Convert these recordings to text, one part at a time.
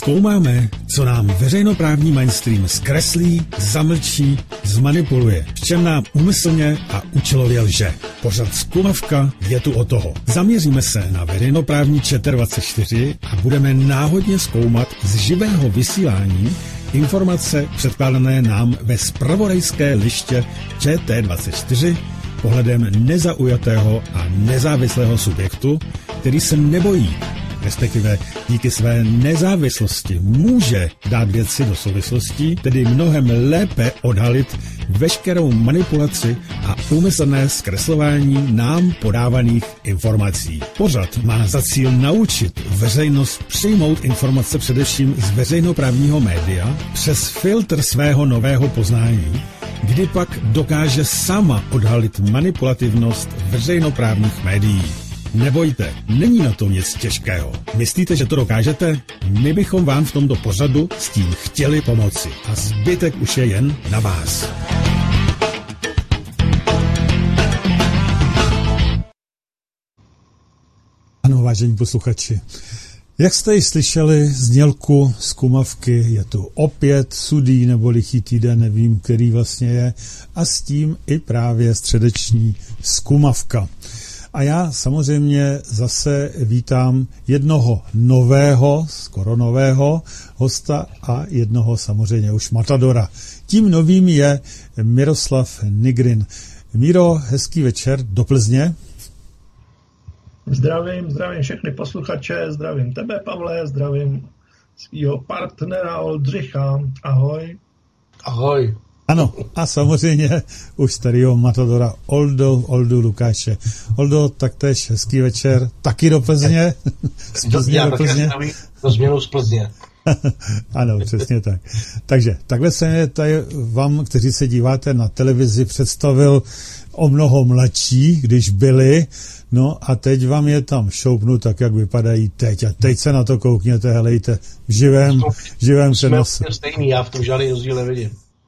Zkoumáme, co nám veřejnoprávní mainstream zkreslí, zamlčí, zmanipuluje, v čem nám úmyslně a účelově lže. Pořad Zkumavka je tu o toho. Zaměříme se na veřejnoprávní ČT24 a budeme náhodně zkoumat z živého vysílání informace předkládané nám ve zpravodajské liště ČT24 pohledem nezaujatého a nezávislého subjektu, který se nebojí, respektive díky své nezávislosti může dát věci do souvislostí, tedy mnohem lépe odhalit veškerou manipulaci a úmyslné zkreslování nám podávaných informací. Pořad má za cíl naučit veřejnost přijmout informace především z veřejnoprávního média přes filtr svého nového poznání, kdy pak dokáže sama odhalit manipulativnost veřejnoprávních médií. Nebojte, není na tom nic těžkého. Myslíte, že to dokážete? My bychom vám v tomto pořadu s tím chtěli pomoci. A zbytek už je jen na vás. Ano, vážení posluchači. Jak jste již slyšeli znělku Zkumavky, je tu opět sudý nebo lichý týden, nevím, který vlastně je, a s tím i právě středeční Zkumavka. A já samozřejmě zase vítám jednoho nového, skoro nového hosta a jednoho samozřejmě už matadora. Tím novým je Miroslav Nigrin. Miro, hezký večer do Plzně. Zdravím všechny posluchače, zdravím tebe, Pavle, zdravím svýho partnera Oldřicha. Ahoj. Ahoj. Ano, a samozřejmě už starýho matadora Oldu Lukáše. Oldo, taktéž hezký večer, taky do Plzně. Z Plzně do Plzně. Do změnu z Plzně. Ano, přesně tak. Takže takhle jsem je tady vám, kteří se díváte na televizi, představil o mnoho mladší, když byli, no a teď vám je tam šoupnu tak, jak vypadají teď. A teď se na to koukněte, helejte, v živém přenosu. Jsme stejný, já v tom žádný rozdíl nevidím.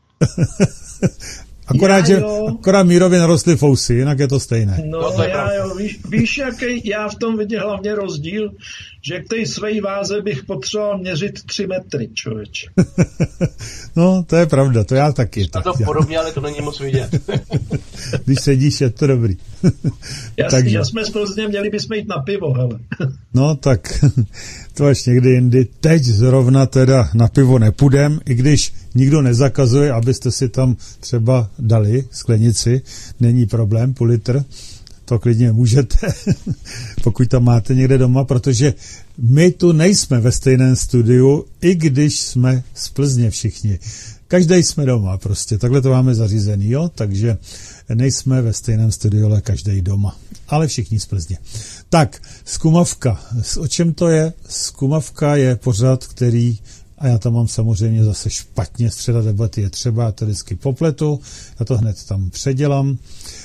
Akorát Mírovi narostly fousy, jinak je to stejné. No víš, jaký já v tom vidím hlavně rozdíl, že k té své váze bych potřeboval měřit 3 metry, člověče. No, to je pravda, to já taky. To podobně, ale to není moc vidět. Když sedíš, je to dobrý. Jasně, já jsme z Plzně, měli bychom jít na pivo, hele. No, tak to až někdy jindy. Teď zrovna teda na pivo nepůjdem, i když nikdo nezakazuje, abyste si tam třeba dali sklenici, není problém, půl litr. To klidně můžete, pokud tam máte někde doma, protože my tu nejsme ve stejném studiu, i když jsme z Plzně všichni. Každý jsme doma, prostě takhle to máme zařízený, jo, takže nejsme ve stejném studiu, ale každý doma, ale všichni z Plzně. Tak, Zkumavka, o čem to je? Zkumavka je pořad, který, a já tam mám samozřejmě zase špatně, středa debaty je třeba, já to vždycky popletu, já to hned tam předělám,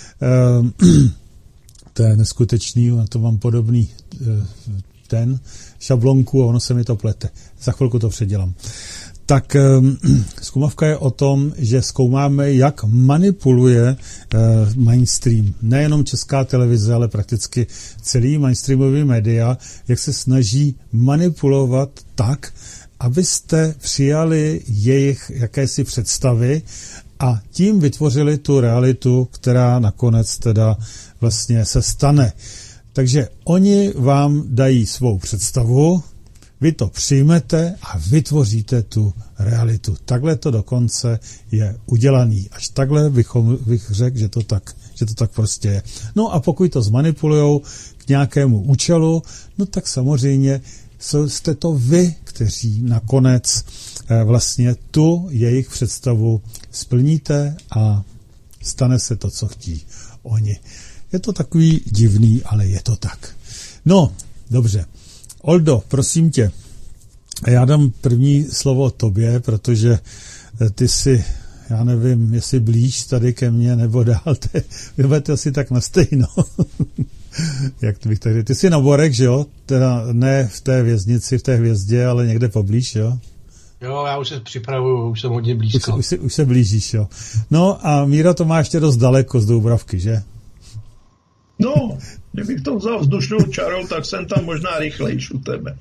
to je neskutečný, na to mám podobný šablonku a ono se mi to plete. Za chvilku to předělám. Tak Zkumavka je o tom, že zkoumáme, jak manipuluje mainstream. Nejenom Česká televize, ale prakticky celý mainstreamový média, jak se snaží manipulovat tak, abyste přijali jejich jakési představy a tím vytvořili tu realitu, která nakonec teda vlastně se stane. Takže oni vám dají svou představu, vy to přijmete a vytvoříte tu realitu. Takhle to dokonce je udělaný. Až takhle bych řekl, že to tak prostě je. No a pokud to zmanipulujou k nějakému účelu, no tak samozřejmě jste to vy, kteří nakonec vlastně tu jejich představu splníte a stane se to, co chtějí oni. Je to takový divný, ale je to tak. No, dobře. Oldo, prosím tě, já dám první slovo tobě, protože ty si, já nevím, jestli blíž tady ke mně nebo dál, vy budete asi tak na stejno. Jak to bych tak řekl. Ty jsi na Borek, že jo? Teda ne v té věznici, v té hvězdě, ale někde poblíž, jo? Jo, já už se připravuju, už jsem hodně blízko. Už se blížíš, jo. No a Míra to má ještě dost daleko z Doubravky, že? No, Kdybych to vzal vzdušnou čarou, tak jsem tam možná rychlejš u tebe.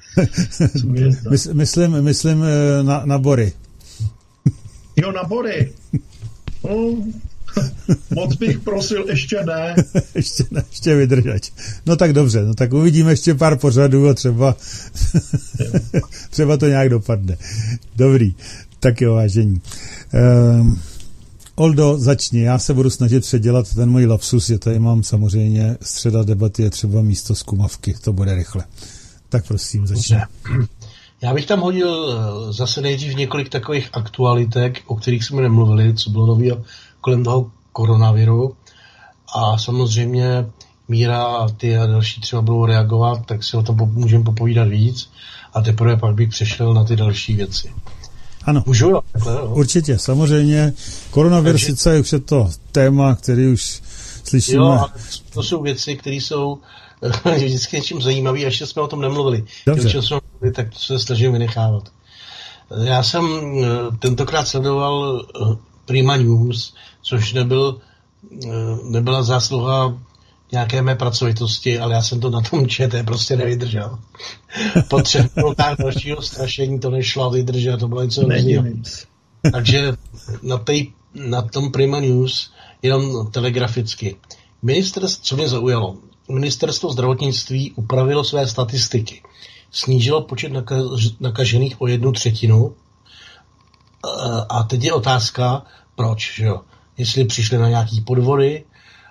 Myslím na bory. Jo, na bory. No, moc bych prosil, ještě ne. ještě vydržet. No tak dobře, no tak uvidíme ještě pár pořadů a třeba to nějak dopadne. Dobrý, tak jo, vážení. Oldo, začni, já se budu snažit předělat ten můj lapsus, že tady mám samozřejmě středa debaty, je třeba místo zkumavky, to bude rychle. Tak prosím, začni. Já bych tam hodil zase nejdřív několik takových aktualitek, o kterých jsme nemluvili, co bylo nového kolem toho koronaviru. A samozřejmě Míra a ty a další třeba budou reagovat, tak si o tom můžeme popovídat víc. A teprve pak bych přešel na ty další věci. Ano, můžu, jo? Takhle, jo? Určitě, samozřejmě. Koronavir sice už je to téma, který už slyšíme. Jo, ale to jsou věci, které jsou vždycky něčím zajímavé, a ještě jsme o tom nemluvili. Když jsme mluvili, tak to se snažím vynechávat. Já jsem tentokrát sledoval Prima News, což nebyla zásluha nějaké mé pracovitosti, ale já jsem to na tom ČT prostě nevydržel. Po 3 minutách dalšího strašení to nešlo vydržet, to bylo něco různého. Takže na tom Prima News jenom telegraficky. Co mě zaujalo, Ministerstvo zdravotnictví upravilo své statistiky. Snížilo počet nakažených o 1/3. A teď je otázka, proč, že jo? Jestli přišli na nějaký podvody.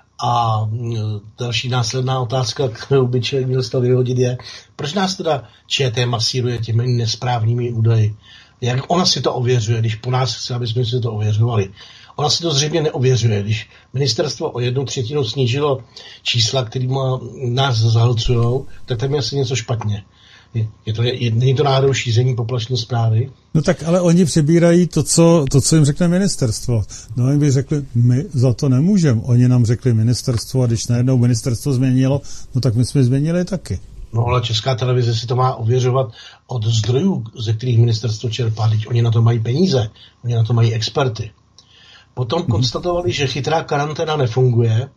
A další následná otázka, kterou by člověk měl z toho vyhodit, je, proč nás teda ČT masíruje těmi nesprávnými údaji? Jak ona si to ověřuje, když po nás chce, aby jsme si to ověřovali? Ona si to zřejmě neověřuje. Když ministerstvo o 1/3 snížilo čísla, kterými nás zahlcujou, tak tam je asi něco špatně. Není to náhodou šíření poplašné zprávy? No tak ale oni přebírají to, co jim řekne ministerstvo. No oni by řekli, my za to nemůžeme. Oni nám řekli ministerstvo, a když najednou ministerstvo změnilo, no tak my jsme změnili taky. No ale Česká televize si to má ověřovat od zdrojů, ze kterých ministerstvo čerpá. Teď oni na to mají peníze, oni na to mají experty. Potom konstatovali, že chytrá karanténa nefunguje,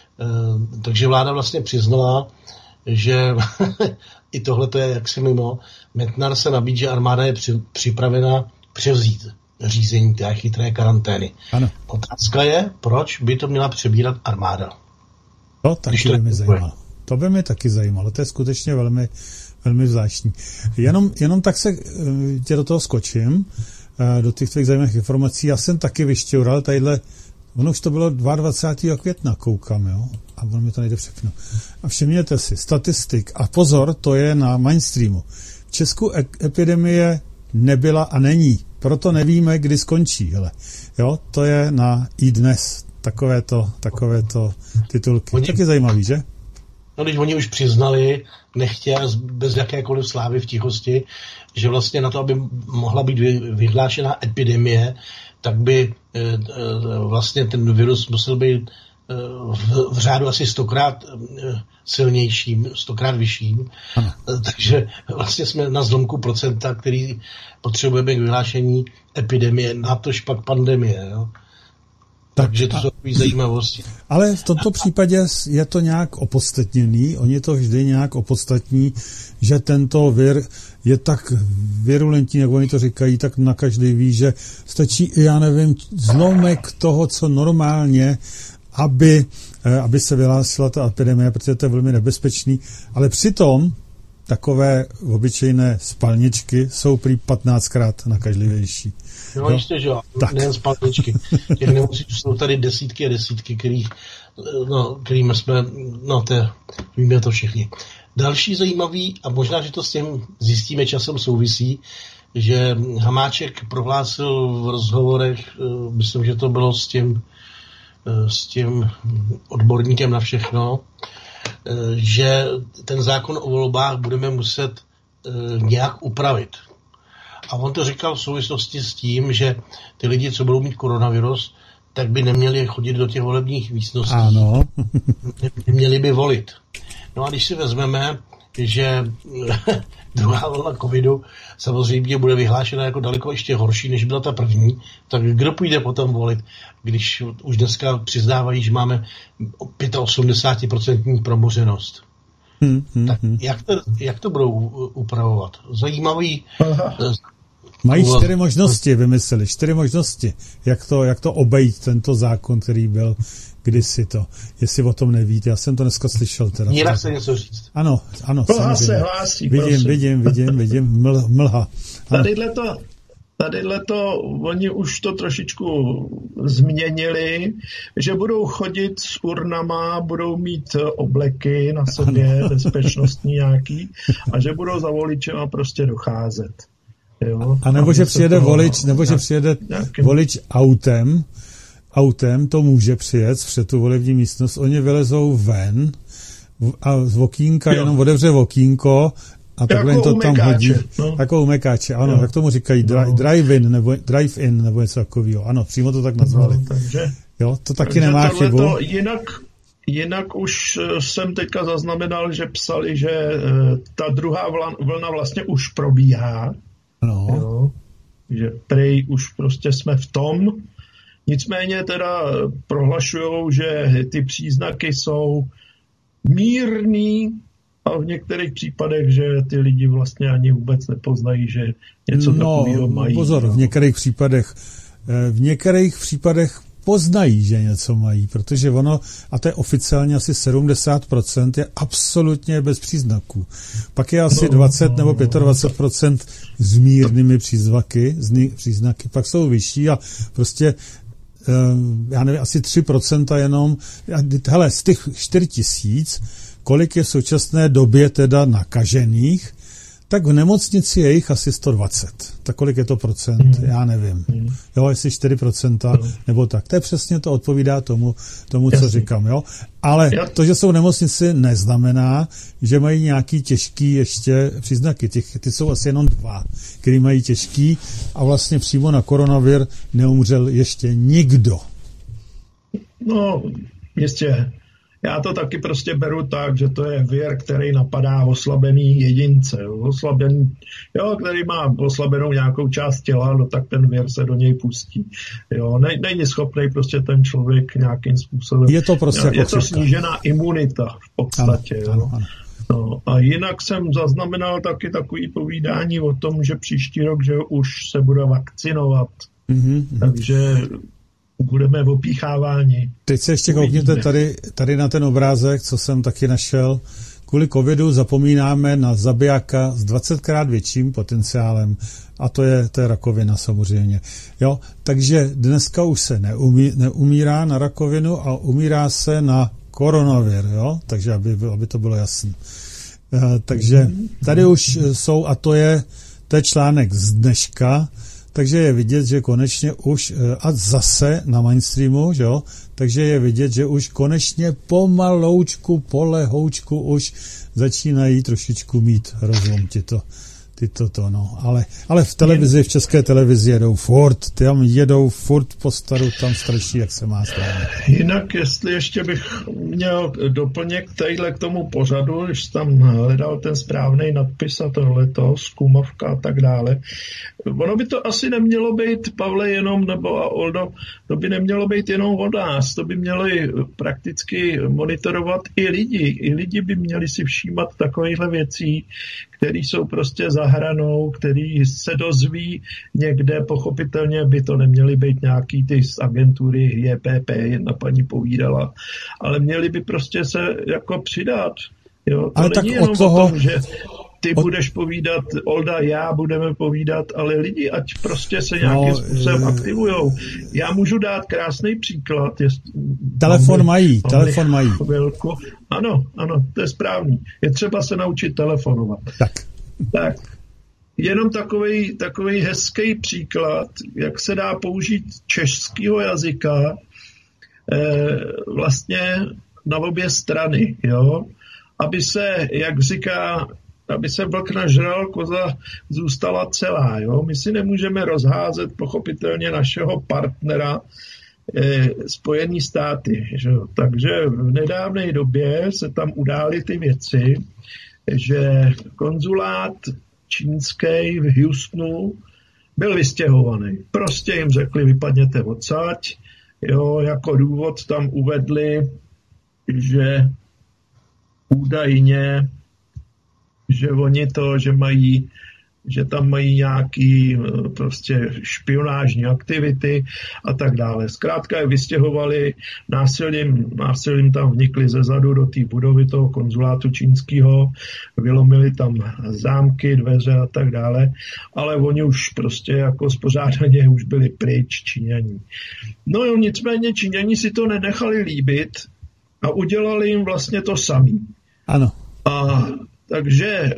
takže vláda vlastně přiznala, že i tohle to je jaksi mimo. Metnar se nabídl, že armáda je připravena převzít řízení té chytré karantény. Ano. Otázka je, proč by to měla přebírat armáda? To taky by mě zajímalo. To by mě taky zajímalo. To je skutečně velmi, velmi zvláštní. Jenom tak se tě do toho skočím, do těch tvých zajímavých informací. Já jsem taky vyšťoural tadyhle, ono už to bylo 22. května, koukám, jo? A ono mi to nejde přepnout. A všimněte si, statistik, a pozor, to je na mainstreamu. V Česku epidemie nebyla a není, proto nevíme, kdy skončí, hele. Jo, to je na iDnes, takovéto titulky. Taky zajímavý, že? No, když oni už přiznali, nechtě, bez jakékoliv slávy v tichosti, že vlastně na to, aby mohla být vyhlášená epidemie, tak by vlastně ten virus musel být v řádu asi 100krát silnějším, 100krát vyšším. Takže vlastně jsme na zlomku procenta, který potřebujeme k vyhlášení epidemie, natož pak pandemie. Jo? Takže to jsou takové zajímavosti. Ale v tomto případě je to nějak opodstatněný, oni to vždy nějak opodstatní, že tento vir je tak virulentní, jak oni to říkají, tak na každý ví, že stačí, já nevím, zlomek toho, co normálně, aby se vyhlásila ta epidemie, protože to je velmi nebezpečný, ale přitom takové obyčejné spalničky jsou prý 15krát nakažlivější. No, jistě, že jo, nejen spalničky. Těch nemocí jsou tady desítky a desítky, kterými jsme, víme to všichni. Další zajímavý, a možná, že to s tím zjistíme časem souvisí, že Hamáček prohlásil v rozhovorech, myslím, že to bylo s tím odborníkem na všechno, že ten zákon o volbách budeme muset nějak upravit. A on to říkal v souvislosti s tím, že ty lidi, co budou mít koronavirus, tak by neměli chodit do těch volebních místností. Ano. Neměli by volit. No a když si vezmeme, že druhá vlna covidu samozřejmě bude vyhlášena jako daleko ještě horší, než byla ta první, tak kdo půjde potom volit, když už dneska přiznávají, že máme 85% promořenost. Tak jak to budou upravovat? Zajímavý... Mají 4 možnosti, vymysleli, 4 možnosti, jak to obejít, tento zákon, který byl kdysi to. Jestli o tom nevíte, já jsem to dneska slyšel. Jinak se něco říct. Ano. Mlha se hlásí, vidím, mlha. Tadyhle to, oni už to trošičku změnili, že budou chodit s urnama, budou mít obleky na sobě, bezpečnostní nějaký, a že budou za voličema prostě docházet. Jo? A nebo že přijede volič autem, to může přijet před tu volební místnost, oni vylezou ven a z okýnka jenom otevře okýnko a takhle jako to tam hodí. No. Jako umekáče, ano, jak tomu říkají, drive-in nebo něco takového. Ano, přímo to tak nazvali. No, takže to taky nemá chybu. Jinak už jsem teďka zaznamenal, že psali, že ta druhá vlna vlastně už probíhá. No. Jo, že prej už prostě jsme v tom. Nicméně teda prohlašujou, že ty příznaky jsou mírný a v některých případech, že ty lidi vlastně ani vůbec nepoznají, že něco takového mají. Pozor, v některých případech poznají, že něco mají, protože ono, a to je oficiálně asi 70%, je absolutně bez příznaků. Pak je asi 20 nebo 25% s mírnými příznaky, pak jsou vyšší a prostě já nevím, asi 3% jenom. Hele, z těch 4 000, kolik je v současné době teda nakažených, tak v nemocnici je jich asi 120. Tak kolik je to procent? Já nevím. Jo, jestli 4% nebo tak. To je přesně, to odpovídá tomu co říkám. Jo? Ale to, že jsou v nemocnici, neznamená, že mají nějaký těžký ještě příznaky. Ty jsou asi jenom 2, který mají těžký a vlastně přímo na koronavir neumřel ještě nikdo. No, jistě. Já to taky prostě beru tak, že to je vir, který napadá oslabený jedince. Který má oslabenou nějakou část těla, no tak ten vir se do něj pustí. Jo, není schopný prostě ten člověk nějakým způsobem. Je to prostě je to snížená imunita v podstatě. Ano. No, a jinak jsem zaznamenal taky takový povídání o tom, že příští rok, že už se bude vakcinovat. Takže budeme opícháváni. Teď se ještě koukněte tady na ten obrázek, co jsem taky našel. Kvůli covidu zapomínáme na zabijáka s 20krát větším potenciálem a to je rakovina samozřejmě. Jo? Takže dneska už se neumírá na rakovinu a umírá se na koronavir. Jo? Takže aby to bylo jasné. Takže tady už jsou, a to je článek z dneška, takže je vidět, že konečně už, a zase na mainstreamu, že jo, takže je vidět, že už konečně pomaloučku, polehoučku už začínají trošičku mít rozum tyto, no. Ale v televizi, v české televizi jedou furt po staru, tam straší, jak se má správně. Jinak, jestli ještě bych měl doplněk k tomu pořadu, když tam hledal ten správný nadpis a tohleto, zkumavka a tak dále. Ono by to asi nemělo být, Pavle, jenom, nebo a Oldo, to by nemělo být jenom od nás, to by měli prakticky monitorovat i lidi. I lidi by měli si všímat takovýchhle věcí, které jsou prostě za hranou, který se dozví někde, pochopitelně by to neměly být nějaký ty z agentury JPP, jedna paní povídala, ale měli by prostě se jako přidat. Jo? To ale není tak jenom od toho... o tom, že ty budeš povídat, Olda, já budeme povídat, ale lidi, ať prostě se nějakým způsobem aktivujou. Já můžu dát krásný příklad. Telefon mají. Chvilku. Ano, to je správný. Je třeba se naučit telefonovat. Tak. Jenom takovej hezký příklad, jak se dá použít českého jazyka vlastně na obě strany, jo? Aby se, jak říká, aby se vlk nažral, koza zůstala celá. Jo? My si nemůžeme rozházet pochopitelně našeho partnera Spojený státy. Že? Takže v nedávné době se tam udály ty věci, že konzulát čínský v Houstonu byl vystěhovaný. Prostě jim řekli, vypadněte odsaď. Jo, jako důvod tam uvedli, že údajně, že oni to, že tam mají nějaký prostě špionážní aktivity a tak dále. Zkrátka je vystěhovali, násilím tam vnikli zezadu do té budovy toho konzulátu čínského, vylomili tam zámky, dveře a tak dále, ale oni už prostě jako spořádaně už byli pryč, Číňaní. No jo, nicméně Číňaní si to nenechali líbit a udělali jim vlastně to samý. Ano. A takže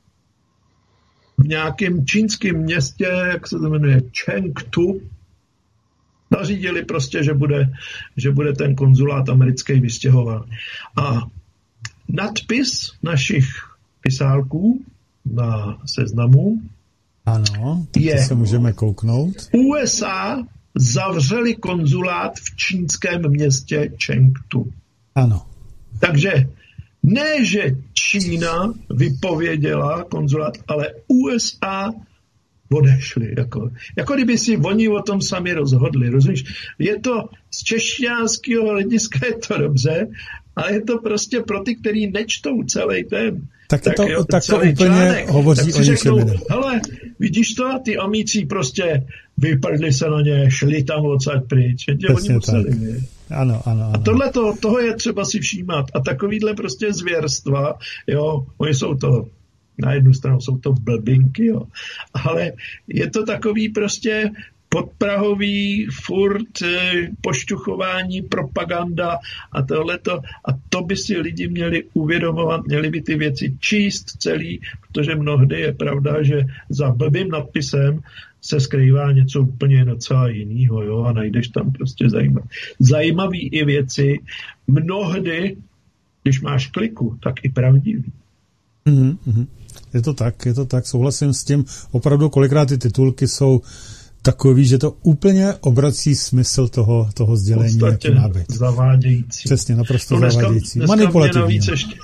v nějakém čínském městě, jak se to jmenuje, Chengdu, nařídili prostě, že bude ten konzulát americký vystěhován. A nadpis našich pisálků na seznamu ano, je, se můžeme kouknout. USA zavřeli konzulát v čínském městě Chengdu. Ano. Takže ne, že Čína vypověděla konzulát, ale USA odešli. Jako kdyby si oni o tom sami rozhodli. Rozumíš? Je to z češťánského hlediska je to dobře, ale je to prostě pro ty, kteří nečtou celý ten. Tak to úplně článek, hovoří o něčem jiném. Hele, vidíš to? Ty amíci prostě vypadli se na ně, šli tam odsaď pryč. Oni museli, ano. A toho je třeba si všímat. A takovýhle prostě zvěrstva, jo, oni jsou to, na jednu stranu jsou to blbinky, jo, ale je to takový prostě podprahový, furt pošťuchování, propaganda a tohleto. A to by si lidi měli uvědomovat, měli by ty věci číst celý, protože mnohdy je pravda, že za blbým nadpisem se skrývá něco úplně docela jinýho, jo, a najdeš tam prostě zajímavý i věci. Mnohdy, když máš kliku, tak i pravdivý. Mm-hmm. Je to tak, souhlasím s tím. Opravdu kolikrát ty titulky jsou takový, že to úplně obrací smysl toho sdělení, jaký má být. Zavádějící. Přesně, naprosto zavádějící. Manipulativní.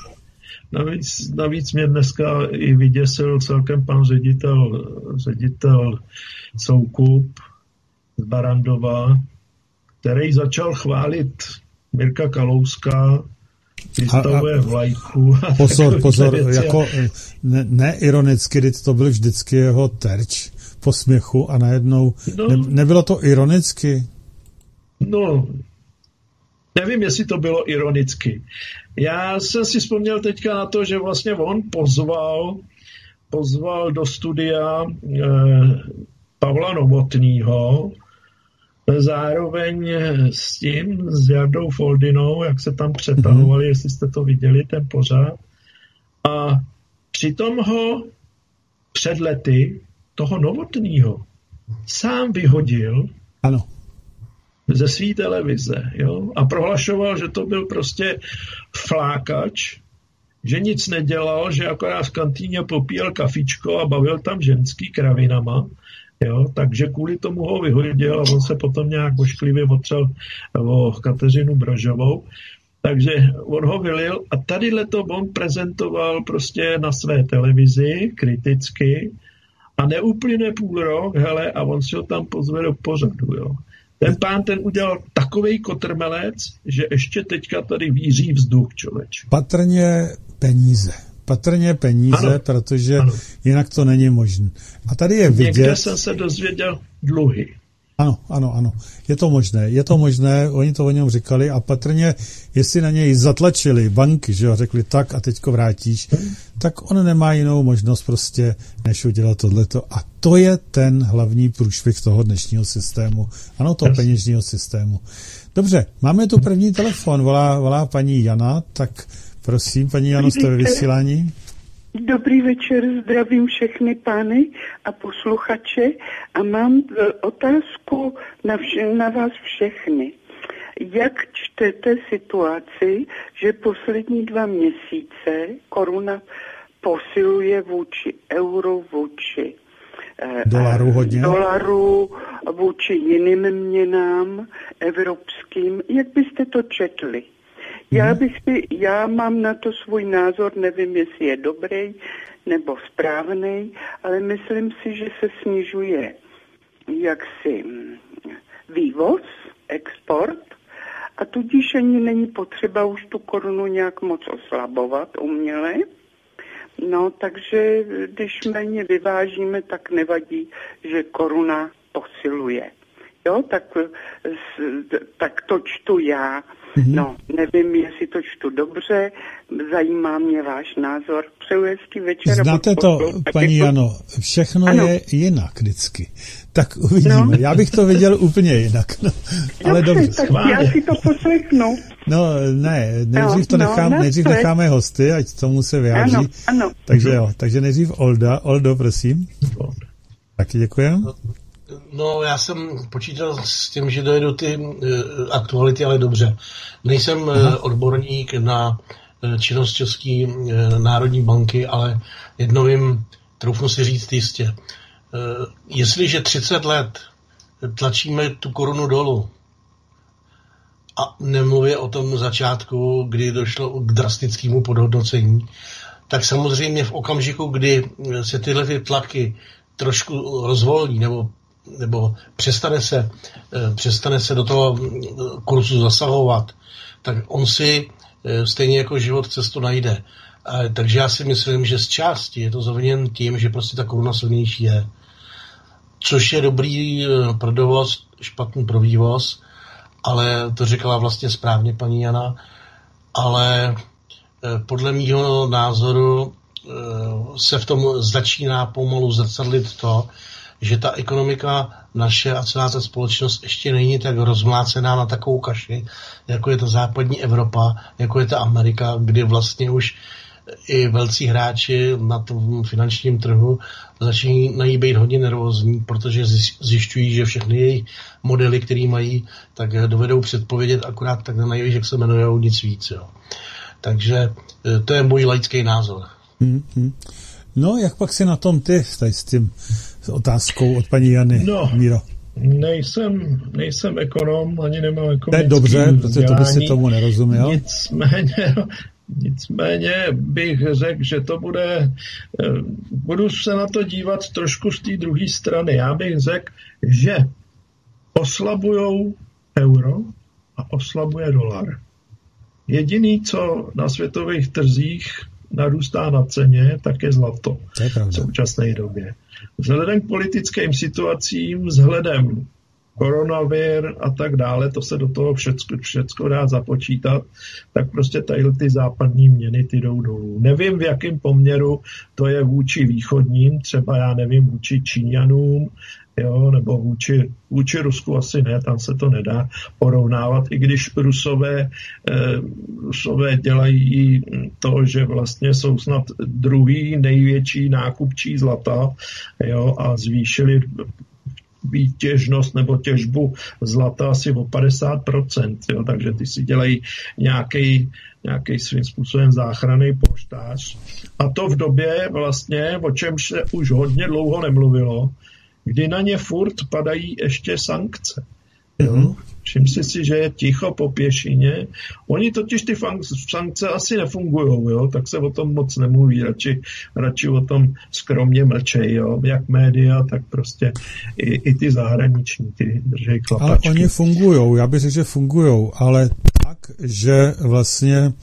Navíc mě dneska i vyděsil celkem pan ředitel Soukup z Barandova, který začal chválit Mirka Kalouska, vystavuje vlajku. Pozor, jako ne ironicky, to byl vždycky jeho terč po směchu a najednou nebylo to ironicky? No, nevím, jestli to bylo ironicky. Já jsem si vzpomněl teďka na to, že vlastně on pozval do studia Pavla Novotnýho, zároveň s Jardou Foldinou, jak se tam přetahovali, jestli jste to viděli, ten pořád. A přitom ho před lety toho Novotnýho sám vyhodil ze své televize, jo? A prohlašoval, že to byl prostě flákač, že nic nedělal, že akorát v kantýně popíjel kafičko a bavil tam ženský kravinama, jo? Takže kvůli tomu ho vyhodil a on se potom nějak ošklivě otřel o Kateřinu Brožovou. Takže on ho vylil a tadyhle to on prezentoval prostě na své televizi kriticky a neuplyne půl rok, hele, a on si ho tam pozve do pořadu, jo. Ten pán udělal takovej kotrmelec, že ještě teďka tady víří vzduch, člověč. Patrně peníze, ano, protože jinak to není možné. A tady je vidět... Někde jsem se dozvěděl dluhy. Ano. Je to možné, oni to o něm říkali a patrně, jestli na něj zatlačili banky, že jo, řekli tak a teďko vrátíš, tak on nemá jinou možnost prostě, než udělat tohleto. A to je ten hlavní průšvih toho dnešního systému. Ano, toho peněžního systému. Dobře, máme tu první telefon, volá paní Jana, tak prosím, paní Jano, jste ve vysílání? Dobrý večer, zdravím všechny pány a posluchače a mám otázku na vás všechny. Jak čtete situaci, že poslední 2 měsíce koruna posiluje vůči euro, vůči dolaru hodně? Dolaru, vůči jiným měnám evropským. Jak byste to četli? Já mám na to svůj názor, nevím, jestli je dobrý nebo správný, ale myslím si, že se snižuje jaksi vývoz, export, a tudíž ani není potřeba už tu korunu nějak moc oslabovat uměle. No, takže když méně vyvážíme, tak nevadí, že koruna posiluje. Jo, tak to čtu já. No, nevím, jestli to čtu dobře, zajímá mě váš názor. Přeju hezký večer. Znáte to, paní Jano, všechno je jinak vždycky. Tak uvidíme. No. Já bych to viděl úplně jinak. No, ale dobře. Tak já si to poslechnu. No, ne, nejdřív necháme hosty, ať tomu se vyjádří. Ano. Takže nejdřív Oldo, prosím. Taky děkujem. No, já jsem počítal s tím, že dojedu ty aktuality, ale dobře. Nejsem odborník na činnost České národní banky, ale jedno vím, troufnu si říct jistě. Jestliže 30 let tlačíme tu korunu dolů a nemluvě o tom začátku, kdy došlo k drastickému podhodnocení, tak samozřejmě v okamžiku, kdy se tyhle ty tlaky trošku rozvolní nebo přestane se do toho kurzu zasahovat, tak on si stejně jako život cestu najde. Takže já si myslím, že z části je to zaviněn tím, že prostě ta koruna silnější je. Což je dobrý pro dovoz, špatný pro vývoz, ale to říkala vlastně správně paní Jana, ale podle mýho názoru se v tom začíná pomalu zrcadlit to, že ta ekonomika naše a celá ta společnost ještě není tak rozmlácená na takovou kaši, jako je ta západní Evropa, jako je ta Amerika, kdy vlastně už i velcí hráči na tom finančním trhu začínají být hodně nervózní, protože zjišťují, že všechny jejich modely, které mají, tak dovedou předpovědět, akorát tak nenají, jak se jmenujou, nic víc. Jo. Takže to je můj laický názor. No, jak pak si na tom ty s tím otázkou od paní Jany, Míro? Nejsem ekonom, ani nemám ekonomický vzdělání. Dobře, protože to by si tomu nerozuměl. Nicméně bych řekl, že to budu se na to dívat trošku z té druhé strany. Já bych řekl, že oslabujou euro a oslabuje dolar. Jediný, co na světových trzích narůstá na ceně, tak je zlato v současné době. Vzhledem k politickým situacím, vzhledem koronavir a tak dále, to se do toho všecko dá započítat, tak prostě tady ty západní měny ty jdou dolů. Nevím, v jakém poměru to je vůči východním, třeba já nevím, vůči Číňanům, jo, nebo vůči Rusku asi ne, tam se to nedá porovnávat, i když Rusové dělají to, že vlastně jsou snad druhý největší nákupčí zlata, jo, a zvýšili výtěžnost nebo těžbu zlata asi o 50%, jo, takže ty si dělají nějaký svým způsobem záchranný polštář. A to v době vlastně, o čem se už hodně dlouho nemluvilo, kdy na ně furt padají ještě sankce. Jo? Všim si, že je ticho po pěšině. Oni totiž ty sankce asi nefungujou, jo? Tak se o tom moc nemluví, radši o tom skromně mlčej, jo? Jak média, tak prostě i ty zahraniční, ty držej klapačky. Ale oni fungujou, já bych řekl, že fungujou, ale tak, že vlastně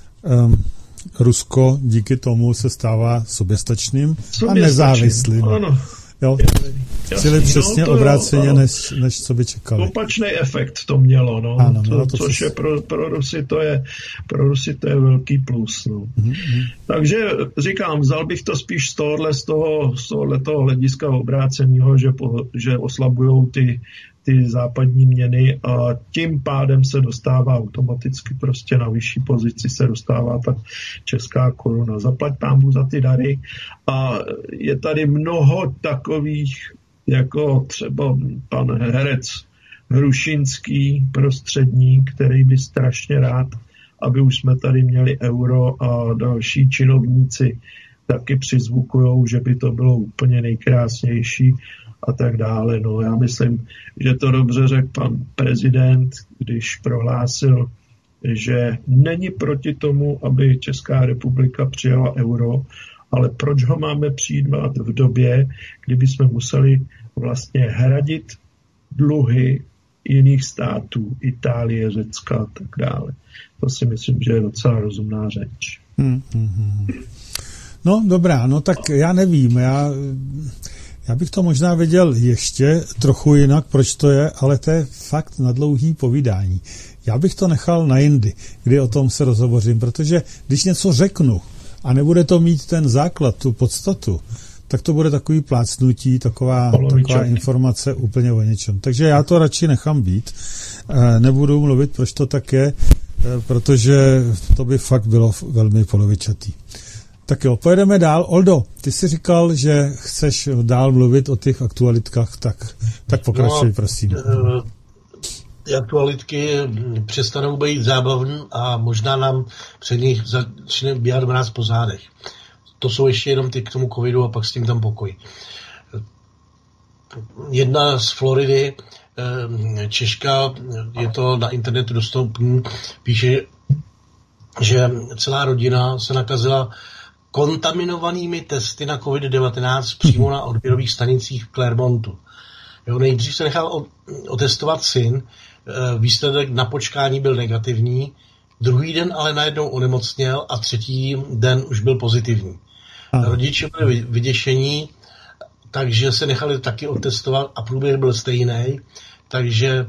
Rusko díky tomu se stává soběstačným a nezávislým. Ano. Jo, čili přesně obráceně, než co by čekali. Opačný efekt to mělo, no. Ano, což je pro Rusy to je velký plus. No. Takže říkám, vzal bych to spíš z tohoto hlediska obráceného, že oslabujou ty západní měny a tím pádem se dostává automaticky prostě na vyšší pozici se dostává ta česká koruna. Zaplať pánbůh za ty dary a je tady mnoho takových, jako třeba pan herec Hrušinský prostředník, který by strašně rád, aby už jsme tady měli euro a další činovníci taky přizvukujou, že by to bylo úplně nejkrásnější a tak dále. No, já myslím, že to dobře řekl pan prezident, když prohlásil, že není proti tomu, aby Česká republika přijala euro, ale proč ho máme přijímat v době, kdyby jsme museli vlastně hradit dluhy jiných států, Itálie, Řecka a tak dále. To si myslím, že je docela rozumná řeč. No dobrá, no tak já nevím, já bych to možná věděl ještě trochu jinak, proč to je, ale to je fakt na dlouhý povídání. Já bych to nechal na jindy, kdy o tom se rozhovořím, protože když něco řeknu a nebude to mít ten základ, tu podstatu, tak to bude takový plácnutí, taková informace úplně o něčem. Takže já to radši nechám být. Nebudu mluvit, proč to tak je, protože to by fakt bylo velmi polovičatý. Tak jo, pojedeme dál. Oldo, ty jsi říkal, že chceš dál mluvit o těch aktualitkách, tak pokračuj, prosím. Ty aktualitky přestanou být zábavný a možná nám před nich začne běhat mráz po zádech. To jsou ještě jenom ty k tomu covidu a pak s tím tam pokoj. Jedna z Floridy, Češka, je to na internetu dostupný, píše, že celá rodina se nakazila kontaminovanými testy na COVID-19 přímo na odběrových stanicích v Clermontu. Jo, nejdřív se nechal otestovat syn, výsledek na počkání byl negativní, druhý den ale najednou onemocněl a třetí den už byl pozitivní. Rodiče byli vyděšení, takže se nechali taky otestovat a průběh byl stejný, takže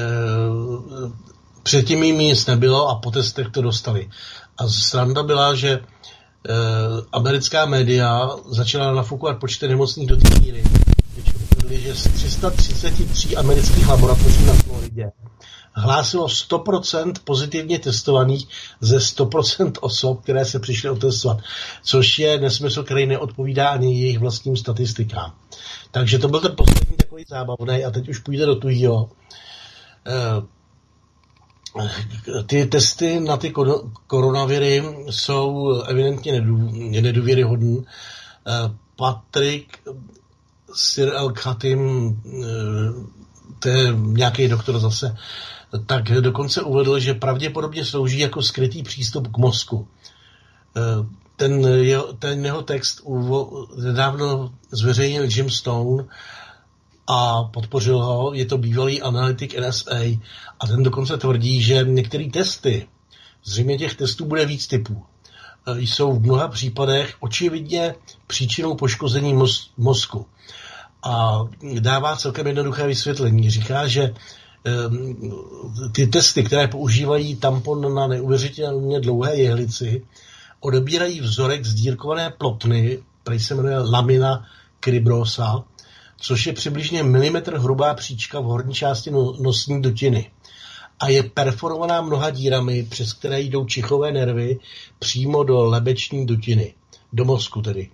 předtím jim nic nebylo a po testech to dostali. A sranda byla, že americká média začala nafukovat počty nemocných do té míry, že z 333 amerických laboratoří na Floridě hlásilo 100% pozitivně testovaných ze 100% osob, které se přišly otestovat, což je nesmysl, který neodpovídá ani jejich vlastním statistikám. Takže to byl ten poslední takový zábavný a teď už půjde do tuhýho. Ty testy na ty koronaviry jsou evidentně nedůvěryhodný. Patrick Cyril Khatim, to je nějaký doktor zase, tak dokonce uvedl, že pravděpodobně slouží jako skrytý přístup k mozku. Ten jeho text nedávno zveřejnil Jim Stone a podpořil ho, je to bývalý analytik NSA a ten dokonce tvrdí, že některé testy, zřejmě těch testů bude víc typů, jsou v mnoha případech očividně příčinou poškození mozku. A dává celkem jednoduché vysvětlení. Říká, že ty testy, které používají tampon na neuvěřitelně dlouhé jehlici, odebírají vzorek z dírkované plotny, který se jmenuje lamina cribrosa, což je přibližně milimetr hrubá příčka v horní části nosní dutiny. A je perforovaná mnoha dírami, přes které jdou čichové nervy přímo do lebeční dutiny, do mozku tedy.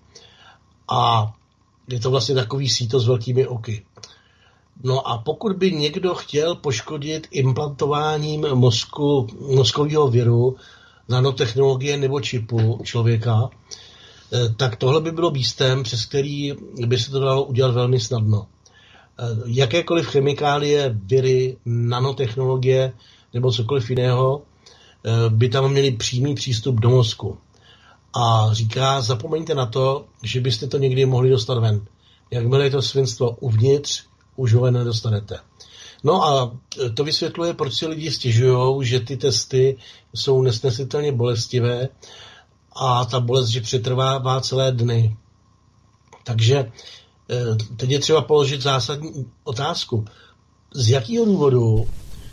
A je to vlastně takový síto s velkými oky. No a pokud by někdo chtěl poškodit implantováním mozkového viru, nanotechnologie nebo čipu člověka, tak tohle by bylo místem, přes který by se to dalo udělat velmi snadno. Jakékoliv chemikálie, viry, nanotechnologie nebo cokoliv jiného by tam měli přímý přístup do mozku. A říká, zapomeňte na to, že byste to někdy mohli dostat ven. Jakmile je to svinstvo uvnitř, už ho ven nedostanete. No a to vysvětluje, proč si lidi stěžují, že ty testy jsou nesnesitelně bolestivé a ta bolest, že přetrvává celé dny. Takže teď je třeba položit zásadní otázku. Z jakého důvodu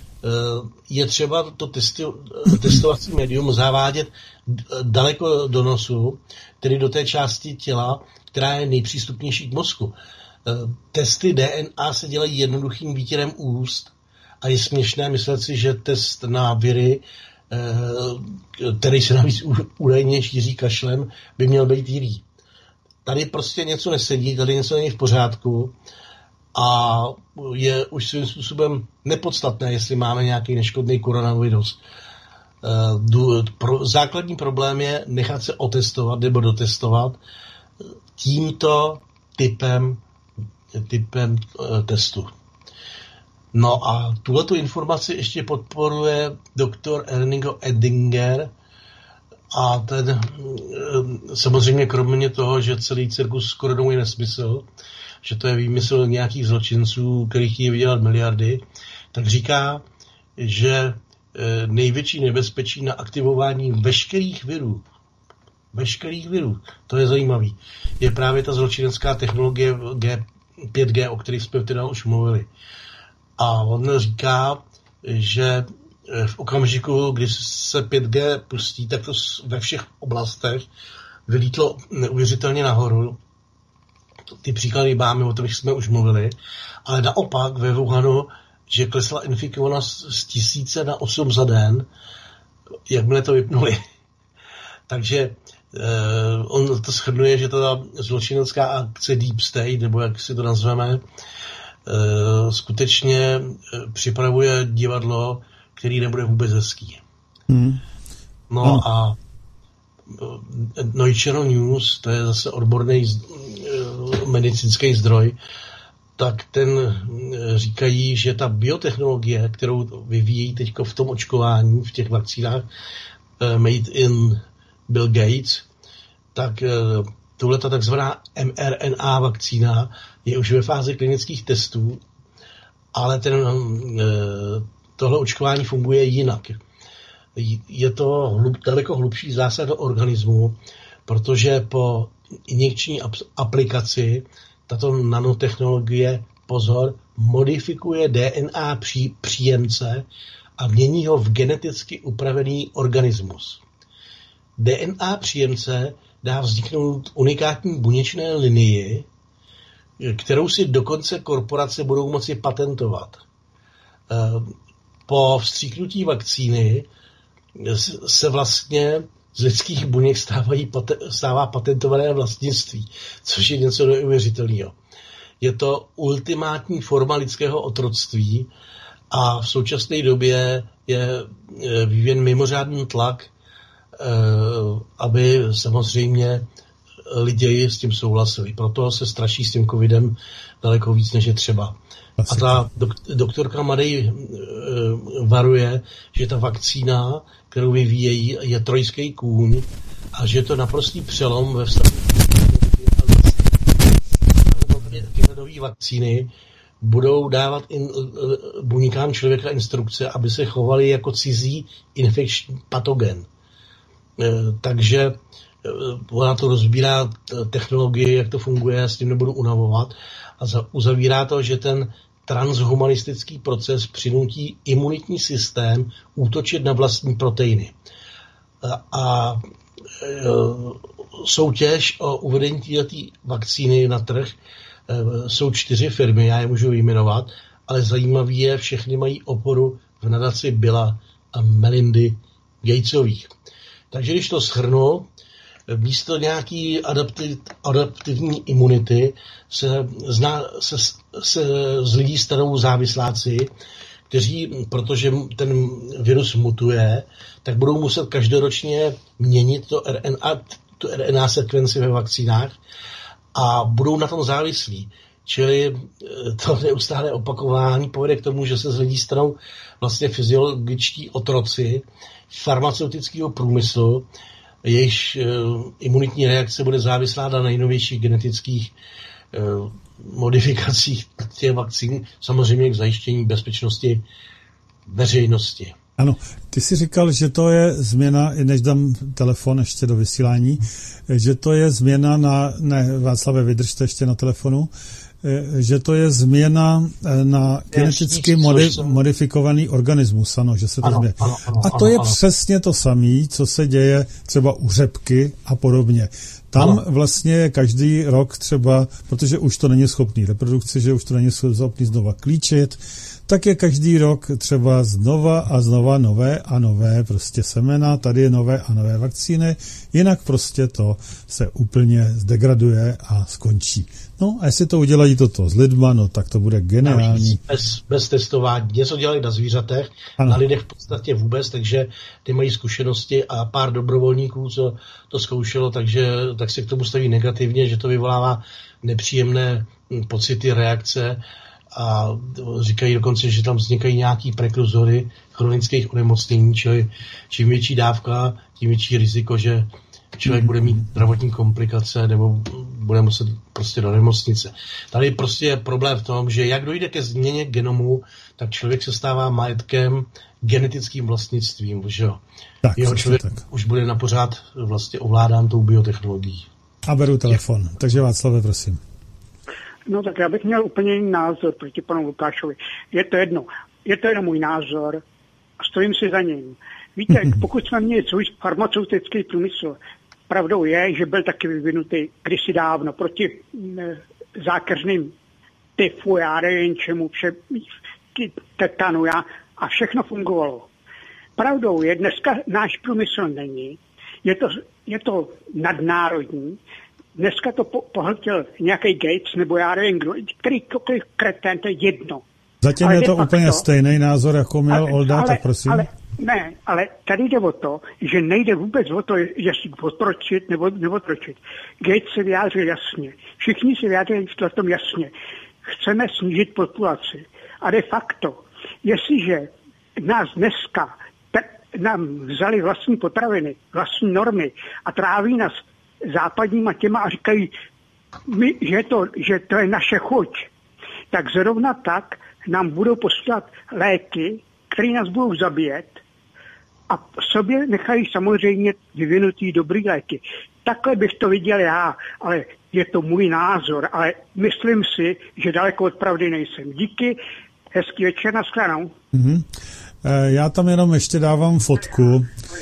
je třeba to testovací médium zavádět daleko do nosu, tedy do té části těla, která je nejpřístupnější k mozku. Testy DNA se dělají jednoduchým výtěrem úst a je směšné myslet si, že test na viry, který se navíc údajně šíří kašlem, by měl být jiný. Tady prostě něco nesedí, tady něco není v pořádku a je už svým způsobem nepodstatné, jestli máme nějaký neškodný koronavirus. Základní problém je nechat se otestovat nebo dotestovat tímto typem testu. No a tuhletu informaci ještě podporuje doktor Ernigo Edinger a ten samozřejmě kromě toho, že celý cirkus s koronou je nesmysl, že to je výmysl nějakých zločinců, který chtějí vydělat miliardy, tak říká, že největší nebezpečí na aktivování veškerých virů, to je zajímavý, je právě ta zločinecká technologie 5G, o kterých jsme teda už mluvili. A on říká, že v okamžiku, kdy se 5G pustí, tak to ve všech oblastech vylítlo neuvěřitelně nahoru. Ty příklady máme, o tom jsme už mluvili, ale naopak ve Wuhanu, že klesla infikovanost z 1000 na 8 za den, jakmile to vypnuli. Takže on to shrnuje, že ta zločinecká akce Deep State, nebo jak si to nazveme, skutečně připravuje divadlo, který nebude vůbec hezký. No a Neue News, to je zase odborný medicínský zdroj, tak ten říkají, že ta biotechnologie, kterou vyvíjí teď v tom očkování, v těch vakcínách made in Bill Gates, tak tohleta takzvaná mRNA vakcína je už ve fázi klinických testů, ale tohle očkování funguje jinak. Je to daleko hlubší zásah do organismu, protože po injekční aplikaci tato nanotechnologie, pozor, modifikuje DNA příjemce a mění ho v geneticky upravený organismus. DNA příjemce dá vzniknout unikátní buněčné linii, kterou si dokonce korporace budou moci patentovat. Po vstříknutí vakcíny se vlastně z lidských buněk stává patentované vlastnictví, což je něco neuvěřitelného. Je to ultimátní forma lidského otroctví a v současné době je vyvíjen mimořádný tlak, aby samozřejmě lidi s tím souhlasili. Proto se straší s tím covidem daleko víc, než je třeba. A ta doktorka Madej varuje, že ta vakcína, kterou vyvíjejí, je trojský kůň a že je to naprostý přelom ve vztahu tyhle nové vakcíny budou dávat buňkám člověka instrukce, aby se chovali jako cizí infekční patogen. Takže ona to rozbírá technologii, jak to funguje, s tím nebudu unavovat, a uzavírá to, že ten transhumanistický proces přinutí imunitní systém útočit na vlastní proteiny. A soutěž o uvedení této vakcíny na trh jsou 4 firmy, já je můžu vyjmenovat, ale zajímavý je, všechny mají oporu v nadaci Billa a Melindy Gatesových. Takže když to shrnu, místo nějaký adaptivní imunity se z lidí stanou závisláci, kteří, protože ten virus mutuje, tak budou muset každoročně měnit tu RNA sekvenci ve vakcínách a budou na tom závislí. Čili to neustálé opakování povede k tomu, že se z lidí stanou vlastně fyziologičtí otroci farmaceutického průmyslu, jejichž imunitní reakce bude závislá na nejnovějších genetických modifikacích těch vakcín, samozřejmě k zajištění bezpečnosti veřejnosti. Ano, ty jsi říkal, že to je změna, než dám telefon ještě do vysílání, že to je změna Václave, vydržte ještě na telefonu, že to je změna na geneticky modifikovaný organismus, ano, že se to změní. A to je přesně to samé, co se děje třeba u řepky a podobně. Tam vlastně je každý rok třeba, protože už to není schopný reprodukci, že už to není schopný znova klíčit, tak je každý rok třeba znova a znova nové a nové prostě semena, tady je nové a nové vakcíny, jinak prostě to se úplně zdegraduje a skončí. No a jestli to udělají toto s lidma, no tak to bude geniální. Bez testování. Něco dělali na zvířatech, ano. Na lidech v podstatě vůbec, takže ty mají zkušenosti a pár dobrovolníků, co to zkoušelo, tak se k tomu staví negativně, že to vyvolává nepříjemné pocity, reakce. a říkají dokonce, že tam vznikají nějaký prekurzory chronických onemocnění, čili čím větší dávka, tím větší riziko, že člověk bude mít zdravotní komplikace nebo bude muset prostě do nemocnice. Tady prostě je problém v tom, že jak dojde ke změně genomu, tak člověk se stává majetkem genetickým vlastnictvím, že jo. Jeho člověk už bude na pořád vlastně ovládán tou biotechnologií. A beru telefon. Takže Václave, prosím. No tak já bych měl úplně jiný názor proti panu Lukášovi. Je to jedno můj názor a stojím si za ním. Víte, pokud jsme měli svůj farmaceutický průmysl, pravdou je, že byl taky vyvinutý kdysi dávno proti zákeřným tyfu, já nevím čemu, tetanu a všechno fungovalo. Pravdou je, dneska náš průmysl není, je to nadnárodní, dneska to pohltil nějaký Gates, nebo já nevím kdo, kterýkoliv kretén, to je jedno. Zatím je to úplně stejný názor, jako měl Olda, tak prosím. Ale tady jde o to, že nejde vůbec o to, jestli otročit nebo neotročit. Gates se vyjádřil jasně. Všichni se vyjádřili v tom jasně. Chceme snížit populaci. A de facto, jestliže nás dneska nám vzali vlastní potraviny, vlastní normy a tráví nás západníma těma a říkají, že to je naše chuť, tak zrovna tak nám budou posílat léky, které nás budou zabíjet a sobě nechají samozřejmě vyvinutý dobrý léky. Takhle bych to viděl já, ale je to můj názor, ale myslím si, že daleko od pravdy nejsem. Díky, hezký večer, nashledanou. Já tam jenom ještě dávám fotku,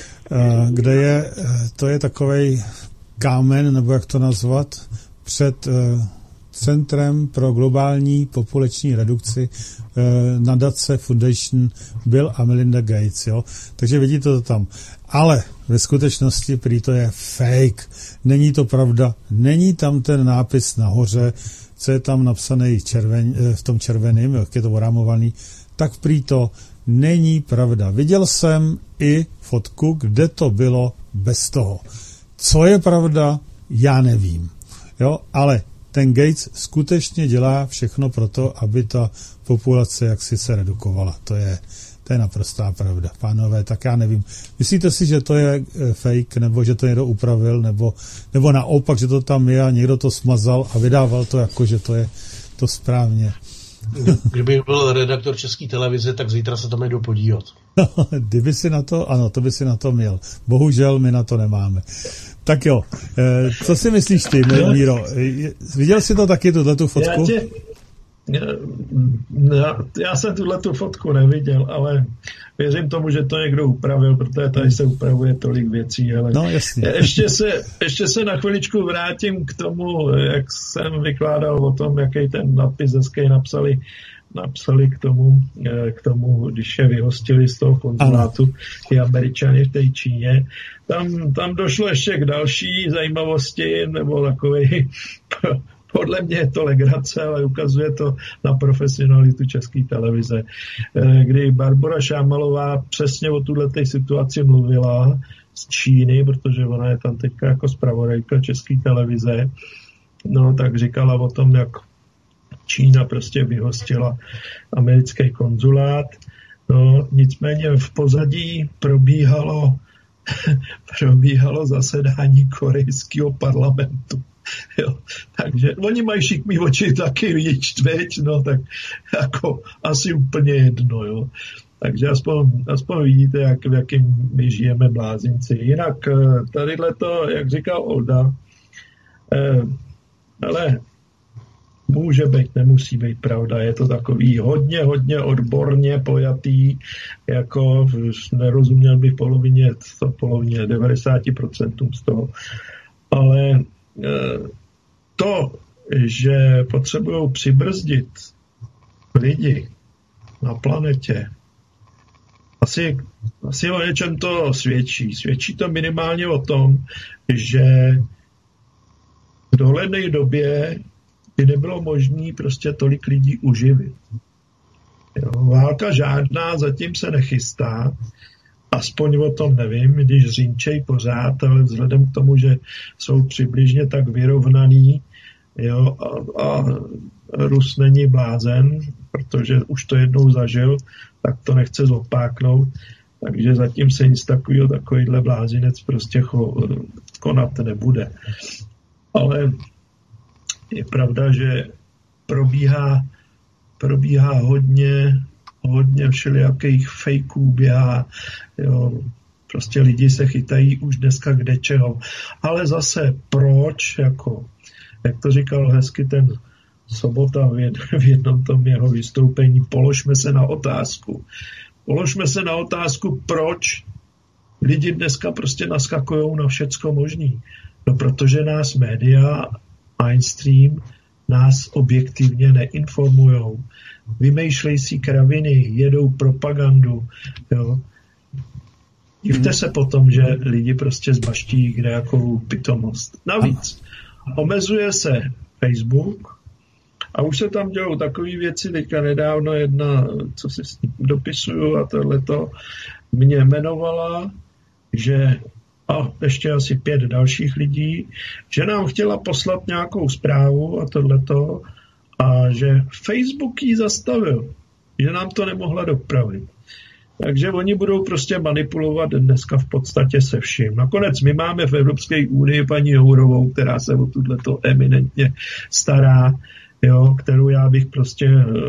kde to je takovej kámen, nebo jak to nazvat, před Centrem pro globální populační redukci nadace Foundation Bill a Melinda Gates, jo. Takže vidíte to tam. Ale ve skutečnosti prý to je fake. Není to pravda. Není tam ten nápis nahoře, co je tam napsaný v tom červeným, jak je to orámovaný, tak prý to není pravda. Viděl jsem i fotku, kde to bylo bez toho. Co je pravda, já nevím. Jo, ale ten Gates skutečně dělá všechno pro to, aby ta populace jaksi se redukovala. To je naprostá pravda. Pánové, tak já nevím. Myslíte si, že to je fake, nebo že to někdo upravil, nebo naopak, že to tam je a někdo to smazal a vydával to jako, že to je to správně? Kdyby byl redaktor České televize, tak zítra se tam jdu podívat. Kdyby si na to, ano, to by si na to měl. Bohužel my na to nemáme. Tak jo, co si myslíš ty, Míro? Viděl jsi to taky, tu fotku? Já jsem tu fotku neviděl, ale věřím tomu, že to někdo upravil, protože tady se upravuje tolik věcí. Ale no, jasně. Ještě se na chviličku vrátím k tomu, jak jsem vykládal o tom, jaký ten nadpis hezký napsali k tomu, když je vyhostili z toho konzulátu i Američany v té Číně. Tam došlo ještě k další zajímavosti, nebo takovej, podle mě je to legrace, ale ukazuje to na profesionalitu České televize, kdy Barbora Šámalová přesně o tuto situaci mluvila z Číny, protože ona je tam teďka jako zpravodajka České televize, no tak říkala o tom, jak Čína prostě vyhostila americký konzulát. No, nicméně v pozadí probíhalo zasedání korejského parlamentu. Jo, takže oni mají šikmý oči taky, vidí čtveť, no tak jako asi úplně jedno, jo. Takže aspoň vidíte, v jakým my žijeme blázinci. Jinak tadyhleto, jak říkal Olda, ale může být, nemusí být pravda. Je to takový hodně odborně pojatý, jako nerozuměl bych polovině 90% z toho. Ale to, že potřebují přibrzdit lidi na planetě, asi o něčem to svědčí. Svědčí to minimálně o tom, že v dohledné době by nebylo možné prostě tolik lidí uživit. Jo, válka žádná zatím se nechystá, aspoň o tom nevím, když řínčej pořád, ale vzhledem k tomu, že jsou přibližně tak vyrovnaný, jo, a Rus není blázen, protože už to jednou zažil, tak to nechce zopáknout. Takže zatím se nic takovýhle blázinec prostě konat nebude. Ale je pravda, že probíhá hodně všelijakých fejků, běhá, jo, prostě lidi se chytají už dneska kde čeho. Ale zase proč, jako, jak to říkal hezky ten Sobota v jednom tom jeho vystoupení, položme se na otázku, proč lidi dneska prostě naskakujou na všecko možný. No, protože nás média, mainstream, nás objektivně neinformujou. Vymýšlejí si kraviny, jedou propagandu. Jo. Divte se potom, že lidi prostě zbaští kdejakovou pitomost. Navíc omezuje se Facebook a už se tam dělou takové věci. Teďka nedávno jedna, co si s ním dopisuju a tohleto, mě jmenovala, že a ještě asi 5 dalších lidí, že nám chtěla poslat nějakou zprávu a tohleto a že Facebook ji zastavil, že nám to nemohla dopravit. Takže oni budou prostě manipulovat dneska v podstatě se vším. Nakonec my máme v Evropské unii paní Jourovou, která se o tohleto eminentně stará, jo, kterou já bych prostě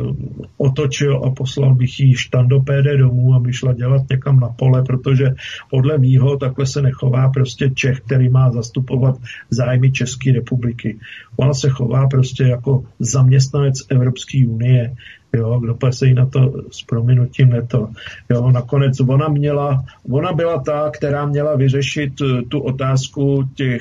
otočil a poslal bych jí štandopéde domů, aby šla dělat někam na pole, protože podle mýho takhle se nechová prostě Čech, který má zastupovat zájmy České republiky. Ona se chová prostě jako zaměstnanec Evropské unie, jo, kdo se jí na to s prominutím neto. Jo, nakonec ona byla ta, která měla vyřešit tu otázku těch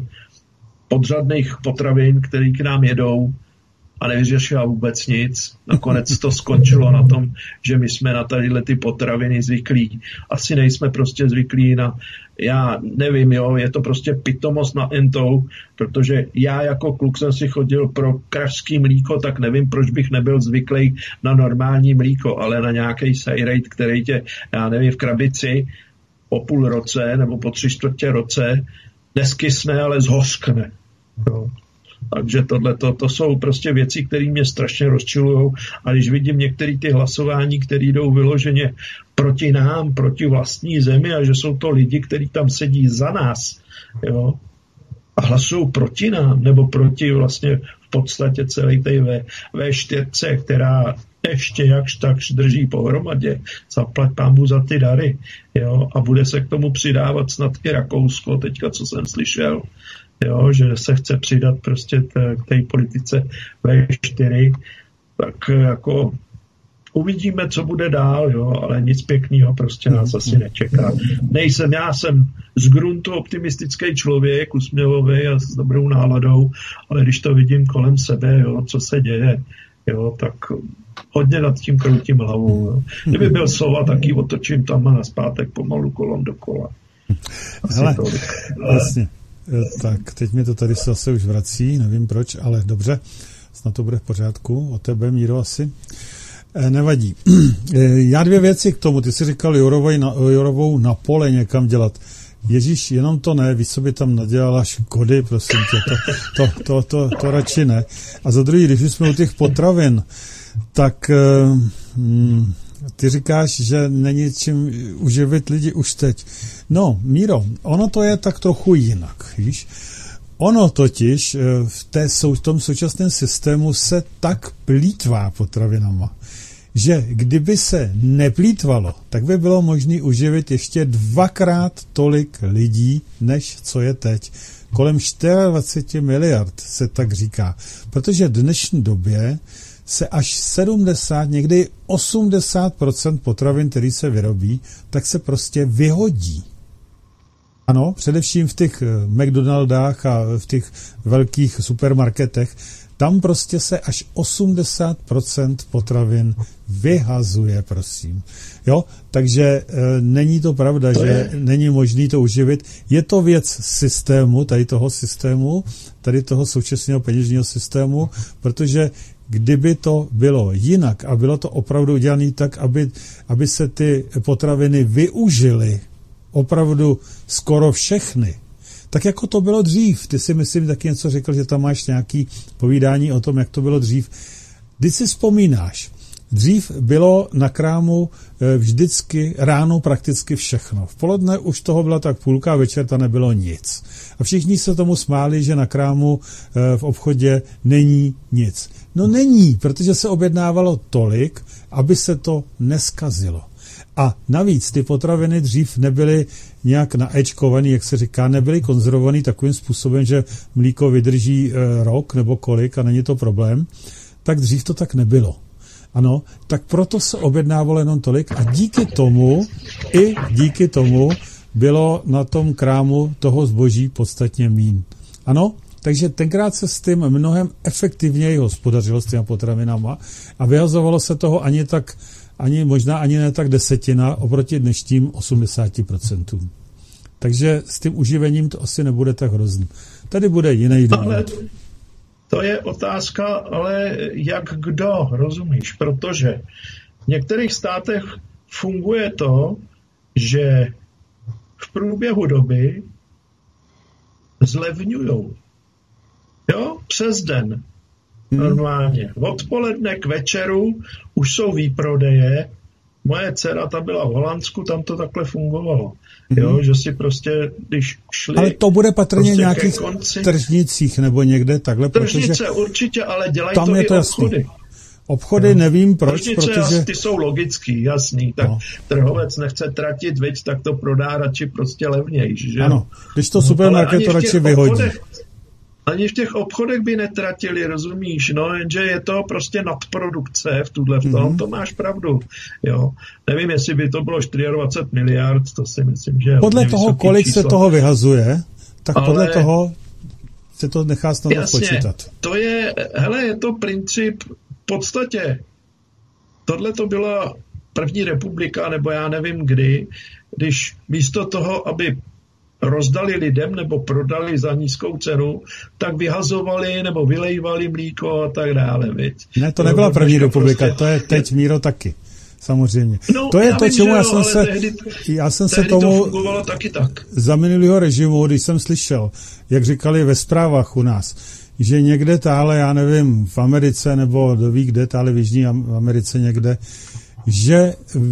podřadných potravin, které k nám jedou, a nevyřešila vůbec nic. Nakonec to skončilo na tom, že my jsme na tadyhle ty potraviny zvyklí. Asi nejsme prostě zvyklí na, já nevím, jo, je to prostě pitomost na entou, protože já jako kluk jsem si chodil pro krašský mlíko, tak nevím, proč bych nebyl zvyklý na normální mlíko, ale na nějaký sajrejt, který tě, já nevím, v krabici po půl roce nebo po 3/4 roce neskysne, ale zhořkne. Jo. Takže to jsou prostě věci, které mě strašně rozčilujou. A když vidím některé ty hlasování, které jdou vyloženě proti nám, proti vlastní zemi, a že jsou to lidi, kteří tam sedí za nás, jo, a hlasují proti nám, nebo proti vlastně v podstatě celé té V4, která ještě jakž takž drží pohromadě, zaplať pánbůh za ty dary, jo, a bude se k tomu přidávat snad i Rakousko, teďka, co jsem slyšel, jo, že se chce přidat prostě k té politice V4, tak jako uvidíme, co bude dál, jo, ale nic pěkného prostě nás asi nečeká. Já jsem z gruntu optimistický člověk, usměvavý a s dobrou náladou, ale když to vidím kolem sebe, jo, co se děje, jo, tak hodně nad tím kroutím hlavou. Jo. Kdyby byl sova, tak ji otočím tam a nazpátek pomalu kolem dokola. Hele, vlastně. Tak, teď mi to tady zase už vrací, nevím proč, ale dobře, snad to bude v pořádku, o tebe, Míro, asi. Nevadí. Já 2 věci k tomu, ty jsi říkal Jourovou na pole někam dělat. Ježíš, jenom to ne, víš, co by tam nadělala škody, prosím tě, to radši ne. A za druhý, když jsme u těch potravin, tak ty říkáš, že není čím uživit lidi už teď. No, Míro, ono to je tak trochu jinak, víš? Ono totiž v tom současném systému se tak plýtvá potravinama, že kdyby se neplýtvalo, tak by bylo možné uživit ještě 2x tolik lidí, než co je teď. Kolem 24 miliard se tak říká. Protože v dnešní době se až 70, někdy 80% potravin, který se vyrobí, tak se prostě vyhodí. Ano, především v těch McDonaldách a v těch velkých supermarketech, tam prostě se až 80% potravin vyhazuje, prosím. Jo, takže není to pravda, že není možný to uživit. Je to věc systému, tady toho současného peněžního systému, protože kdyby to bylo jinak a bylo to opravdu udělané tak, aby se ty potraviny využily opravdu skoro všechny, Tak jako to bylo dřív. Ty si myslím taky něco řekl, že tam máš nějaký povídání o tom, jak to bylo dřív. Když si vzpomínáš, dřív bylo na krámu vždycky ráno prakticky všechno. V poledne už toho byla tak půlka a večer to nebylo nic. A všichni se tomu smáli, že na krámu v obchodě není nic. No není, protože se objednávalo tolik, aby se to neskazilo. A navíc ty potraviny dřív nebyly nějak naéčkovaný, jak se říká, nebyly konzervovaný takovým způsobem, že mlíko vydrží rok nebo kolik a není to problém. Tak dřív to tak nebylo. Ano, tak proto se objednávalo jenom tolik a díky tomu bylo na tom krámu toho zboží podstatně míň. Ano, takže tenkrát se s tím mnohem efektivněji hospodařilo s těma potravinama a vyhazovalo se toho možná ani ne tak 10% oproti dnešním 80%. Takže s tím uživením to asi nebude tak hrozný. Tady bude jiný důvod. To je otázka, ale jak kdo, rozumíš? Protože v některých státech funguje to, že v průběhu doby zlevňujou. Jo, přes den. Normálně. Odpoledne k večeru už jsou výprodeje. Moje dcera, ta byla v Holandsku, tam to takhle fungovalo. Jo, že si prostě, když šli... Ale to bude patrně prostě nějakých tržnicích nebo někde takhle, tržnice protože... určitě, ale dělají to i obchody. Jasný. Obchody nevím proč, tržnice, protože... ty jsou logický, jasný. Tak trhovec nechce tratit, viď, tak to prodá radši prostě levnější, že? Ano, když to supermarket to radši vyhodí. Ani v těch obchodech by netratili, rozumíš, no, jenže je to prostě nadprodukce v tom, to máš pravdu, jo. Nevím, jestli by to bylo 24 miliard, to si myslím, že... Podle toho, kolik číslo se toho vyhazuje, tak ale podle toho se to nechá snadno počítat. To je, je to princip v podstatě. Tohle to byla první republika, nebo já nevím kdy, když místo toho, aby rozdali lidem nebo prodali za nízkou cenu, tak vyhazovali nebo vylejvali mlíko a tak dále. Viď? Ne, to nebyla první republika, prostě... to je teď Míro taky. Samozřejmě. No, to je to, čemu já jsem se tomu to taky tak. Za minulého režimu, když jsem slyšel, jak říkali ve zprávách u nás, že někde táhle, já nevím, v Americe nebo ví kde, táhle v Jižní Americe někde, že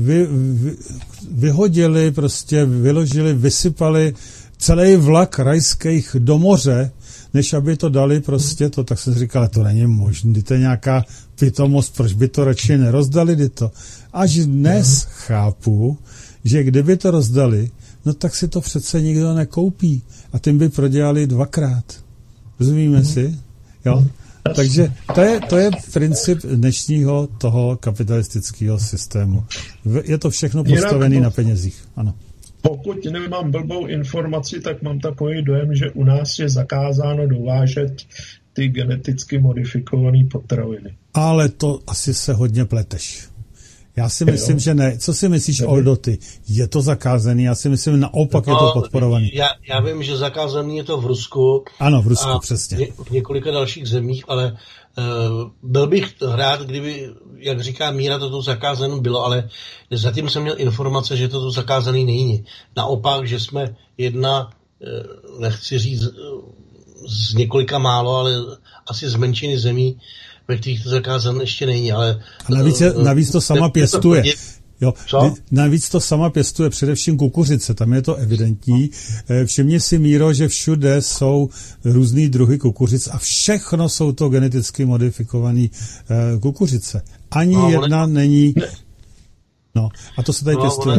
vyhodili, prostě vyložili, vysypali celý vlak rajských do moře, než aby to dali prostě to, tak jsem si říkal, to není možné, to je nějaká pitomost, proč by to radši nerozdali, to. Až dnes chápu, že kdyby to rozdali, no tak si to přece nikdo nekoupí a tím by prodělali dvakrát. Rozumíme si? Jo? Takže to je princip dnešního toho kapitalistického systému. Je to všechno postavené na penězích. Ano. Pokud nemám blbou informaci, tak mám takový dojem, že u nás je zakázáno dovážet ty geneticky modifikované potraviny. Ale to asi se hodně pleteš. Já si myslím, že ne. Co si myslíš, Oldo, ty? Je to zakázaný? Já si myslím, naopak je to podporovaný. Já vím, že zakázaný je to v Rusku. Ano, v Rusku, přesně. V několika dalších zemích, ale byl bych rád, kdyby, jak říká Míra, toto zakázané bylo, ale zatím jsem měl informace, že toto zakázaný není. Naopak, že jsme jedna, nechci říct z několika málo, ale asi z menšiny zemí, ve kterých to zakázané ještě není, ale... A navíc to sama pěstuje. Jo, navíc to sama pěstuje především kukuřice, tam je to evidentní. Všimni si, Míro, že všude jsou různý druhy kukuřic a všechno jsou to geneticky modifikované kukuřice. Ani jedna není... No, a to se tady pěstuje.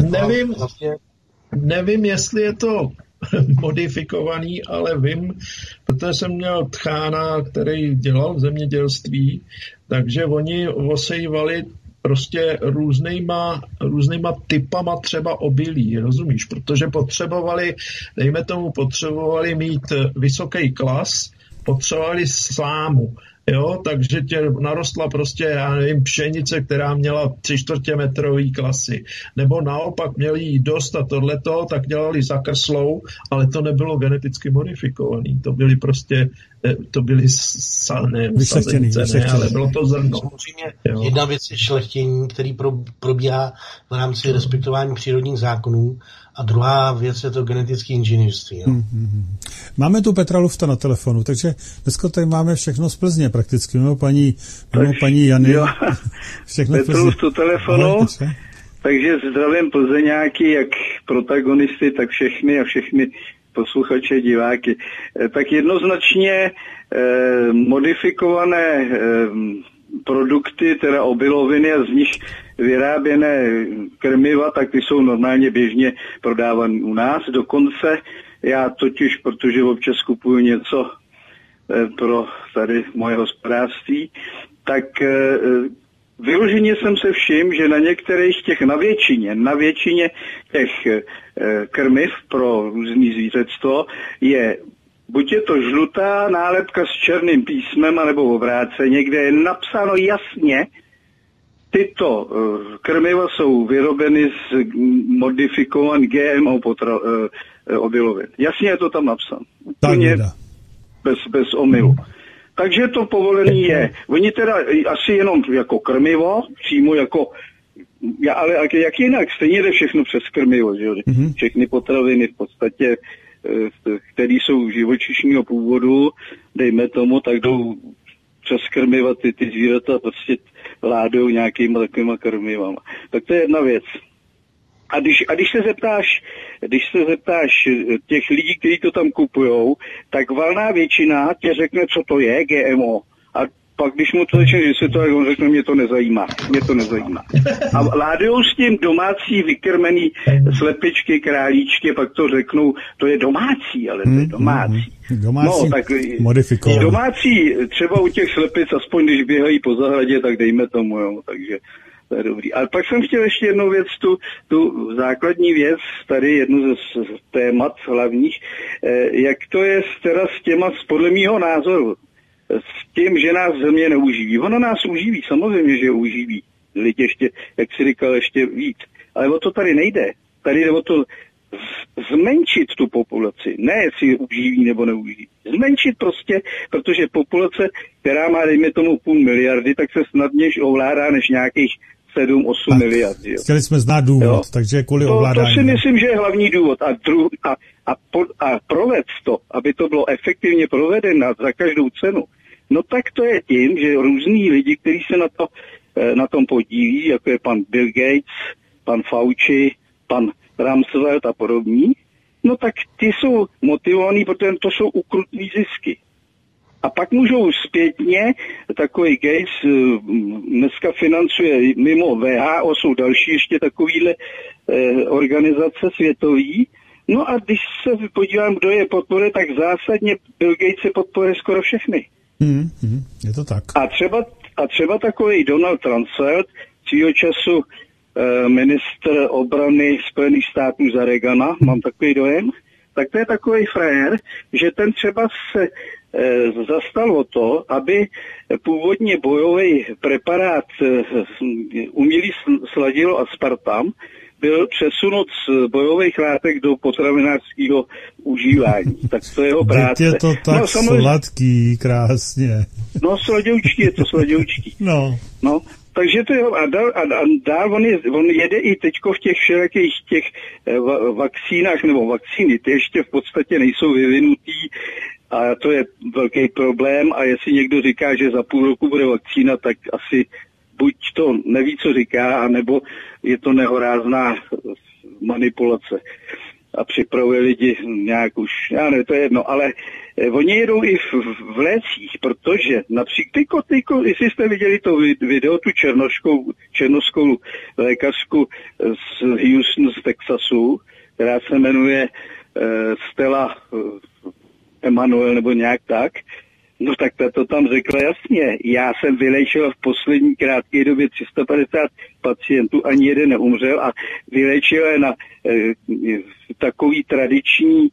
Nevím, jestli je to modifikovaný, ale vím, protože jsem měl tchána, který dělal v zemědělství, takže oni osejvali prostě různýma typama třeba obilí, rozumíš? Protože potřebovali mít vysoký klas, potřebovali slámu, jo, takže tě narostla prostě, já nevím, pšenice, která měla 3/4 metrový klasy, nebo naopak měli jí dost a tohleto, tak dělali zakrslou, ale to nebylo geneticky modifikovaný, to byly prostě, sazenice, ale bylo to zrno. Samozřejmě jedna věc je šlechtění, který probíhá v rámci respektování přírodních zákonů, A druhá věc je to genetické inženýrství. No. Máme tu Petra Lufta na telefonu, takže dneska tady máme všechno z Plzně prakticky. Mimo paní Jany. Jo. Všechno Petr Luft u telefonu, takže zdravím Plzeňáky, jak protagonisty, tak všechny posluchače, diváky. Tak jednoznačně modifikované produkty, teda obiloviny a z nich vyráběné krmiva, tak ty jsou normálně běžně prodávané u nás. Dokonce já totiž, protože občas kupuju něco pro tady moje hospodářství, tak vyloženě jsem se všiml, že na některých těch, na většině těch krmiv pro různý zvířectvo je buď je to žlutá nálepka s černým písmem, anebo obráceně, kde je napsáno jasně, tyto krmiva jsou vyrobeny z modifikovaných GMO obilovin. Jasně je to tam napsáno. Úplně bez omylu. Takže to povolený je. Oni teda asi jenom jako krmivo, přímo jako, ale jak jinak, stejně jde všechno přes krmivo, že? Všechny potraviny v podstatě, které jsou živočišního původu, dejme tomu, tak jdou přes krmiva, ty zvířata prostě ládou nějakýma takovýma krmivama. Tak to je jedna věc. A když se zeptáš těch lidí, kteří to tam kupujou, tak valná většina tě řekne, co to je GMO. A pak, když mu to začne vysvětlovat, on řekne, mě to nezajímá. A ládujou s tím domácí vykrmený slepičky, králíčky, pak to řeknou, to je domácí, ale to je domácí. Domácí, tak modifikovaný. Domácí, třeba u těch slepic, aspoň když běhají po zahradě, tak dejme tomu, jo, takže to je dobrý. Ale pak jsem chtěl ještě jednu věc, tu základní věc, tady jednu z témat hlavních, jak to je teda s těma, podle mýho názoru, s tím, že nás země neuživí. Ono nás uživí, samozřejmě, že uživí. Lidi ještě, jak si říkal, ještě víc. Ale o to tady nejde. Tady jde o to zmenšit tu populaci. Ne, jestli uživí nebo neuživí. Zmenšit prostě, protože populace, která má, dejme tomu 500 miliardy, tak se snadněji ovládá než nějakých 7-8 miliard. Jo. Chtěli jsme znát důvod, jo. Takže kvůli ovládání. To si myslím, že je hlavní důvod. A provést to, aby to bylo efektivně provedeno za každou cenu, no tak to je tím, že různí lidi, kteří se na tom podílí, jako je pan Bill Gates, pan Fauci, pan Rumsfeld a podobní, no tak ty jsou motivovaní, protože to jsou ukrutný zisky. A pak můžou zpětně, takový Gates dneska financuje mimo WHO, jsou další ještě takovýhle organizace světový. No a když se podívám, kdo je podporuje, tak zásadně Bill Gates se podporuje skoro všechny. Je to tak. A třeba takový Donald Rumsfeld, svýho času ministr obrany Spojených států za Reagana, mám takový dojem, tak to je takový frajer, že ten třeba se zastal o to, aby původně bojový preparát umělý sladilo aspartam byl přesunut z bojových látek do potravinářského užívání. Tak to je jeho práce. Je to tak sladký, krásně. No, sladoučký, je to sladoučký. No, takže to je, a dál on jede i teďko v těch všelijakých těch vakcínách, nebo vakcíny, ty ještě v podstatě nejsou vyvinutý, a to je velký problém, a jestli někdo říká, že za půl roku bude vakcína, tak asi buď to neví, co říká, anebo je to nehorázná manipulace a připravuje lidi nějak už, já nevím, to je jedno, ale oni jedou i v lécích, protože například, jestli jste viděli to video, tu černošskou lékařku z Houston, z Texasu, která se jmenuje Stella Emanuel nebo nějak tak, no tak to tam řekla jasně. Já jsem vyléčila v poslední krátké době 350 pacientů, ani jeden neumřel, a vyléčila je na takový tradiční,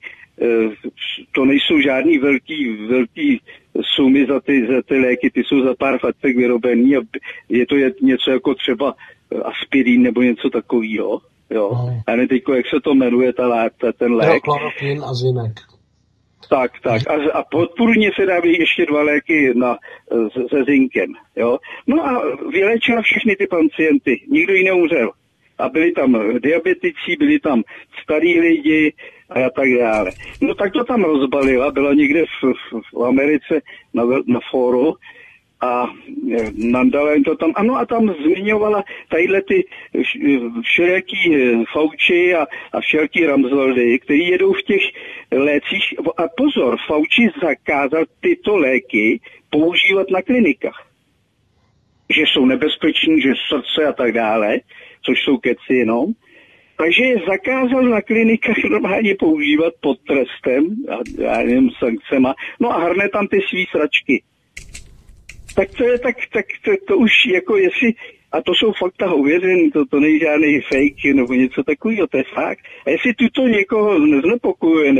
to nejsou žádný velký sumy za ty léky, ty jsou za pár facek vyrobený a je to něco jako třeba aspirín nebo něco takového. Jo. A ne teďko, jak se to jmenuje, ten lék. Chloroquin a zinek. Tak. A podpůrně se dávají ještě 2 léky se zinkem. Jo? No a vyléčila všechny ty pacienty. Nikdo jí neumřel. a byli tam diabetici, byli tam starí lidi a tak dále. No tak to tam rozbalila, byla někde v Americe na fóru a nadala jim to tam, ano, a tam zmiňovala tadyhle ty všelijaký Fauci a všelijaký Ramsfeldy, který jedou v těch lécích. A pozor, Fauci zakázal tyto léky používat na klinikách. Že jsou nebezpeční, že srdce a tak dále, což jsou keci jenom. Takže je zakázal na klinikách normálně používat pod trestem a já nevím, sankcema. No a hrne tam ty svý sračky. Tak to už jako jestli, a to jsou fakta hověřin, to není žádný fake nebo něco takového, to je fakt. A jestli tuto někoho neznepokojuje,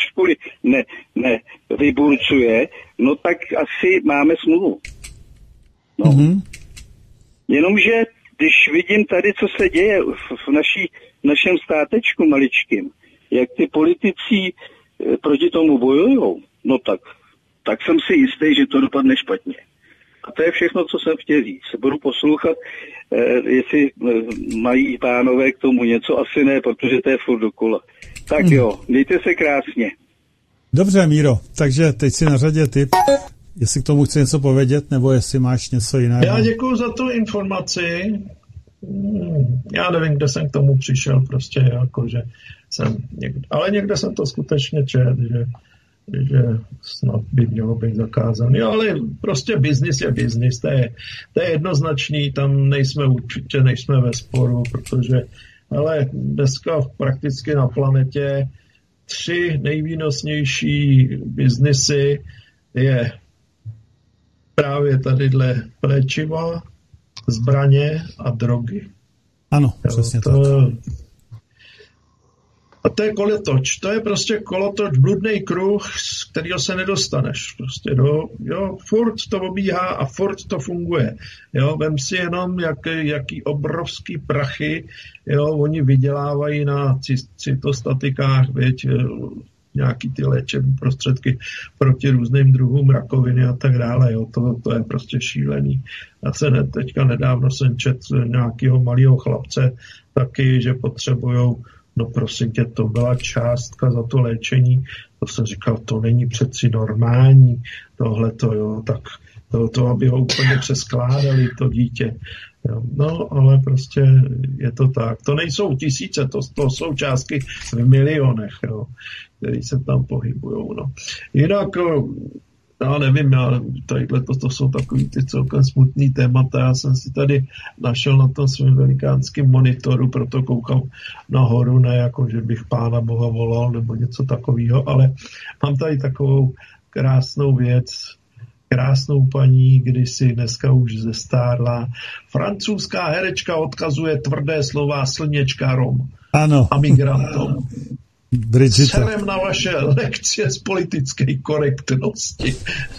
vyburcuje, no tak asi máme smůlu. No. Mm-hmm. Jenomže, když vidím tady, co se děje v našem státečku maličkým, jak ty politici proti tomu bojujou, no tak jsem si jistý, že to dopadne špatně. A to je všechno, co jsem chtěl říct. Budu poslouchat, jestli mají pánové k tomu něco, asi ne, protože to je furt dokola. Tak jo, mějte se krásně. Dobře, Míro, takže teď si na řadě ty, jestli k tomu chci něco povědět, nebo jestli máš něco jiného. Já děkuju za tu informaci. Já nevím, kde jsem k tomu přišel, prostě jakože jsem ale někde jsem to skutečně četl, že snad by mělo být zakázaný, ale prostě biznis je biznis, to je jednoznačný, tam určitě nejsme ve sporu, protože ale dneska prakticky na planetě 3 nejvýnosnější biznisy je právě tadyhle léčiva, zbraně a drogy. Ano, přesně tak. A to je kolotoč. To je prostě kolotoč, bludný kruh, z kterého se nedostaneš. Prostě, furt to obíhá a furt to funguje. Jo, vem si jenom, jaký obrovský prachy, oni vydělávají na cytostatikách, nějaký ty léčebné prostředky proti různým druhům rakoviny a tak dále. Jo. To je prostě šílený. Já teďka nedávno jsem četl nějakého malého chlapce taky, že potřebujou, no prosím tě, to byla částka za to léčení. To jsem říkal, to není přeci normální tohleto, jo, tak to aby ho úplně přeskládali, to dítě. Jo. No, ale prostě je to tak. To nejsou tisíce, to jsou částky v milionech, jo, které se tam pohybujou. No. Jinak, já nevím, to jsou takový ty celkem smutný témata. Já jsem si tady našel na tom svém velikánském monitoru, proto koukám nahoru, ne jako, že bych Pána Boha volal nebo něco takového, ale mám tady takovou krásnou věc, krásnou paní, kdysi dneska už zestárla. Francouzská herečka odkazuje tvrdé slova slněčka Rom. Ano. A migrantům. Bridgita. Serem na vaše lekcie z politické korektnosti.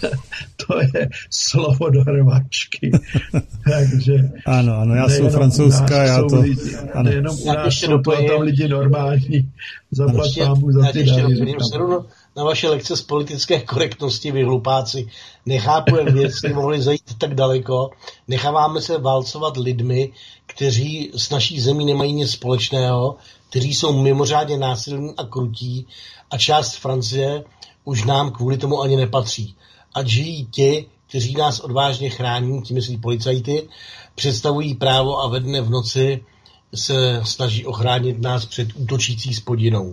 To je slovo do hrvačky. Takže ano, já jsem francouzská, já to... Ano. Nejenom u nás jsou tam lidi normální. Zaplať pámu za ty dary. Na vaše lekce z politické korektnosti, vy hlupáci. Nechápu, jak věci mohli zajít tak daleko. Necháváme se válcovat lidmi, kteří s naší zemí nemají nic společného, kteří jsou mimořádně násilní a krutí a část Francie už nám kvůli tomu ani nepatří. Ať žijí ti, kteří nás odvážně chrání, tím myslí policajty, představují právo a ve dne v noci se snaží ochránit nás před útočící spodinou.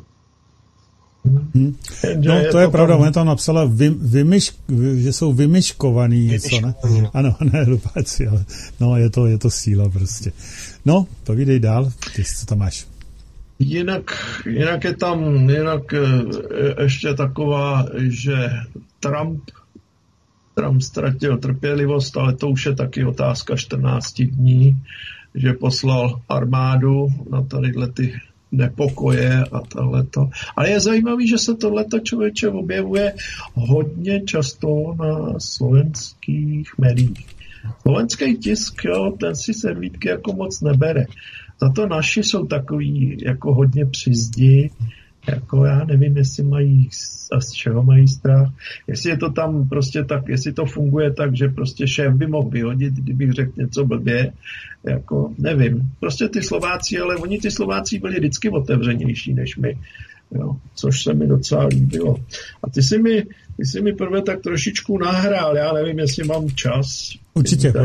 No, to je pravda, ona tam napsala, že jsou vymyškovaný něco, ne? Ano, ne, hlupáci, ale no, je to síla prostě. No, povídej dál, ty co tam máš. Jinak je tam ještě taková, že Trump ztratil trpělivost, ale to už je taky otázka 14 dní, že poslal armádu na tadyhle ty nepokoje a tohleto. Ale je zajímavý, že se tohleto člověče objevuje hodně často na slovenských médiích. Slovenský tisk, jo, ten si servítky jako moc nebere. Za to naši jsou takový jako hodně při zdi, Jako já nevím, jestli mají a z čeho mají strach. Jestli je to tam prostě tak, jestli to funguje tak, že prostě šéf by mohl vyhodit, kdybych řekl něco blbě, jako nevím. Prostě ty Slováci, ale oni ty Slováci byli vždycky otevřenější než my, jo, což se mi docela líbilo. A ty jsi mi prvé tak trošičku nahrál, já nevím, jestli mám čas. Určitě,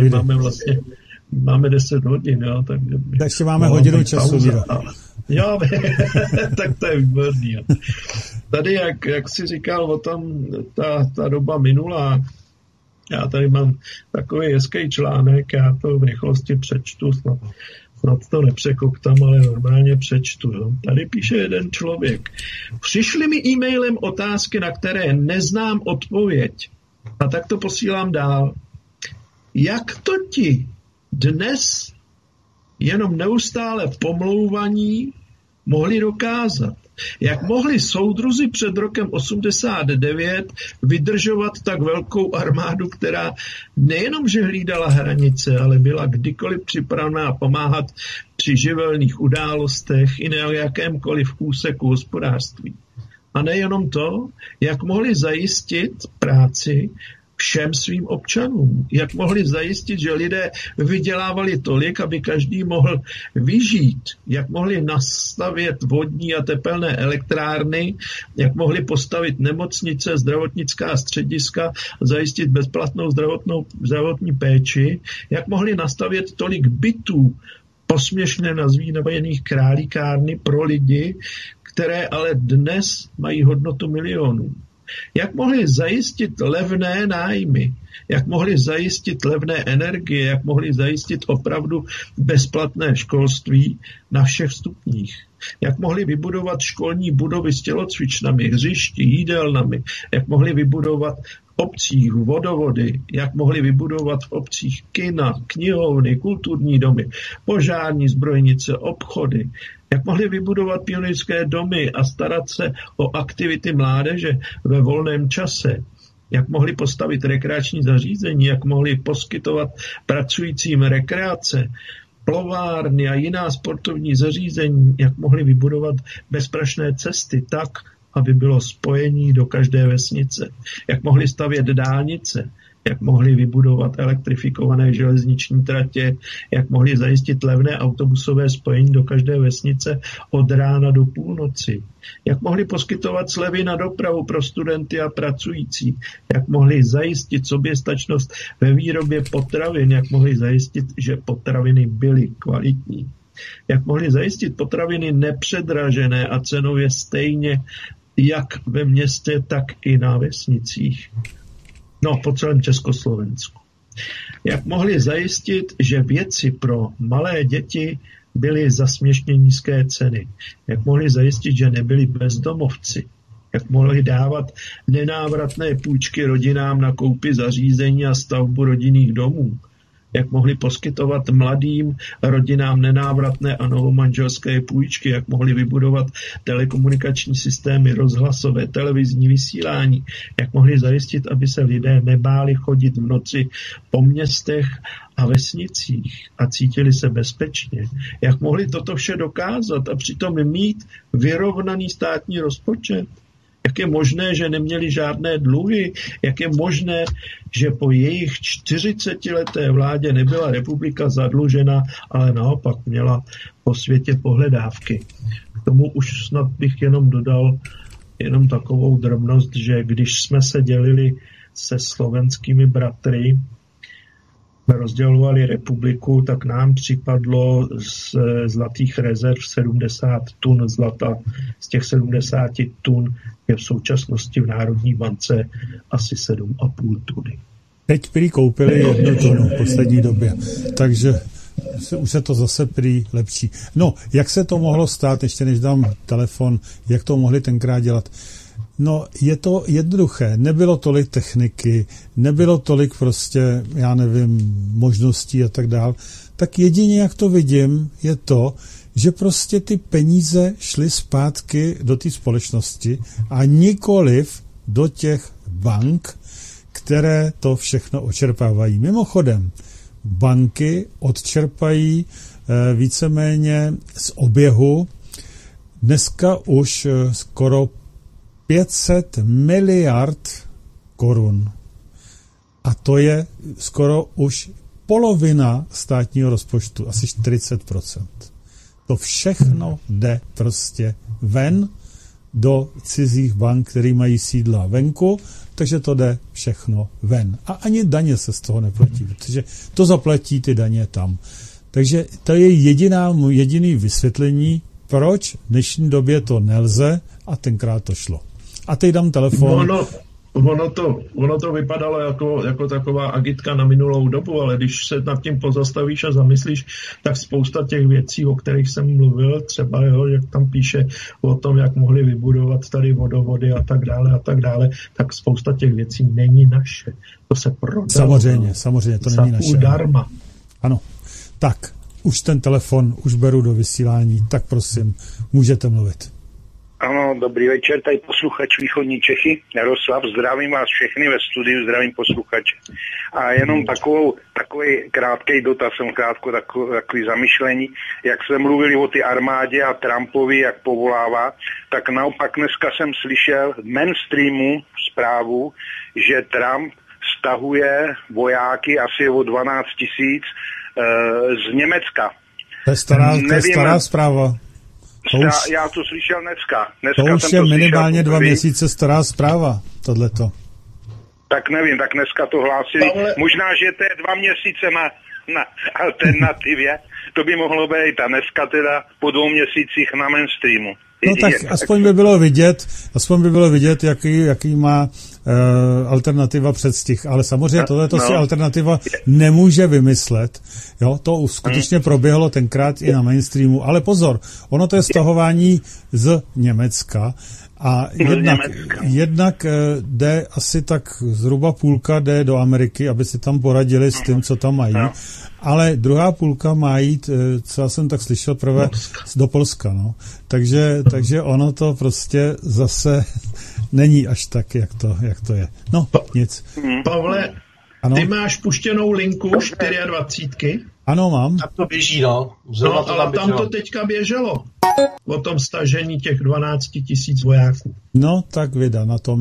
máme 10 hodin, jo, tak ještě máme hodinu času. Jo, tak to je výborný. Jo. Tady, jak jsi říkal o tom, ta doba minulá, já tady mám takový hezký článek, já to v rychlosti přečtu, snad to nepřekoktám, ale normálně přečtu. Jo. Tady píše jeden člověk. Přišly mi e-mailem otázky, na které neznám odpověď. A tak to posílám dál. Jak to ti dnes jenom neustále pomlouvaní mohli dokázat? Jak mohli soudruzi před rokem 89 vydržovat tak velkou armádu, která nejenom, že hlídala hranice, ale byla kdykoliv připravená pomáhat při živelných událostech i na jakémkoliv úseku hospodářství? A nejenom to, jak mohli zajistit práci všem svým občanům. Jak mohli zajistit, že lidé vydělávali tolik, aby každý mohl vyžít. Jak mohli nastavět vodní a tepelné elektrárny, jak mohli postavit nemocnice, zdravotnická střediska, zajistit bezplatnou zdravotní péči, jak mohli nastavět tolik bytů posměšně nazývaných králíkárny pro lidi, které ale dnes mají hodnotu milionů. Jak mohli zajistit levné nájmy, jak mohli zajistit levné energie, jak mohli zajistit opravdu bezplatné školství na všech stupních. Jak mohli vybudovat školní budovy s tělocvičnami, hřišti, jídelnami, jak mohli vybudovat v obcích vodovody, jak mohli vybudovat v obcích kina, knihovny, kulturní domy, požární zbrojnice, obchody, jak mohli vybudovat pionýrské domy a starat se o aktivity mládeže ve volném čase, jak mohli postavit rekreační zařízení, jak mohli poskytovat pracujícím rekreace, plovárny a jiná sportovní zařízení, jak mohli vybudovat bezprašné cesty tak, aby bylo spojení do každé vesnice, jak mohli stavět dálnice, jak mohli vybudovat elektrifikované železniční tratě, jak mohli zajistit levné autobusové spojení do každé vesnice od rána do půlnoci, jak mohli poskytovat slevy na dopravu pro studenty a pracující, jak mohli zajistit soběstačnost ve výrobě potravin, jak mohli zajistit, že potraviny byly kvalitní, jak mohli zajistit potraviny nepředražené a cenově stejně jak ve městě, tak i na vesnicích. No, po celém Československu. Jak mohli zajistit, že věci pro malé děti byly za směšně nízké ceny. Jak mohli zajistit, že nebyli bezdomovci. Jak mohli dávat nenávratné půjčky rodinám na koupi zařízení a stavbu rodinných domů. Jak mohli poskytovat mladým rodinám nenávratné a novomanželské půjčky, jak mohli vybudovat telekomunikační systémy, rozhlasové, televizní vysílání, jak mohli zajistit, aby se lidé nebáli chodit v noci po městech a vesnicích a cítili se bezpečně. Jak mohli toto vše dokázat a přitom mít vyrovnaný státní rozpočet. Jak je možné, že neměli žádné dluhy? Jak je možné, že po jejich 40leté vládě nebyla republika zadlužena, ale naopak měla po světě pohledávky? K tomu už snad bych jenom dodal jenom takovou drobnost, že když jsme se dělili se slovenskými bratry, rozdělovali republiku, tak nám připadlo z zlatých rezerv 70 tun zlata. Z těch 70 tun je v současnosti v Národní bance asi 7,5 tuny. Teď prý koupili 1 tunu v poslední době, takže už se to zase prý lepší. No, jak se to mohlo stát, ještě než dám telefon, jak to mohli tenkrát dělat? No, je to jednoduché. Nebylo tolik techniky, nebylo tolik prostě, já nevím, možností a tak dál. Tak jedině, jak to vidím, je to, že prostě ty peníze šly zpátky do té společnosti a nikoliv do těch bank, které to všechno očerpávají. Mimochodem, banky odčerpají víceméně z oběhu dneska už skoro 500 miliard korun. A to je skoro už polovina státního rozpočtu, asi 40%. To všechno jde prostě ven do cizích bank, které mají sídla venku, takže to jde všechno ven. A ani daně se z toho neplatí, protože to zaplatí ty daně tam. Takže to je jediný vysvětlení, proč v dnešní době to nelze a tenkrát to šlo. A teď dám telefon. Ono to vypadalo jako taková agitka na minulou dobu, ale když se nad tím pozastavíš a zamyslíš, tak spousta těch věcí, o kterých jsem mluvil, třeba, jak tam píše o tom, jak mohli vybudovat tady vodovody a tak dále, tak spousta těch věcí není naše. To se prodalo. Samozřejmě, to není naše. Darma. Ano. Tak, už ten telefon, už beru do vysílání, tak prosím, můžete mluvit. Ano, dobrý večer, tady posluchač Východní Čechy, Jaroslav, zdravím vás všechny ve studiu, zdravím posluchače. A jenom takový krátký dotaz, takový zamyšlení, jak jsme mluvili o ty armádě a Trumpovi, jak povolává, tak naopak dneska jsem slyšel v mainstreamu zprávu, že Trump stahuje vojáky asi o 12 000 z Německa. To je stará zpráva. Já to slyšel dneska to už je minimálně 2 měsíce stará zpráva, tohleto. Tak nevím, tak dneska to hlásili. Možná, že to je 2 měsíce na alternativě, to by mohlo být. A dneska teda po 2 měsících na mainstreamu. No tak aspoň by bylo vidět, jaký má alternativa předstih. Ale samozřejmě tohleto si alternativa nemůže vymyslet. Jo, to skutečně proběhlo tenkrát i na mainstreamu. Ale pozor, ono to je stahování z Německa. A jednak jde asi tak zhruba půlka jde do Ameriky, aby si tam poradili s tím, co tam mají. Ale druhá půlka má jít, co já jsem tak slyšel, prvé do Polska. No. Takže ono to prostě zase není až tak, jak to je. No, nic. Pavle, ano? Ty máš puštěnou linku 24. Ano, mám. Tak to běží, no. Ale tam to teďka běželo. O tom stažení těch 12 000 vojáků. No, tak vida, na tom,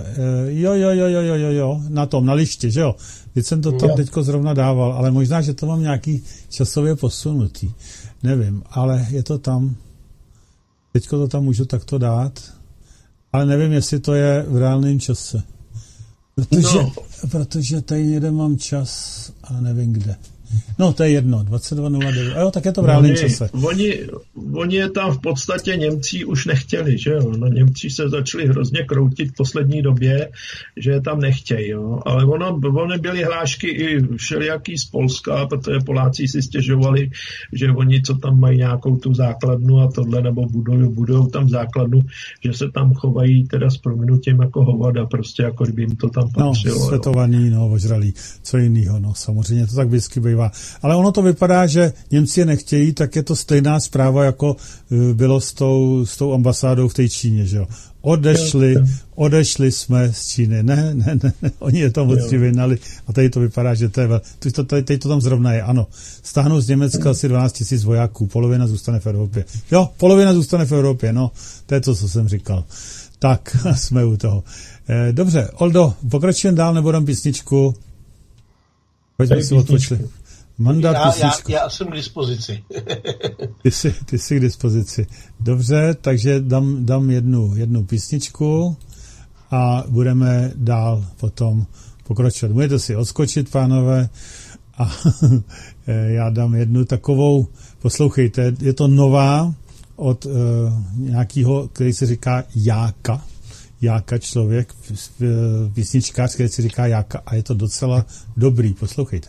na liště, že jo? Teď jsem to tam teďko zrovna dával, ale možná, že to mám nějaký časově posunutý. Nevím, ale je to tam. Teďko to tam můžu takto dát, ale nevím, jestli to je v reálném čase. Protože tady někde mám čas a nevím kde. No, to je jedno, 22:09. A jo, tak je to v reálném čase. Oni je tam v podstatě Němci už nechtěli, že jo? No, Němci se začali hrozně kroutit v poslední době, že je tam nechtějí, jo? Ale oni byly hlášky i všelijaký z Polska, protože Poláci si stěžovali, že oni, co tam mají nějakou tu základnu a tohle, nebo budou tam základnu, že se tam chovají teda s prominutím jako hovada, prostě jako kdyby jim to tam patřilo. No, světovaný, ožralý, co jinýho, no, samozřejmě to tak vždycky bývá. Ale ono to vypadá, že Němci je nechtějí, tak je to stejná zpráva, jako bylo s tou ambasádou v té Číně, že jo. Odešli jsme z Číny. Ne, oni je to moc vyhnali. A tady to vypadá, že to je teď to tam zrovna je, ano. Stáhnou z Německa asi 12 000 vojáků, polovina zůstane v Evropě. Jo, polovina zůstane v Evropě, no. To je to, co jsem říkal. Tak, jsme u toho. Dobře, Oldo, pokračujeme dál, nebo dám písničku? Pojďme si odpočli. Já jsem k dispozici. Ty jsi k dispozici. Dobře, takže dám jednu písničku a budeme dál potom pokračovat. Můžete si odskočit, pánové, a já dám jednu takovou, poslouchejte, je to nová od nějakého, který se říká Jáka člověk, písničkář, který se říká Jáka, a je to docela dobrý, poslouchejte.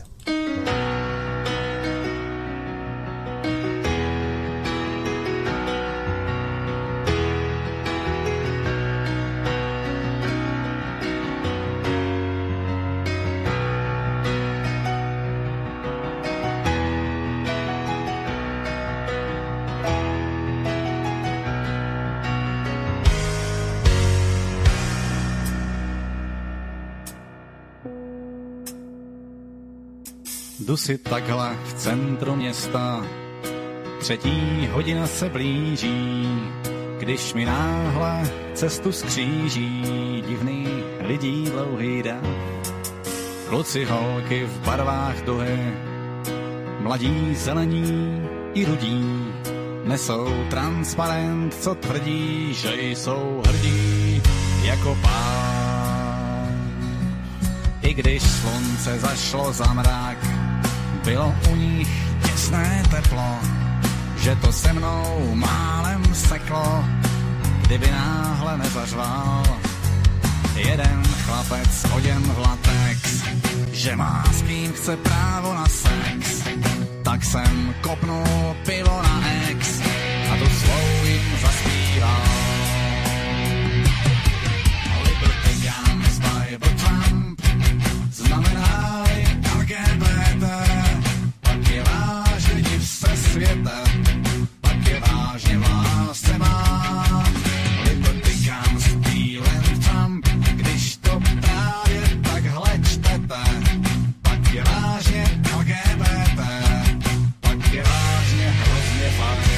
Jdu si takhle v centru města, 3. hodina se blíží, Když mi náhle cestu skříží divný lidí dlouhý dav. Kluci, holky v barvách duhy, mladí, zelení i rudí, nesou transparent, co tvrdí, že jsou hrdí jako pán. I když slunce zašlo za mrak, bylo u nich těsné teplo, že to se mnou málem seklo, kdyby náhle nezařval jeden chlapec oděn v latex, že má s kým chce právo na sex. Tak jsem kopnul pivo na ex a tu svou jim zaspíval. Liberty Guns, Bible Trump, znamená-li LGBT, pak je vážně div se světa, pak je vážně v lásce má. Liberty Guns, Bible Trump, když to právě takhle čtete, pak je vážně LGBT, pak je vážně hrozně fajn.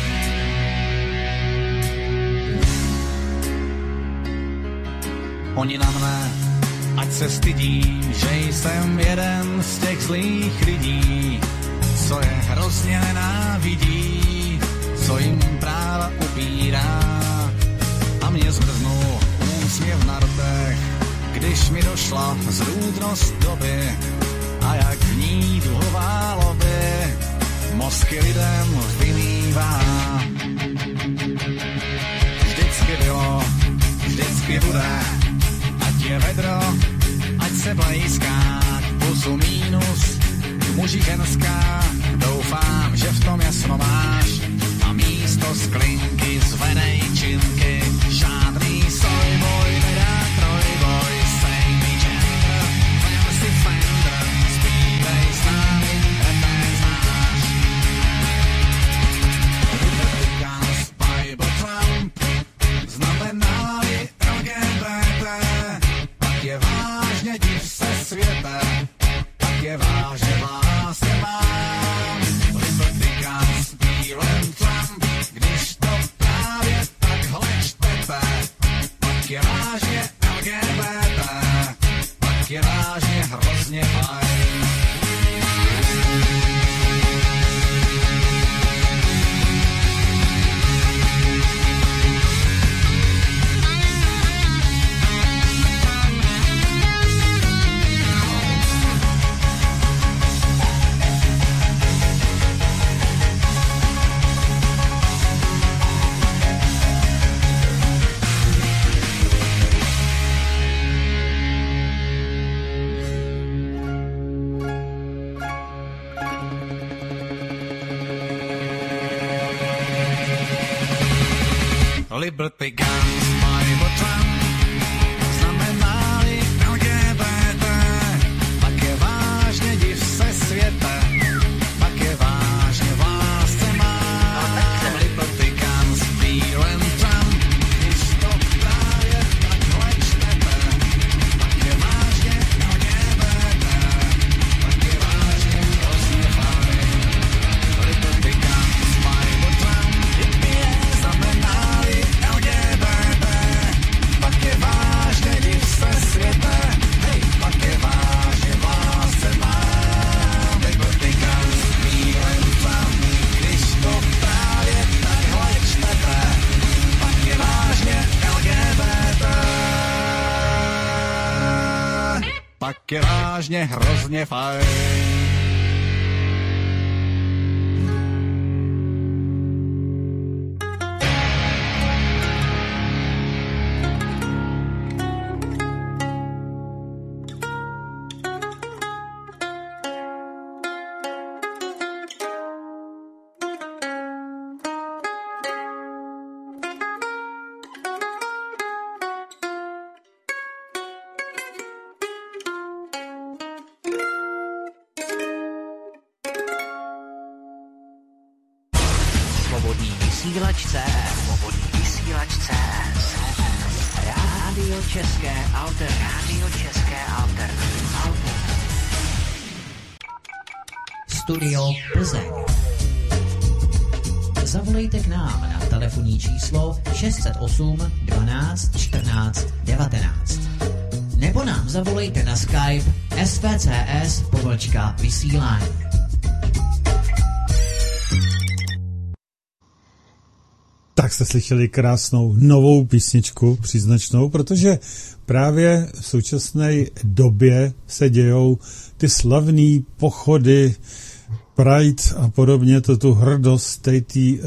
Oni na mne, ať se stydím, že jsem jeden z těch zlých lidí, co je hrozně nenávidí, co jim práva upírá. A mě zmrznul úsměv na rtech, když mi došla zrůdnost doby a jak v ní duhová lobby mozky lidem vymývá. Vždycky bylo, vždycky bude, ať je vedro, ať se blejská, plusu mínus, muži ženská, doufám, že v tom jasno máš a místo sklinky zvedej činky, žádný sojboj nedá trojboj, sej mi gender, vem si Fender, zpívej s námi, refrén znáš. Liberty Guns, Bible Trump, znamená-li LGBT, pak je vážně div se světa, pak je vážně lásce mám. Liberty Guns, Bible Trump, když to právě takhle čtete, pak je vážně LGBT, pak je vážně hrozně fajn. Liberty Guns, Bible Trump, znamená-li LGBT, pak je vážně div se světa, pak je vážně v lásce mám. Liberty Guns, Bible Trump, když to právě takhle čtete, pak je vážně LGBT, pak je vážně hrozně fajn. Liberty Guns, Bible Trump, znamená-li LGBT, pak je vážně div se světa, hej, pak je vážně v lásce mám. Liberty Guns, Bible Trump, když to právě takhle čtete, pak je vážně LGBT, pak je vážně hrozně fajn. Svobodný vysílač.cz Rádio České Alternativní. Studio Plzeň. Zavolejte k nám na telefonní číslo 608 12 14 19. Nebo nám zavolejte na Skype svcs_vysílání. Tak jste slyšeli krásnou novou písničku příznačnou, protože právě v současné době se dějou ty slavný pochody Pride a podobně, to tu hrdost té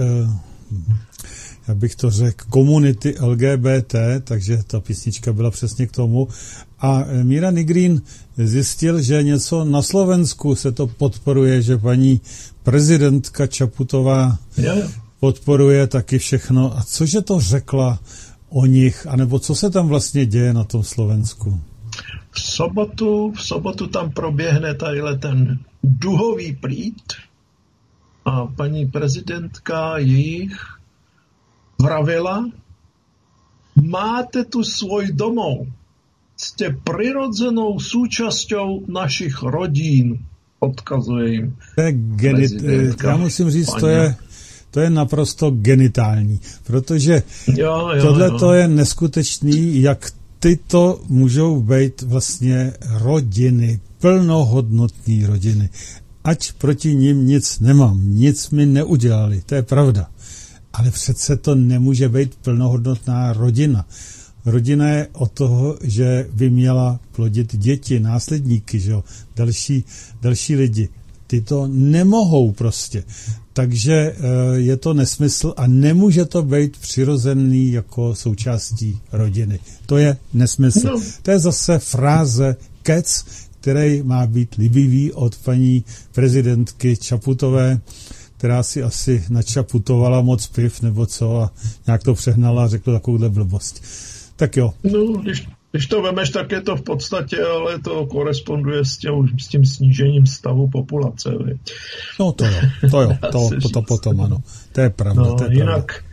já bych to řekl, komunity LGBT, takže ta písnička byla přesně k tomu. A Míra Nigrin zjistil, že něco na Slovensku se to podporuje, že paní prezidentka Čaputová podporuje taky všechno. A cože to řekla o nich, anebo co se tam vlastně děje na tom Slovensku? V sobotu tam proběhne tadyhle ten duhový plít a paní prezidentka jejich vravila, máte tu svoj domov, ste prirodzenou súčasťou našich rodín, odkazuje jim. Já musím říct, to je naprosto genitální, protože tohle to je neskutečný, jak tyto můžou být vlastně rodiny, plnohodnotné rodiny. Ať proti nim nic nemám, nic mi neudělali, to je pravda. Ale přece to nemůže být plnohodnotná rodina. Rodina je o toho, že by měla plodit děti, následníky, že jo? Další lidi. Ty to nemohou prostě. Takže je to nesmysl a nemůže to být přirozený jako součástí rodiny. To je nesmysl. No. To je zase fráze kec, který má být libivý od paní prezidentky Čaputové, která si asi načaputovala moc piv nebo co a nějak to přehnala a řekla takovouhle blbost. Tak jo. No, když to vemeš, tak je to v podstatě, ale to koresponduje s tím snížením stavu populace. No to potom, ano. To je pravda. No, to je jinak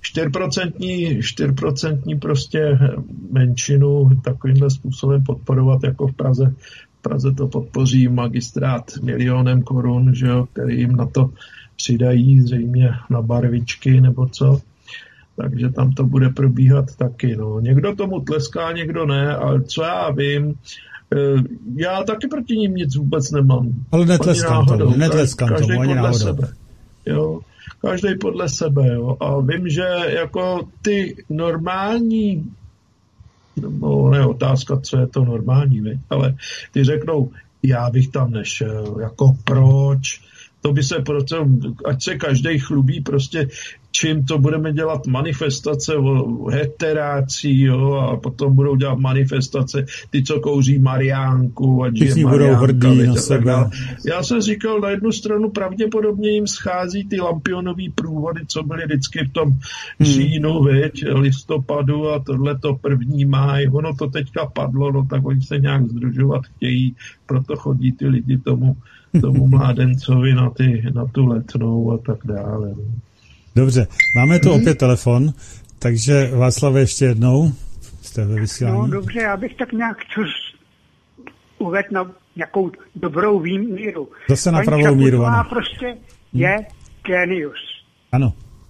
4% prostě menšinu takovýmhle způsobem podporovat jako v Praze. V Praze to podpoří magistrát 1 000 000 korun, že jo, který jim na to přidají zřejmě na barvičky nebo co. Takže tam to bude probíhat taky. No. Někdo tomu tleská, někdo ne, ale co já vím, já taky proti ním nic vůbec nemám. Ale netleskám tomu ani náhodou. Sebe. Jo. Každý podle sebe. Jo. A vím, že jako ty normální, no ne otázka, co je to normální, viď? Ale ty řeknou, já bych tam nešel, jako proč? To by se proto, ať se každý chlubí prostě, čím to budeme dělat manifestace o heterácii, jo, a potom budou dělat manifestace ty, co kouří Mariánku a žije Mariánka. Na sebe. Já jsem říkal, na jednu stranu pravděpodobně jim schází ty lampionový průvody, co byly vždycky v tom říjnu, listopadu a tohleto 1. máj. Ono to teďka padlo, no tak oni se nějak sdružovat chtějí, proto chodí ty lidi tomu mládencovi na tu Letnou a tak dále. Dobře, máme tu opět telefon, takže Václave ještě jednou, jste ve vysílání. No dobře, já bych tak nějak uvedl na nějakou dobrou míru. Zase na pravou míru, ano. Prostě je genius. Ano.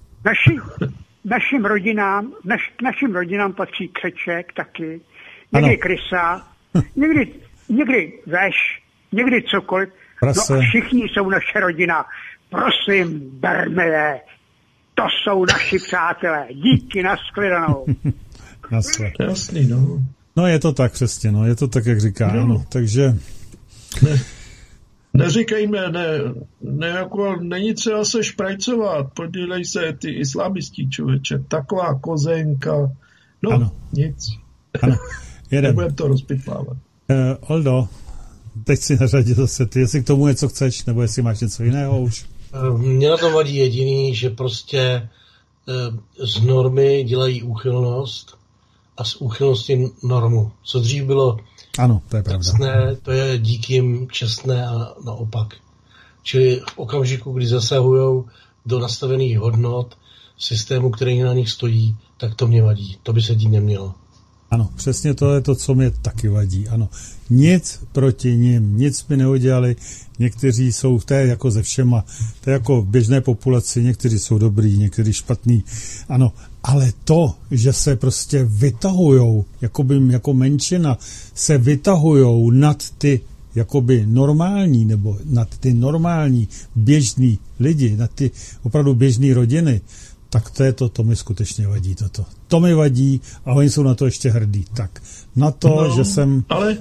Našim rodinám patří Křeček taky, někdy Krysa, někdy Veš, někdy cokoliv. Prase. No a všichni jsou naše rodina. Prosím, berme je. To jsou naši přátelé. Díky, nashledanou. Jasný, no. No je to tak přesně, no. Je to tak, jak říká, no. Ano. Takže... Neříkejme, jako není třeba se šprajcovat. Podívej se, ty islamistí, člověče. Taková kozenka. No, ano. Nic. Ano. Nebudeme to rozpitvávat. Oldo, teď si nařadil zase ty, jestli k tomu něco chceš, nebo jestli máš něco jiného už. Mně na tom vadí jediný, že prostě z normy dělají úchylnost a z úchylnosti normu. Co dřív bylo ano, to je pravda. čestné, to je díky jim čestné a naopak. Čili v okamžiku, kdy zasahují do nastavených hodnot systému, který na nich stojí, tak to mě vadí. To by se dít nemělo. Ano, přesně to je to, co mě taky vadí. Ano, nic proti nim, nic mi neudělali. Někteří jsou, to je jako ze všema, to je jako v běžné populaci, někteří jsou dobrý, někteří špatný. Ano, ale to, že se prostě vytahujou, jako menšina, se vytahujou nad ty jakoby normální, nebo nad ty normální běžný lidi, nad ty opravdu běžný rodiny, tak to mi skutečně vadí toto. To mi vadí a oni jsou na to ještě hrdí. Tak na to, že jsem... Ale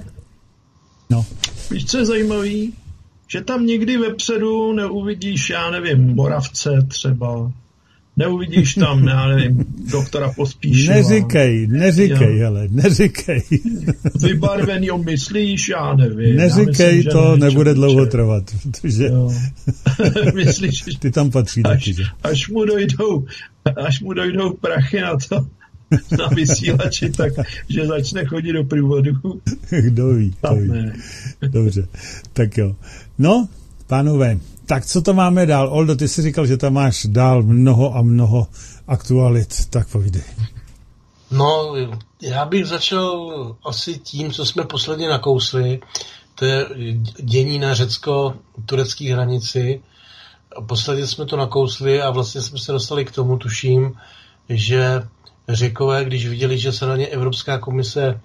víš, co je zajímavý? Že tam někdy vepředu neuvidíš, já nevím, Moravce třeba. Neuvidíš tam, já nevím, doktora Pospíšila. Neříkej, hele, neříkej. Vybarvenýho myslíš, já nevím. Neříkej, myslím, to nebude dlouho trvat, protože myslíš, ty tam patří taky, že? Až mu dojdou prachy na to, na vysílači, tak že začne chodit do průvodu. Kdo ví. Dobře, tak jo. No, pánové, tak co to máme dál? Oldo, ty jsi říkal, že tam máš dál mnoho a mnoho aktualit, tak povídej. No, já bych začal asi tím, co jsme posledně nakousli, to je dění na řecko-turecké hranici. Posledně jsme to nakousli a vlastně jsme se dostali k tomu, tuším, že Řekové, když viděli, že se na ně Evropská komise,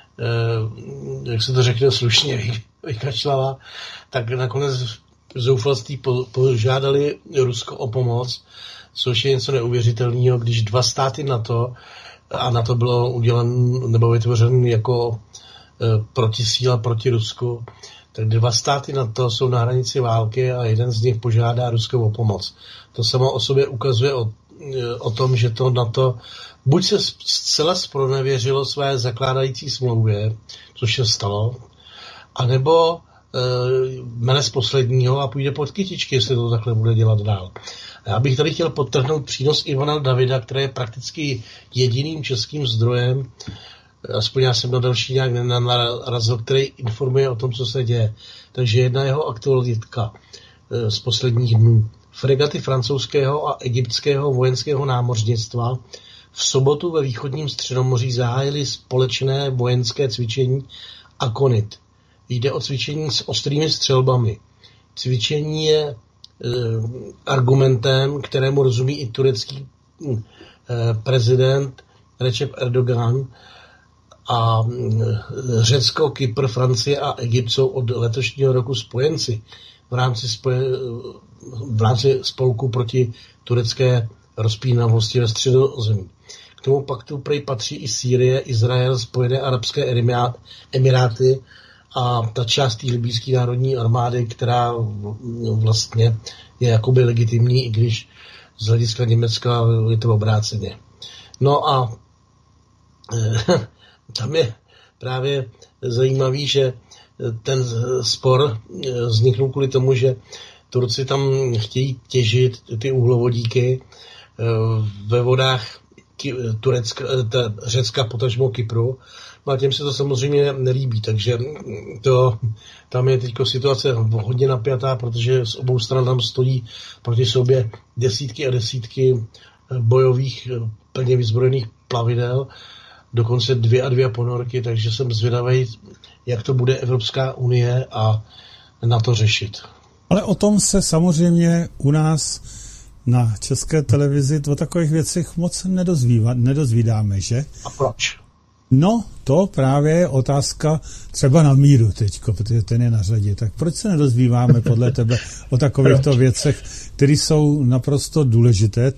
jak se to řekne slušně, vykašlala, tak nakonec zoufalství požádali Rusko o pomoc, což je něco neuvěřitelného, když dva státy NATO, a NATO bylo udělen nebo vytvořen jako protisíla proti Rusku, tak dva státy NATO jsou na hranici války a jeden z nich požádá Rusko o pomoc. To samo o sobě ukazuje o tom, že to NATO buď se zcela zpronevěřilo své zakládající smlouvě, což se stalo, anebo mene z posledního a půjde pod kytičky, jestli to takhle bude dělat dál. Já bych tady chtěl podtrhnout přínos Ivana Davida, který je prakticky jediným českým zdrojem, aspoň já jsem na další nějak narazil, který informuje o tom, co se děje. Takže jedna jeho aktualitka z posledních dnů. Fregaty francouzského a egyptského vojenského námořnictva v sobotu ve východním Středomoří zahájili společné vojenské cvičení Akonit. Jde o cvičení s ostrými střelbami. Cvičení je argumentem, kterému rozumí i turecký prezident Recep Erdogan, a Řecko, Kypr, Francie a Egypt jsou od letošního roku spojenci v rámci spolku proti turecké rozpínavosti ve Středozemí. K tomu paktu prej patří i Sýrie, Izrael, Spojené arabské emiráty a ta část té libýské národní armády, která vlastně je jakoby legitimní, i když z hlediska Německa je to obráceně. No a tam je právě zajímavý, že ten spor vzniknul kvůli tomu, že Turci tam chtějí těžit ty uhlovodíky ve vodách Řecka, potažmo Kypru. No a těm se to samozřejmě nelíbí, takže tam je teď situace hodně napjatá, protože z obou stran tam stojí proti sobě desítky a desítky bojových, plně vyzbrojených plavidel, dokonce 2 ponorky, takže jsem zvědavý, jak to bude Evropská unie a na to řešit. Ale o tom se samozřejmě u nás na České televizi o takových věcech moc nedozvídáme, že? A proč? No, to právě je otázka třeba na Míru teďko, protože ten je na řadě. Tak proč se nedozvíváme podle tebe o takovýchto věcech, které jsou naprosto důležité,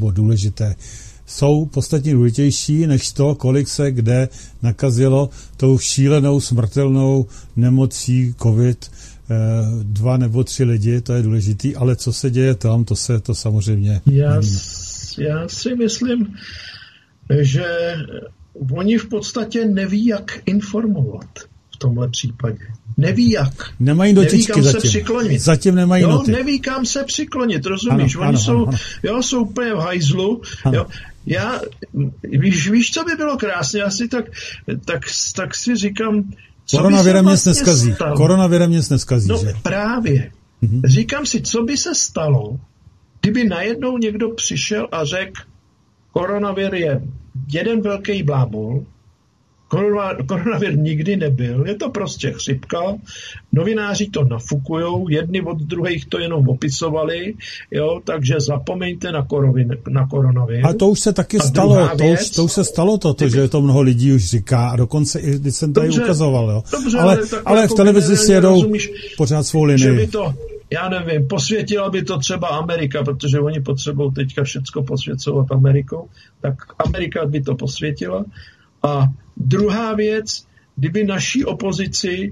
jsou podstatně důležitější než to, kolik se kde nakazilo tou šílenou smrtelnou nemocí COVID 2 nebo 3 lidi, to je důležitý, ale co se děje tam, to samozřejmě já si myslím, že oni v podstatě neví, jak informovat v tomhle případě. Neví jak. Nemají dotičky zatím. Zatím nemají noty. Neví kam se přiklonit, rozumíš? Oni jsou úplně v hajzlu. Jo. Víš, co by bylo krásně? Asi tak si říkám, Koronavirem nic neskazí. No že? Právě. Říkám si, co by se stalo, kdyby najednou někdo přišel a řekl, koronavir je jeden velký blábol Koronavir nikdy nebyl, je to prostě chřipka, novináři to nafukujou, jedni od druhých to jenom opisovali, jo, takže zapomeňte na koronavir. A to už se taky stalo, to už se stalo že to mnoho lidí už říká a dokonce i když jsem tady ukazoval, jo. Dobře, ale v televizi si jedou pořád svou linii. Že by to, já nevím, posvětila by to třeba Amerika, protože oni potřebují teďka všecko posvěcovat Amerikou, tak Amerika by to posvětila. A druhá věc, kdyby naší opozici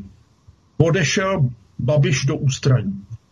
odešel Babiš do ústraní.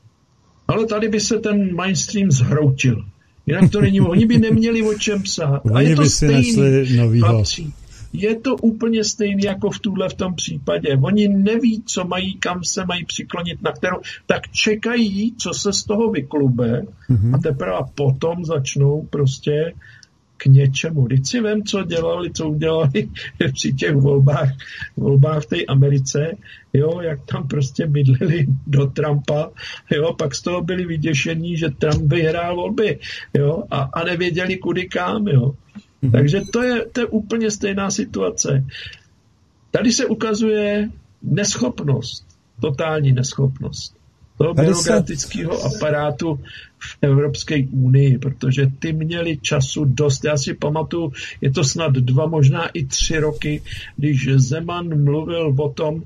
Ale tady by se ten mainstream zhroutil. Jinak to není, oni by neměli o čem psát. A je to stejný, chlapci. Je to úplně stejný jako v tom případě. Oni neví, co mají, kam se mají přiklonit, na kterou, tak čekají, co se z toho vyklube a teprve potom začnou prostě k něčemu. Vždyť si vem, co udělali při těch volbách v té Americe, jo, jak tam prostě bydleli do Trumpa, jo, pak z toho byli vyděšení, že Trump vyhrál volby, jo, a nevěděli kudy kam, jo. Takže to je úplně stejná situace. Tady se ukazuje neschopnost, totální neschopnost toho byrokratického aparátu v Evropské unii, protože ty měli času dost. Já si pamatuju, je to snad 2, možná i 3 roky, když Zeman mluvil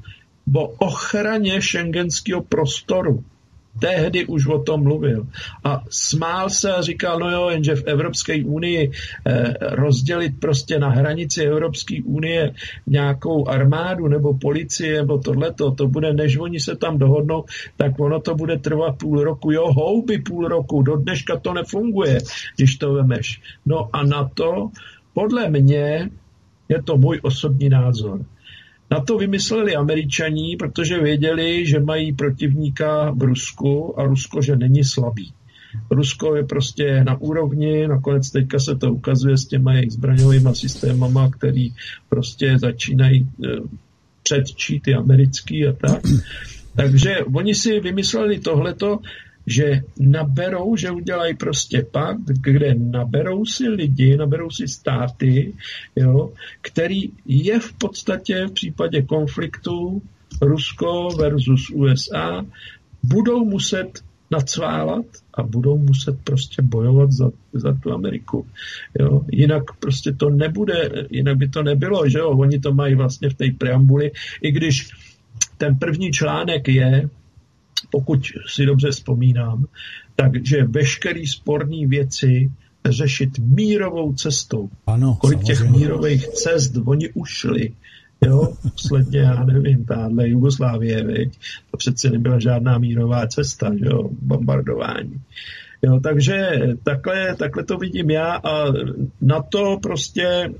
o ochraně šengenského prostoru. Tehdy už o tom mluvil. A smál se a říkal, no jo, jenže v Evropské unii rozdělit prostě na hranici Evropské unie nějakou armádu nebo policii nebo tohleto, to bude, než oni se tam dohodnou, tak ono to bude trvat půl roku. Jo, houby půl roku, do dneška to nefunguje, když to vemeš. No a na to, podle mě, je to můj osobní názor. Na to vymysleli Američaní, protože věděli, že mají protivníka v Rusku a Rusko, že není slabý. Rusko je prostě na úrovni, nakonec teďka se to ukazuje s těma jejich zbraňovými systémama, který prostě začínají předčít ty americký a tak. Takže oni si vymysleli tohleto, že naberou, že udělají prostě pakt, kde naberou si lidi, naberou si státy, jo, který je v podstatě v případě konfliktu Rusko versus USA, budou muset nacválat a budou muset prostě bojovat za tu Ameriku. Jo. Jinak prostě to nebude, jinak by to nebylo, že jo, oni to mají vlastně v té preambuli, i když ten první článek je, pokud si dobře vzpomínám, takže veškerý sporný věci řešit mírovou cestou. Ano, kolik těch mírových cest oni ušli. Jo, posledně, já nevím, tahle Jugoslávie, veď, to přece nebyla žádná mírová cesta, že jo, bombardování. Jo, takže takhle to vidím já a na to prostě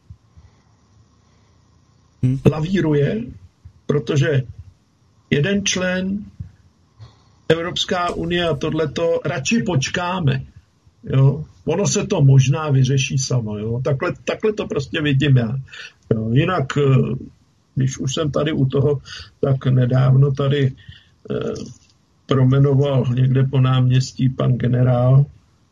lavíruje, protože jeden člen Evropská unie a tohleto radši počkáme. Jo? Ono se to možná vyřeší samo. Jo? Takhle to prostě vidím já. Jo? Jinak, když už jsem tady u toho, tak nedávno tady promenoval někde po náměstí pan generál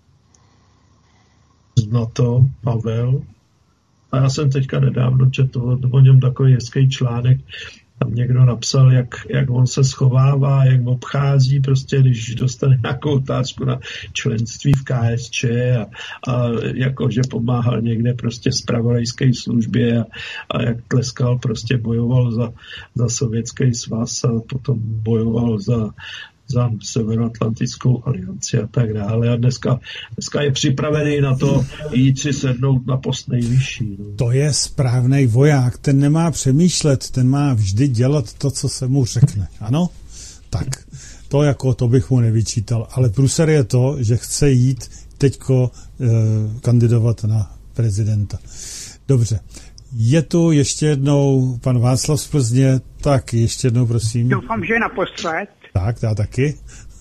z NATO, Pavel. A já jsem teďka nedávno četl o něm takový hezký článek. Tam někdo napsal, jak on se schovává, jak obchází, prostě, když dostane nějakou otázku na členství v KSČ a jako, že pomáhal někde prostě zpravodajské službě a jak tleskal, prostě bojoval za Sovětský svaz a potom bojoval za Severoatlantickou alianci a tak dále. A dneska je připravený na to jít si sednout na post nejvyšší. No. To je správnej voják, ten nemá přemýšlet, ten má vždy dělat to, co se mu řekne. Ano? Tak. To bych mu nevyčítal. Ale průser je to, že chce jít teďko kandidovat na prezidenta. Dobře. Je tu ještě jednou pan Václav z Plzně, tak ještě jednou prosím. Doufám, že naposled. Tak, já taky.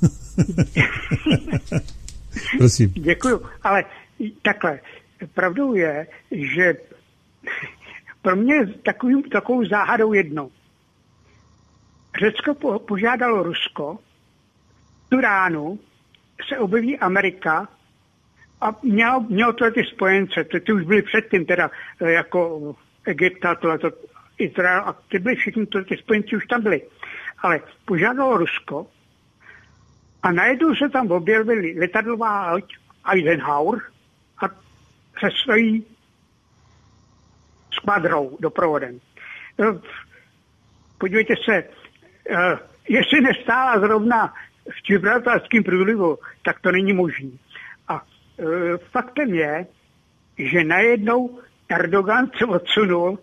Prosím. Děkuju, ale takhle. Pravdou je, že pro mě takovou záhadou jednou. Řecko požádalo Rusko, tu ránu se objeví Amerika a mělo to ty spojence, ty už byly předtím teda jako Egypta, tohleto Izrael a ty byli všichni, ty spojenci už tam byli. Ale požádalo Rusko a najednou se tam objevili letadlová loď Eisenhower a se svojí skvadrou doprovodem. Podívejte se, jestli nestála zrovna v Gibraltarském průlivu, tak to není možné. A faktem je, že najednou Erdogan se odsunul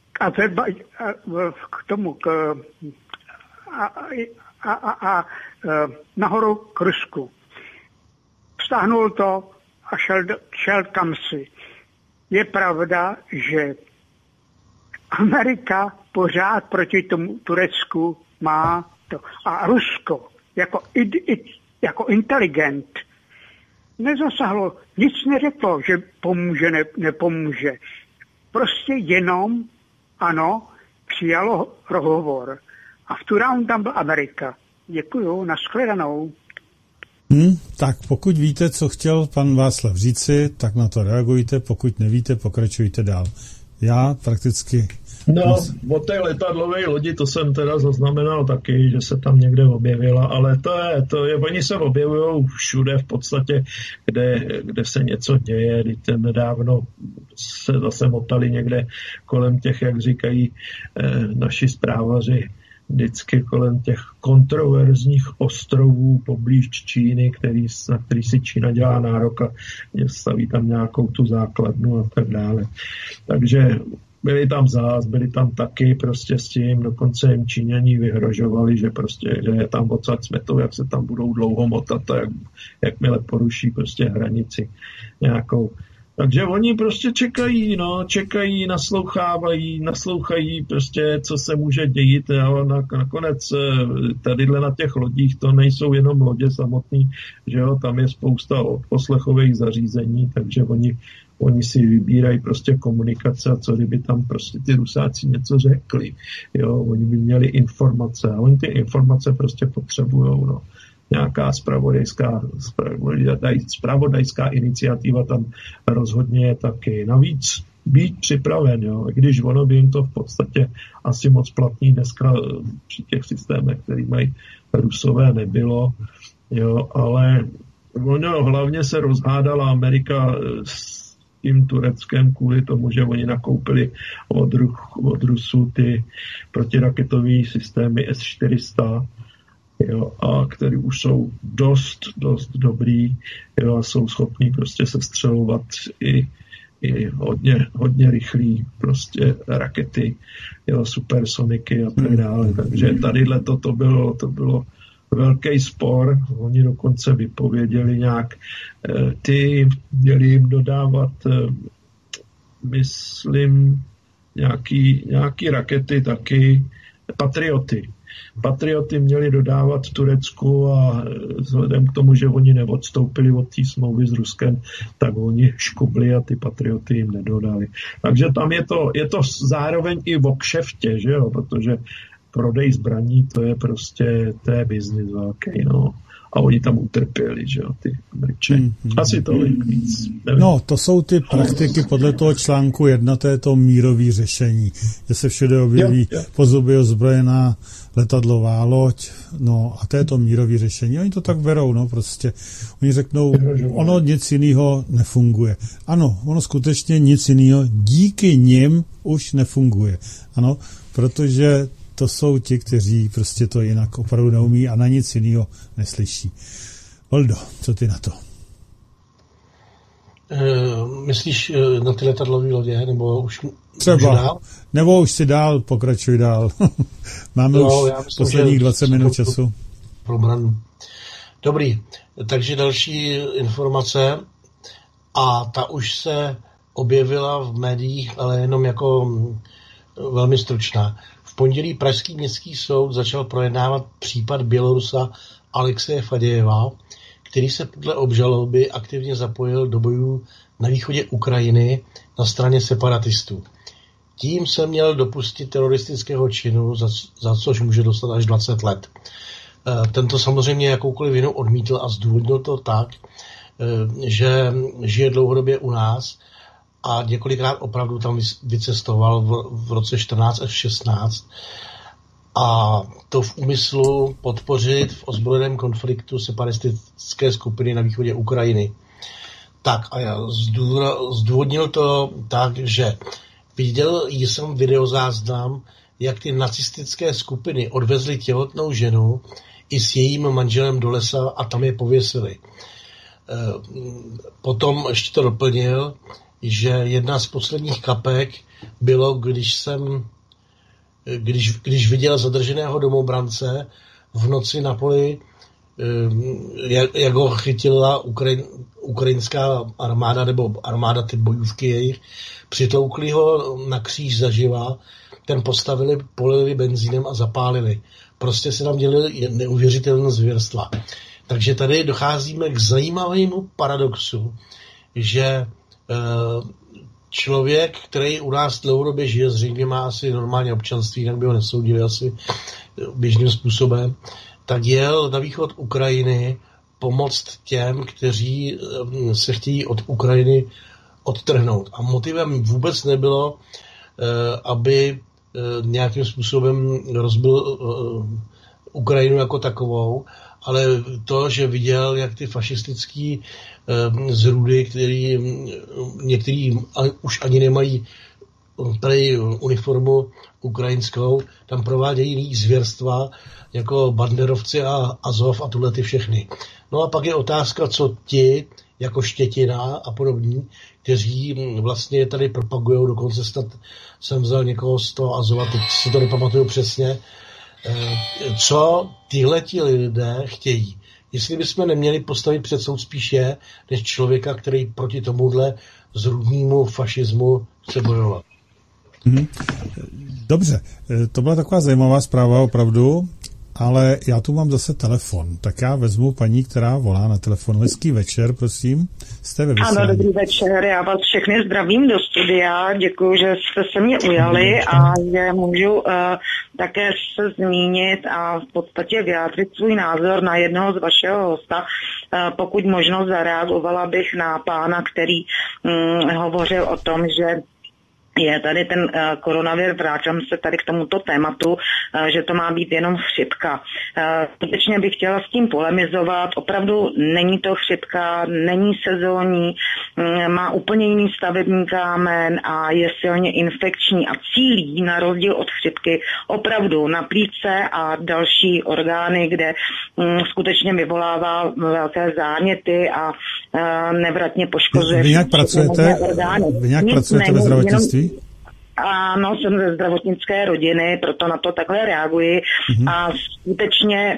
nahoru k Rusku. Vztáhnul to a šel kamsi. Je pravda, že Amerika pořád proti tomu Turecku má to. A Rusko jako inteligent nezasahlo, nic neřeklo, že pomůže, nepomůže. Prostě jenom, ano, přijalo rozhovor. A v tu ránu tam byl Amerika. Děkuju, nashledanou. Tak pokud víte, co chtěl pan Václav říci, tak na to reagujte, pokud nevíte, pokračujte dál. Já prakticky... No, o té letadlové lodi, to jsem teda zaznamenal taky, že se tam někde objevila, ale to je, oni se objevují všude v podstatě, kde se něco děje, když nedávno se zase motali někde kolem těch, jak říkají naši zprávaři, vždycky kolem těch kontroverzních ostrovů poblíž Číny, na který si Čína dělá nárok a staví tam nějakou tu základnu a tak dále. Takže byli tam taky prostě s tím, dokonce jim Číňaní vyhrožovali, že je tam odsaď smetou, jak se tam budou dlouho motat a jakmile poruší prostě hranici nějakou. Takže oni prostě čekají, naslouchají prostě, co se může dít. A nakonec tadyhle na těch lodích to nejsou jenom lodě samotný, že jo, tam je spousta poslechových zařízení, takže oni si vybírají prostě komunikace a co kdyby tam prostě ty Rusáci něco řekli. Jo, oni by měli informace a oni ty informace prostě potřebujou, no. Nějaká zpravodajská iniciativa tam rozhodně je taky. Navíc být připraven, jo, když ono by jim to v podstatě asi moc platný dneska při těch systémech, který mají Rusové, nebylo, jo, ale hlavně se rozhádala Amerika s tím Tureckem kvůli tomu, že oni nakoupili od Rusů ty protiraketové systémy S-400, jo, a který už jsou dost dobrý, jo, a jsou schopní prostě sestřelovat i hodně rychlý prostě rakety, jo, supersoniky a tak dále. Takže tadyhle to bylo velký spor. Oni dokonce vypověděli nějak měli jim dodávat myslím nějaký rakety taky, Patrioty měli dodávat Turecku a vzhledem k tomu, že oni neodstoupili od té smlouvy s Ruskem, tak oni škubli a ty Patrioty jim nedodali. Takže tam je to zároveň i o kšeftě, že jo, protože prodej zbraní, to je biznis velký, no. A oni tam utrpěli, že jo, ty Američani. Asi tolik víc. Nevím. No, to jsou ty praktiky podle toho článku 1, to je to mírové řešení, že se všude objeví po zuby ozbrojená letadlová loď, no a to je to mírové řešení. Oni to tak berou, no prostě. Oni řeknou, ono nic jiného nefunguje. Ano, ono skutečně nic jiného díky nim už nefunguje. Ano, protože to jsou ti, kteří prostě to jinak opravdu neumí a na nic jiného neslyší. Oldo, co ty na to? Myslíš na ty letadlové lodě, nebo už třeba, dál? Nebo už si dál, pokračuj dál. Máme už posledních 20 minut času. Probranu. Dobrý, takže další informace a ta už se objevila v médiích, ale jenom jako velmi stručná. V pondělí Pražský městský soud začal projednávat případ Bělorusa Alexeje Fadějeva, který se podle obžaloby aktivně zapojil do bojů na východě Ukrajiny na straně separatistů. Tím se měl dopustit teroristického činu, za což může dostat až 20 let. Tento samozřejmě jakoukoliv vinu odmítl a zdůvodnil to tak, že žije dlouhodobě u nás a několikrát opravdu tam vycestoval v roce 14 až 16 a to v úmyslu podpořit v ozbrojeném konfliktu separatistické skupiny na východě Ukrajiny. Tak a já zdůvodnil to tak, že viděl jsem videozáznam, jak ty nacistické skupiny odvezly těhotnou ženu i s jejím manželem do lesa a tam je pověsili. Potom ještě to doplnil, že jedna z posledních kapek bylo, když viděl zadrženého domobrance v noci na poli, jak ho chytila ukrajinská armáda nebo armáda ty bojůvky jejich, přitloukli ho na kříž zaživa, ten postavili, polili benzínem a zapálili. Prostě se tam děly neuvěřitelné zvěrstva. Takže tady docházíme k zajímavému paradoxu, že člověk, který u nás dlouhodobě žije, zřejmě má asi normálně občanství, jinak by ho nesoudili asi běžným způsobem, tak jel na východ Ukrajiny pomoct těm, kteří se chtějí od Ukrajiny odtrhnout. A motivem vůbec nebylo, aby nějakým způsobem rozbil Ukrajinu jako takovou, ale to, že viděl, jak ty fašistický zrůdy, který některý už ani nemají tady uniformu ukrajinskou, tam provádějí zvěrstva jako banderovci a Azov a tuhle ty všechny. No a pak je otázka, co ti, jako Štětina a podobní, kteří vlastně tady propagují, dokonce snad jsem vzal někoho z toho Azova, teď si to nepamatuju přesně, co tyhleti lidé chtějí. Jestli bychom neměli postavit před soud spíše, než člověka, který proti tomuhle zrůdnímu fašismu chce bojovat. Dobře, to byla taková zajímavá zpráva opravdu, ale já tu mám zase telefon, tak já vezmu paní, která volá na telefon. Hezký večer, prosím, jste ve vysílání. Ano, dobrý večer, já vás všechny zdravím do studia, děkuji, že jste se mě ujali a že můžu také se zmínit a v podstatě vyjádřit svůj názor na jednoho z vašeho hosta. Pokud možno zareagovala bych na pána, který hovořil o tom, že je tady ten koronavir, vrátím se tady k tomuto tématu, že to má být jenom chřipka. Skutečně bych chtěla s tím polemizovat, opravdu není to chřipka, není sezónní, má úplně jiný stavební kámen a je silně infekční a cílí na rozdíl od chřipky opravdu na plíce a další orgány, kde skutečně vyvolává velké záněty a nevratně poškozuje. Vy nějak pracujete ve zdravotnictví? Ano, jsem ze zdravotnické rodiny, proto na to takhle reaguji. A skutečně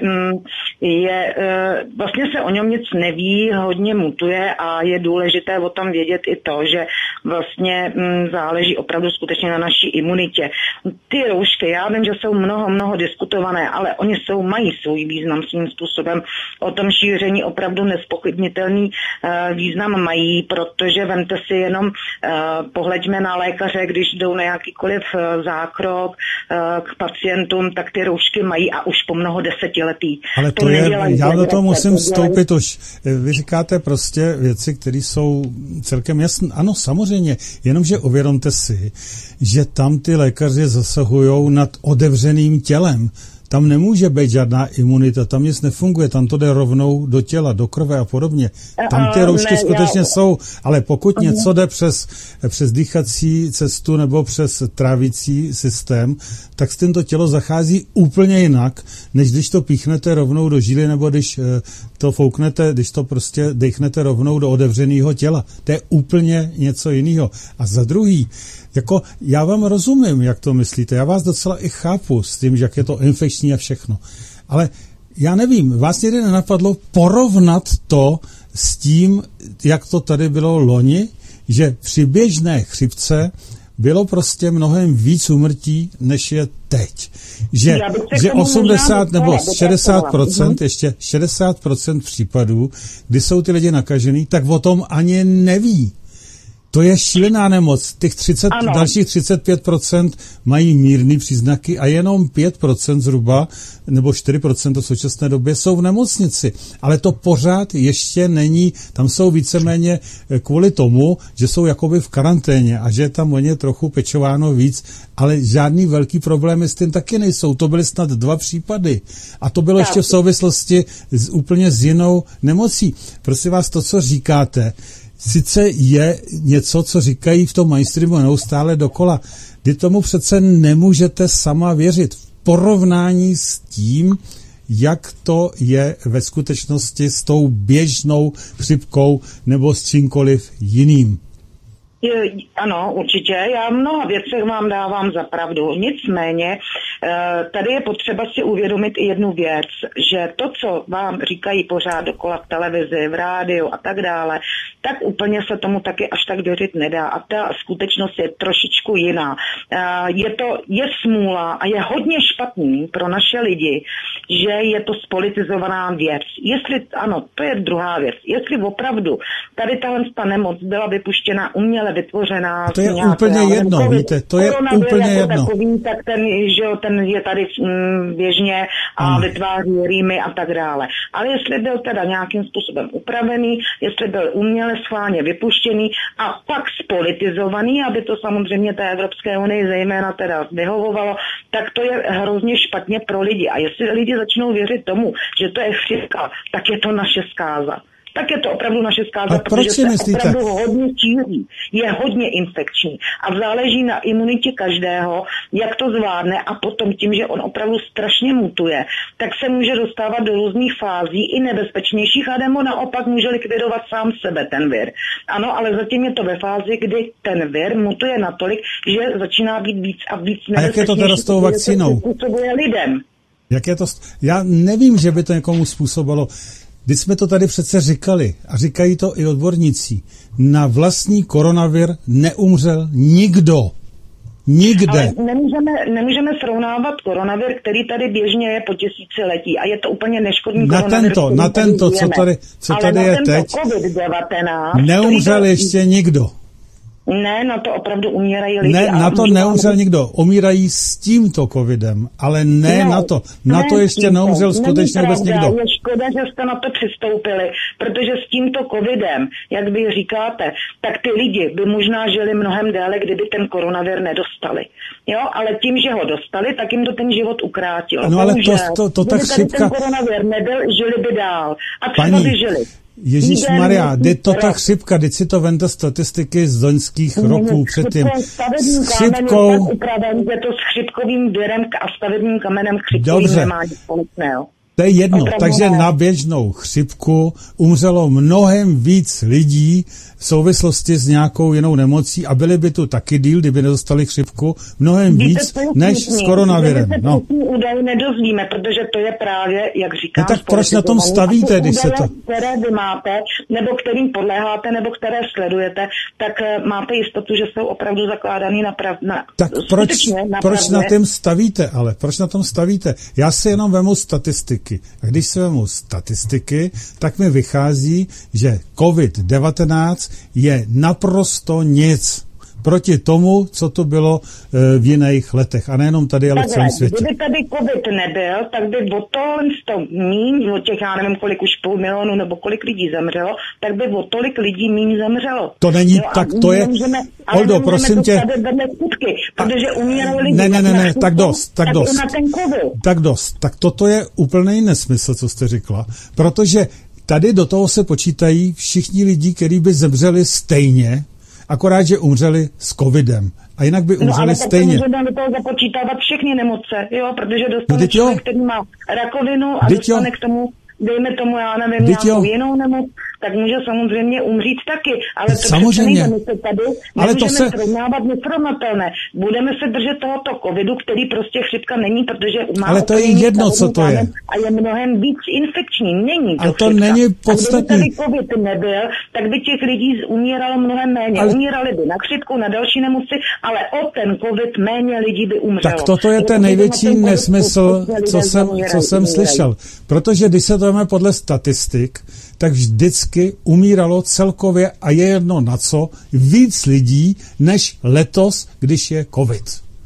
vlastně se o něm nic neví, hodně mutuje a je důležité o tom vědět i to, že vlastně záleží opravdu skutečně na naší imunitě. Ty roušky, já vím, že jsou mnoho diskutované, ale oni mají svůj význam svým způsobem. O tom šíření opravdu nespochybnitelný význam mají, protože vemte si jenom, pohleďme na lékaře, když jdou na jakýkoliv zákrok k pacientům, tak ty roušky mají a už po mnoho desetiletí. Ale to je, já do toho musím vstoupit už. Vy říkáte prostě věci, které jsou celkem jasné. Ano, samozřejmě, jenomže uvědomte si, že tam ty lékaři zasahují nad otevřeným tělem. Tam nemůže být žádná imunita, tam nic nefunguje, tam to jde rovnou do těla, do krve a podobně. Tam ty roušky skutečně jsou, ale pokud něco jde přes dýchací cestu nebo přes trávicí systém, tak s tím to tělo zachází úplně jinak, než když to píchnete rovnou do žíly nebo když to fouknete, když to prostě dechnete rovnou do otevřeného těla. To je úplně něco jiného. A za druhý, jako já vám rozumím, jak to myslíte, já vás docela i chápu s tím, jak je to infekční a všechno. Ale já nevím, vás někdy nenapadlo porovnat to s tím, jak to tady bylo loni, že při běžné chřipce bylo prostě mnohem víc úmrtí, než je teď. Že 80 nebo 60%, ještě 60% případů, kdy jsou ty lidi nakažený, tak o tom ani neví. To je šílená nemoc. Těch dalších 35% mají mírné příznaky a jenom 5% zhruba, nebo 4% v současné době jsou v nemocnici. Ale to pořád ještě není, tam jsou víceméně kvůli tomu, že jsou jakoby v karanténě a že je tam o ně trochu pečováno víc, ale žádný velký problémy s tím taky nejsou. To byly snad 2 případy. A to bylo ještě v souvislosti úplně s jinou nemocí. Prosím vás, to, co říkáte, sice je něco, co říkají v tom mainstreamu neustále dokola. Vy tomu přece nemůžete sama věřit. V porovnání s tím, jak to je ve skutečnosti s tou běžnou chřipkou nebo s čímkoliv jiným. Ano, určitě. Já v mnoha věcech vám dávám za pravdu. Nicméně tady je potřeba si uvědomit i jednu věc, že to, co vám říkají pořád dokola v televizi, v rádiu a tak dále, tak úplně se tomu taky až tak věřit nedá. A ta skutečnost je trošičku jiná. Je smůla a je hodně špatný pro naše lidi, že je to spolitizovaná věc. Jestli, ano, to je druhá věc. Jestli opravdu tady ta nemoc byla vypuštěna uměle vytvořená. To je úplně jedno, víte, to je úplně jedno. Takový, tak ten je tady běžně a vytváří rýmy a tak dále. Ale jestli byl teda nějakým způsobem upravený, jestli byl uměle schválně vypuštěný a pak spolitizovaný, aby to samozřejmě té Evropské unii zejména teda vyhovovalo, tak to je hrozně špatně pro lidi. A jestli lidi začnou věřit tomu, že to je chřipka, tak je to naše zkáza. Tak je to opravdu naše zkáza, protože se opravdu hodně šíří, je hodně infekční a záleží na imunitě každého, jak to zvládne a potom tím, že on opravdu strašně mutuje, tak se může dostávat do různých fází i nebezpečnějších a nebo naopak může likvidovat sám sebe ten vir. Ano, ale zatím je to ve fázi, kdy ten vir mutuje natolik, že začíná být víc a víc nebezpečnější. A jak je to teda s tou vakcínou? Lidem. Jak je to? Já nevím, že by to někomu způsobilo. Když jsme to tady přece říkali, a říkají to i odborníci, na vlastní koronavir neumřel nikdo. Nikde. Ale nemůžeme srovnávat koronavir, který tady běžně je po tisíciletí a je to úplně neškodný koronavir. Na tento, co tady je teď, COVID-19, neumřel ještě nikdo. Ne, na to opravdu umírají lidi. Ne, na to neumřel nikdo. Umírají s tímto covidem, ale ne na to. Na to ještě neumřel skutečně vůbec nikdo. Je škoda, že jste na to přistoupili, protože s tímto covidem, jak vy říkáte, tak ty lidi by možná žili mnohem déle, kdyby ten koronavir nedostali. Jo, ale tím, že ho dostali, tak jim to ten život ukrátilo. No ale to ta chřipka... Kdyby ten koronavir nebyl, žili by dál. A třeba by žili. Ježíšmarja, to ta chřipka, teď si to vemte statistiky z loňských roků předtím. S chřipkou... Je to s chřipkovým virem a stavebním kamenem chřipkovým nemá nic společného. To je jedno, takže na běžnou chřipku umřelo mnohem víc lidí v souvislosti s nějakou jinou nemocí a byli by tu taky díl, kdyby nedostali chřipku, mnohem víc než s koronavirem. No. Údaje nedozvíme, protože to je právě, jak říkám, no tak proč na tom stavíte, když se to... které vy máte, nebo kterým podléháte, nebo které sledujete, tak máte jistotu, že jsou opravdu zakládaný na tak proč na tom stavíte, ale? Proč na tom stavíte? Já si jenom vemu statistiky. A když se vemu statistiky, tak mi vychází, že COVID-19 je naprosto nic proti tomu, co to bylo v jiných letech. A nejenom tady, ale v celém světě. Kdyby tady COVID nebyl, tak by o to míň, o těch, já nevím, kolik už 500 000 nebo kolik lidí zemřelo, tak by o tolik lidí míň zemřelo. To není, tak to je... Oldo, prosím tě... Skutky, protože umírali lidi. Ne, tak dost. Tak toto je úplný nesmysl, co jste řekla, protože tady do toho se počítají všichni lidi, kteří by zemřeli stejně, akorát, že umřeli s covidem. A jinak by umřeli stejně. No ale tak můžeme do toho započítávat všechny nemoce, jo, protože dostane člověk, který má rakovinu a dostane k tomu, dejme tomu, já nevím, nějakou jinou nemoc, tak může samozřejmě umřít taky. Ale to samozřejmě. My se tady nemůžeme srovnávat nesrovnatelné. Budeme se držet tohoto covidu, který prostě chřipka není, protože má... Ale to je jedno, co to je. A je mnohem víc infekční. Není to ale to chřipka. Není podstatný. A kdyby tady covid nebyl, tak by těch lidí umíralo mnohem méně. Ale... Umírali by na chřipku, na další nemoci, ale o ten covid méně lidí by umřelo. Tak toto je ten největší nesmysl, co jsem slyšel. Protože když se to máme podle statistik, tak vždycky umíralo celkově a je jedno na co víc lidí než letos, když je covid.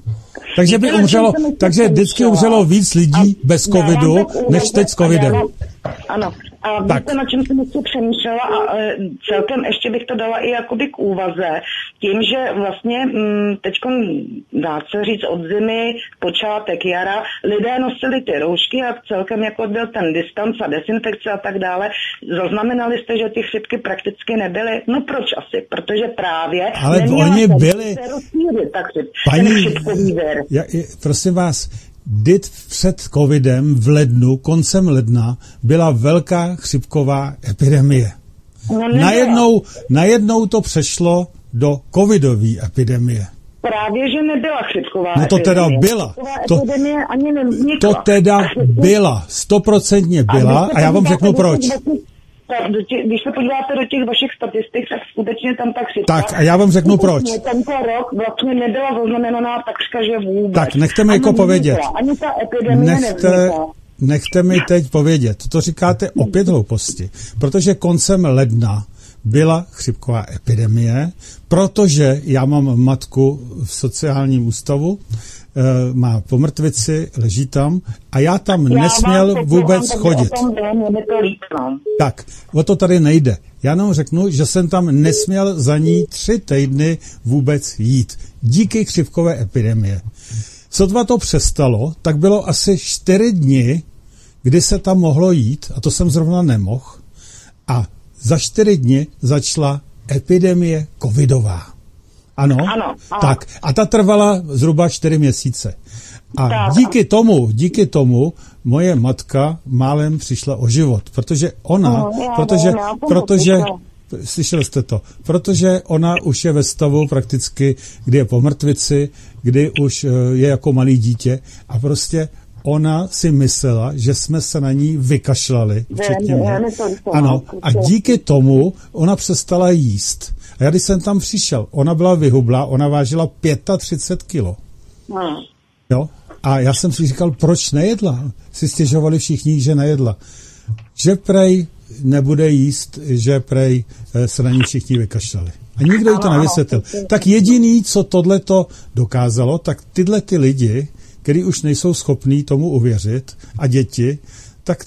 Takže vždycky umřelo víc lidí bez covidu, než teď s covidem. Ano. A víte, na čem jsem ještě přemýšlela a celkem ještě bych to dala i jakoby k úvaze, tím, že vlastně teďko dá se říct od zimy, počátek jara, lidé nosili ty roušky a celkem jako byl ten distanc a dezinfekce a tak dále. Zaznamenali jste, že ty chřipky prakticky nebyly? No proč asi? Protože právě ale oni byli. Paní, prosím vás, před covidem v lednu, koncem ledna, byla velká chřipková epidemie. Najednou to přešlo do covidové epidemie. Právě, že nebyla chřipková epidemie. No to teda byla. To teda byla. 100% byla a já vám řeknu proč. Když se podíváte do těch vašich statistik, tak skutečně tam ta chřipka. Tak a já vám řeknu proč. Tento rok vlastně nebyla zaznamenaná takřka, že vůbec. Tak nechte mi jako povědět. Ani ta epidemie nechte mi teď povědět. To říkáte opět hlouposti. Protože koncem ledna byla chřipková epidemie, protože já mám matku v sociálním ústavu, má po mrtvici, leží tam a já tam nesměl vůbec chodit. Tak, o to tady nejde. Já nám řeknu, že jsem tam nesměl za ní 3 týdny vůbec jít. Díky chřipkové epidemie. Sotva to přestalo, tak bylo asi 4 dny, kdy se tam mohlo jít, a to jsem zrovna nemohl. A za 4 dny začala epidemie covidová. Ano. Tak. A ta trvala zhruba 4 měsíce. A díky tomu moje matka málem přišla o život, protože slyšeli jste to, protože ona už je ve stavu prakticky, kdy je po mrtvici, kdy už je jako malý dítě a prostě ona si myslela, že jsme se na ní vykašlali, včetně mě. Ano, a díky tomu ona přestala jíst. A já když jsem tam přišel, ona byla vyhublá, ona vážila 35 kilo. Jo? A já jsem si říkal, proč nejedla? Si stěžovali všichni, že nejedla. Že prej nebude jíst, že prej se na ní všichni vykašlali. A nikdo jí to nevysvětlil. Tak jediný, co tohleto dokázalo, tak tyhle ty lidi, kteří už nejsou schopní tomu uvěřit, a děti, tak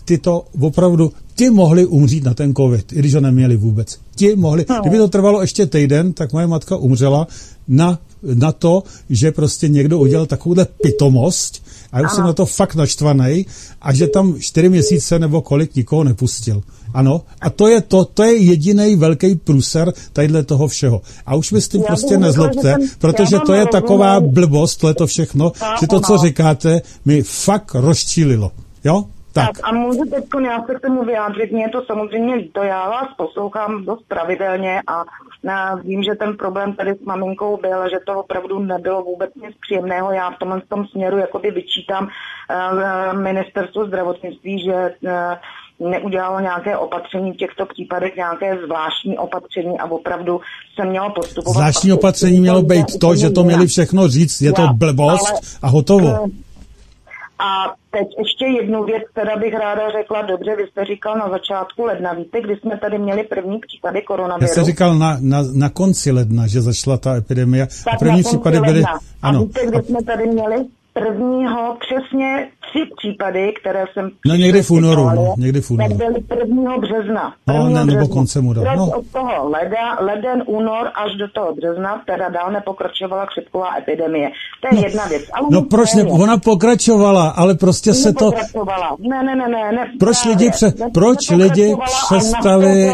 ty mohli umřít na ten covid, i když ho neměli vůbec. Ti mohli. Kdyby to trvalo ještě týden, tak moje matka umřela na to, že prostě někdo udělal takovouhle pitomost a já už jsem na to fakt naštvanej a že tam 4 měsíce nebo kolik nikoho nepustil. Ano, a to je jedinej velký průser tadyhle toho všeho. A už mi s tím prostě nezlobte, protože to je taková blbost, to všechno, že to, co říkáte, mi fakt rozčílilo. Jo? Tak. A můžu teď já se k tomu vyjádřit, mě je to samozřejmě líto, já vás poslouchám dost pravidelně a vím, že ten problém tady s maminkou byl, že to opravdu nebylo vůbec nic příjemného. Já v tom směru jakoby vyčítám ministerstvu zdravotnictví, že neudělalo nějaké opatření v těchto případech, nějaké zvláštní opatření a opravdu se mělo postupovat. Zvláštní opatření mělo být to, že to měli všechno říct, je to blbost a hotovo. A teď ještě jednu věc, která bych ráda řekla, dobře, vy jste říkal na začátku ledna, víte, kdy jsme tady měli první případy koronaviru? Já jsem říkal na konci ledna, že začala ta epidemie. Tak a první případy byly... Ano. A víte, kdy jsme tady měli? Prvního přesně 3 případy, které jsem... někdy v únoru. Tak byly 1. března. Nebo koncem února. Od toho leden, únor až do toho března, teda dál nepokračovala chřipková epidemie. To je jedna věc. Ale proč ona pokračovala, ale prostě se to... Ne. Proč lidi přestali...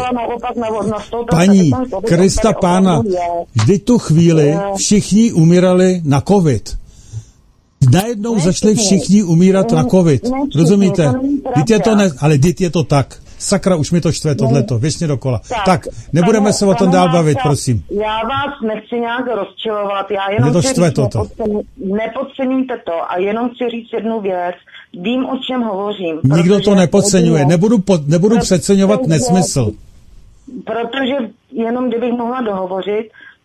Paní, Krista pána, vždyť tu chvíli všichni umírali na covid. Najednou začali všichni umírat na covid. Rozumíte? Ale je to tak. Sakra, už mi to štve tohleto, věčně dokola. Tak, nebudeme se o tom dál bavit, prosím. Já vás nechci nějak rozčilovat, já jenom to štve nepodceňujte to a jenom chci říct jednu věc. Vím, o čem hovořím. Nikdo to nepodceňuje, nebudu přeceňovat nesmysl. Protože jenom kdybych mohla dohovořit,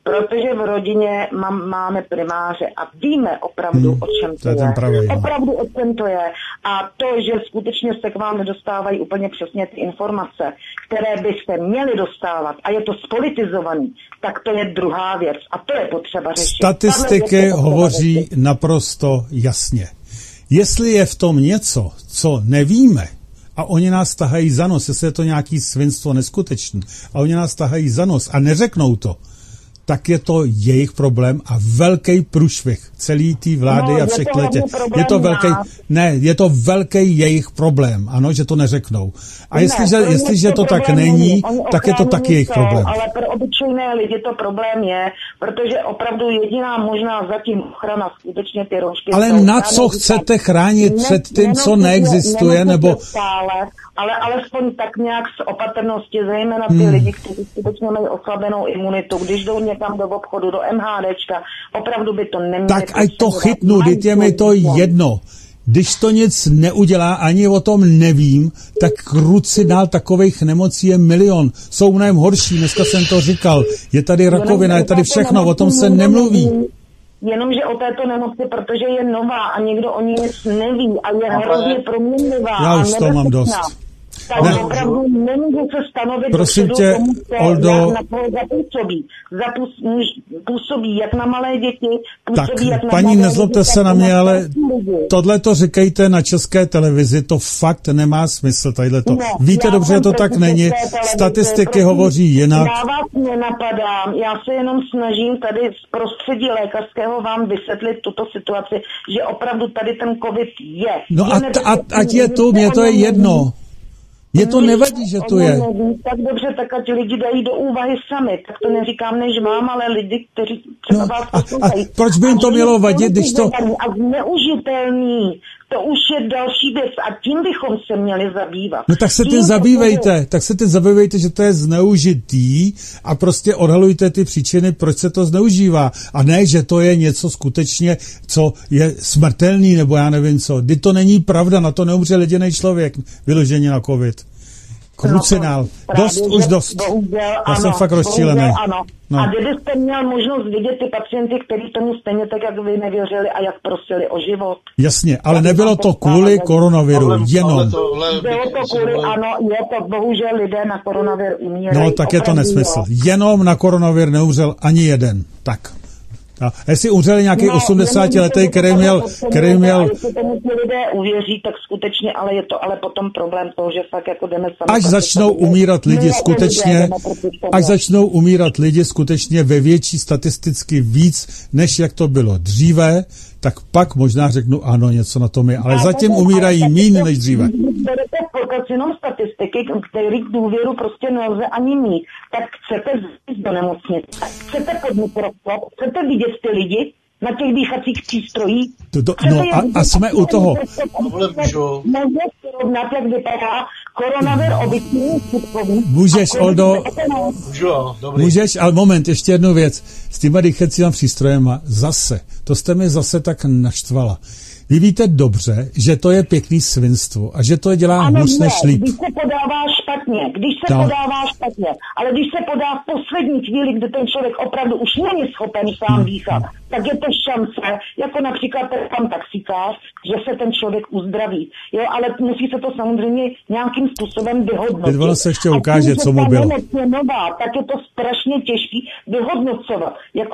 protože v rodině máme primáře a víme opravdu, o čem to je. Opravdu o čem to je. A to, že skutečně se k vám nedostávají úplně přesně ty informace, které byste měli dostávat a je to spolitizovaný, tak to je druhá věc a to je potřeba řešit. Statistiky hovoří naprosto jasně. Jestli je v tom něco, co nevíme, a oni nás tahají za nos, jestli je to nějaký svinstvo neskutečné, a oni nás tahají za nos a neřeknou to, tak je to jejich problém a velký průšvih celý té vlády a všech letě. Je to velký jejich problém, ano, že to neřeknou. A jestliže to tak není, tak je to taky jejich problém. Ale pro obyčejné lidi to problém je, protože opravdu jediná možná zatím ochrana skutečně ty roušky. Ale na co chcete chránit před tím, co neexistuje, nebo... Ale alespoň tak nějak z opatrnosti, zejména ty lidi, kteří skutečně mají oslabenou imunitu, když jdou někam do obchodu, do MHDčka, opravdu by to neměli... Tak ať to chytnu, teď je mi to jedno. Když to nic neudělá, ani o tom nevím, tak ruci dál takových nemocí je milion. Jsou mnohem horší, dneska jsem to říkal. Je tady rakovina, je tady všechno, o tom se nemluví. Jenomže o této nemoci, protože je nová a někdo o ní nic neví a je hrozně proměnlivá. Já už to mám dost. Tak opravdu nemůžu se stanovit prosím tě, Oldo, jak na to působí jak na malé děti, působí jak na paní, nezlobte se na mě, ale tohle to říkejte na České televizi, to fakt nemá smysl, tadyhleto. No, víte dobře, že to tak není, statistiky hovoří jinak. Já vás nenapadám, já se jenom snažím tady z prostředí lékařského vám vysvětlit tuto situaci, že opravdu tady ten covid je. No ať je tu, mě to je jedno. Mně to nevadí, že to je. Tak dobře, tak ať lidi dají do úvahy sami. Tak to neříkám než vám, ale lidi, kteří třeba vás poslouchají. Proč by jim to mělo vadit, když to... A zneužitelný, to už je další věc a tím bychom se měli zabývat. No tak se tím zabývejte, že to je zneužitý a prostě odhalujte ty příčiny, proč se to zneužívá. A ne, že to je něco skutečně, co je smrtelný, nebo já nevím co. Kdy to není pravda, na to neumře jediný člověk vyloženě na covid. Krucinál. Dost. Já jsem fakt rozčílený. No. A kdybyste měl možnost vidět ty pacienty, kteří tomu stejně tak, jak vy nevěřili a jak prosili o život. Jasně, ale nebylo to kvůli koronaviru, jenom. Bylo to kvůli, ano, je to bohužel lidé na koronavir umírají. No, tak je to nesmysl. Jenom na koronavir neumřel ani jeden. Tak. A jestli umřeli nějaký 80letý, který měl... Jestli tomu ti lidé uvěří, tak skutečně, ale je to ale potom problém toho, že fakt jako jdeme sami. Až začnou umírat lidi skutečně ve větší statisticky víc, než jak to bylo dříve, tak pak možná řeknu, ano, něco na tom je, ale zatím umírají méně než dříve. Berete v potaz jenom statistiky, kterých důvěru prostě nelze ani mít, tak chcete zjít do nemocnice, chcete pod mikroskop, chcete vidět ty lidi na těch dýchacích přístrojích. A jsme u toho. Můžeme srovnat, jak vypadá koronavir obyčejný skutkový. Můžeš, Oldo, můžeš, ale moment, ještě jednu věc. S těma dýchacíma přístrojema to jste mi zase tak naštvala. Vy víte dobře, že to je pěkný svinstvo a že to dělá hůř než líp. Když se podává špatně, ale když se podá v poslední chvíli, kdy ten člověk opravdu už není schopen sám dýchat, tak je to šance, jako například pan taxikář, že se ten člověk uzdraví. Jo, ale musí se to samozřejmě nějakým způsobem vyhodnotit. Ono se ještě ukáže, co mu bylo. Tak je to strašně těžký vyhodnocovat. Jako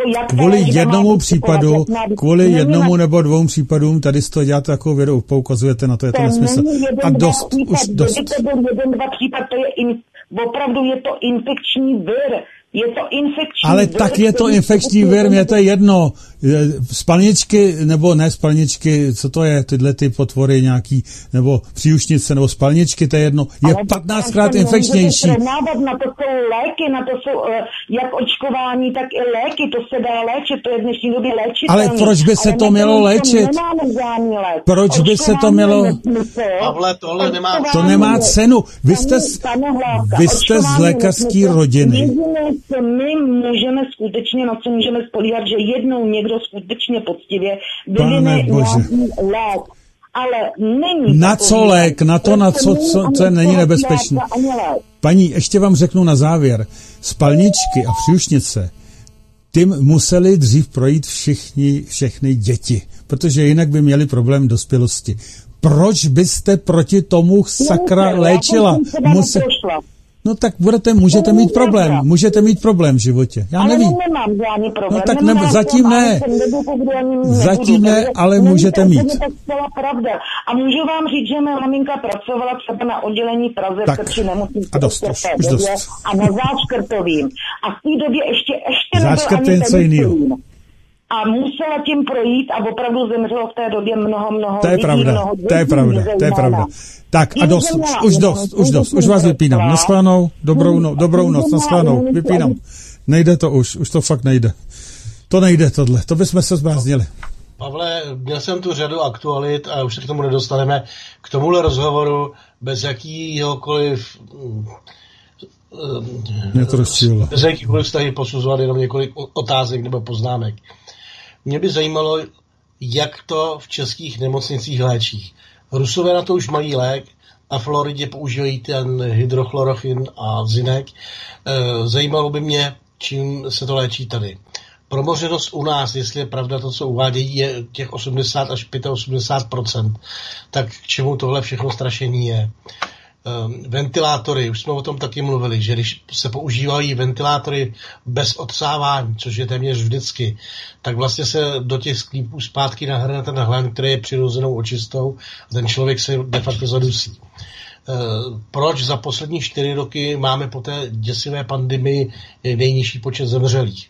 kvůli jednomu nebo dvou případům, tady to děláte takovou vědou, poukazujete na to, je to nesmysl. A dost. Kdyby to byl 1-2 případ, to je opravdu je to infekční vir. Je to infekční ale vir. Tak je to infekční vir, mě to je jedno. Spalničky, nebo ne spalničky, co to je, tyhle ty potvory nějaký, nebo příušnice, nebo spalničky, to je jedno. Je 15krát infekčnější. Na to jsou léky, na to jsou jak očkování, tak i léky, to se dá léčit, to je v dnešní době léčitelný. Ale proč by se to mělo léčit? Proč by se to mělo... Pavle, tohle nemá cenu. To nemá cenu. Vy jste z lékařské rodiny. My můžeme skutečně, na co můžeme spolíhat, že jednou někdo skutečně poctivě vyvine nějaký lék. Ale není... Na co lék? Na to, co není nebezpečné. Paní, ještě vám řeknu na závěr. Spalničky a příušnice tím museli dřív projít všechny děti, protože jinak by měli problém dospělosti. Proč byste proti tomu sakra léčila? No tak můžete mít problém v životě. Já nevím. Ale nemám žádný problém. No tak zatím ne, ale můžete mít. To je celá pravda. A můžu vám říct, že moje maminka pracovala třeba na oddělení Praze v Krči nemocnici a na Záškrtovým. A v té době ještě Záškrt je něco jiného. A musela tím projít a opravdu zemřelo v té době mnoho to je lidí. To je pravda. Tak a už vás vypínám. Naschledanou, dobrou noc, naschledanou, vypínám. Nejde to už to fakt nejde. To nejde tohle, to bychom se zbláznili. Pavle, měl jsem tu řadu aktualit a už se k tomu nedostaneme. K tomuhle rozhovoru bez jakýhokoliv bez jakýkoliv vztahy posuzovat jenom několik otázek nebo poznámek. Mě by zajímalo, jak to v českých nemocnicích léčí. Rusové na to už mají lék, na Floridě používají ten hydrochlorochin a zinek. Zajímalo by mě, čím se to léčí tady. Promořenost u nás, jestli je pravda to, co uvádějí, je těch 80 až 85%. Tak k čemu tohle všechno strašení je? Ventilátory, už jsme o tom taky mluvili, že když se používají ventilátory bez odsávání, což je téměř vždycky, tak vlastně se do těch sklípů zpátky nahrne ten hlen, který je přirozenou očistou a ten člověk se de facto zadusí. Proč za poslední 4 roky máme po té děsivé pandemii nejnižší počet zemřelých?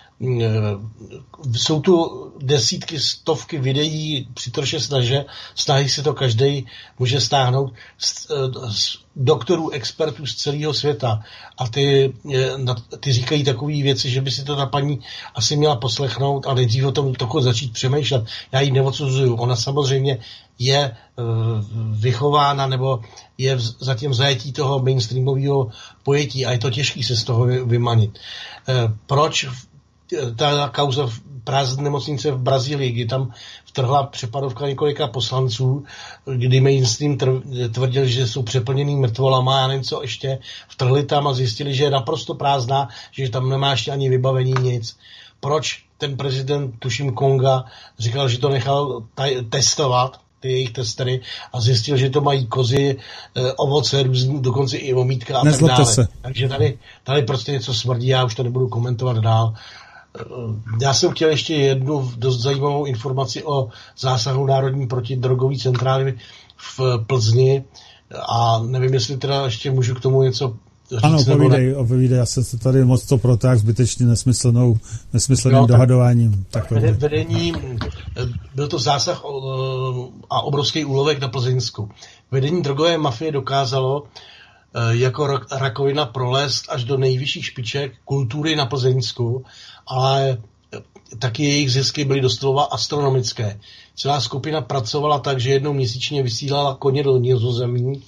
Jsou tu desítky, stovky videí při troše snaží si to každý může stáhnout z doktorů, expertů z celého světa a ty říkají takové věci, že by si to ta paní asi měla poslechnout a nejdřív o tom trochu začít přemýšlet. Já ji neodsuzuju, ona samozřejmě je vychována nebo je zatím zajetí toho mainstreamového pojetí a je to těžké se z toho vymanit. Proč ta kauza v prázdné nemocnice v Brazílii, kdy tam vtrhla přepadovka několika poslanců, kdy mainstream tvrdil, že jsou přeplněný mrtvolama a nevím co ještě, vtrhli tam a zjistili, že je naprosto prázdná, že tam nemá ještě ani vybavení nic. Proč ten prezident, tuším Konga, říkal, že to nechal testovat, ty jejich testery, a zjistil, že to mají kozy, ovoce, různý, dokonce i omítka a tak dále. Takže tady prostě něco smrdí, já už to nebudu komentovat dál. Já jsem chtěl ještě jednu dost zajímavou informaci o zásahu Národní protidrogové centrály v Plzni a nevím, jestli teda ještě můžu k tomu něco říct. Ano, povídej, já jsem se tady moc to protáhl zbytečně nesmyslným dohadováním. Vedení, byl to zásah a obrovský úlovek na Plzeňsku. Vedení drogové mafie dokázalo jako rakovina prolézt až do nejvyšších špiček kultury na Plzeňsku, ale taky jejich zisky byly doslova astronomické. Celá skupina pracovala tak, že jednou měsíčně vysílala koně do Nizozemí.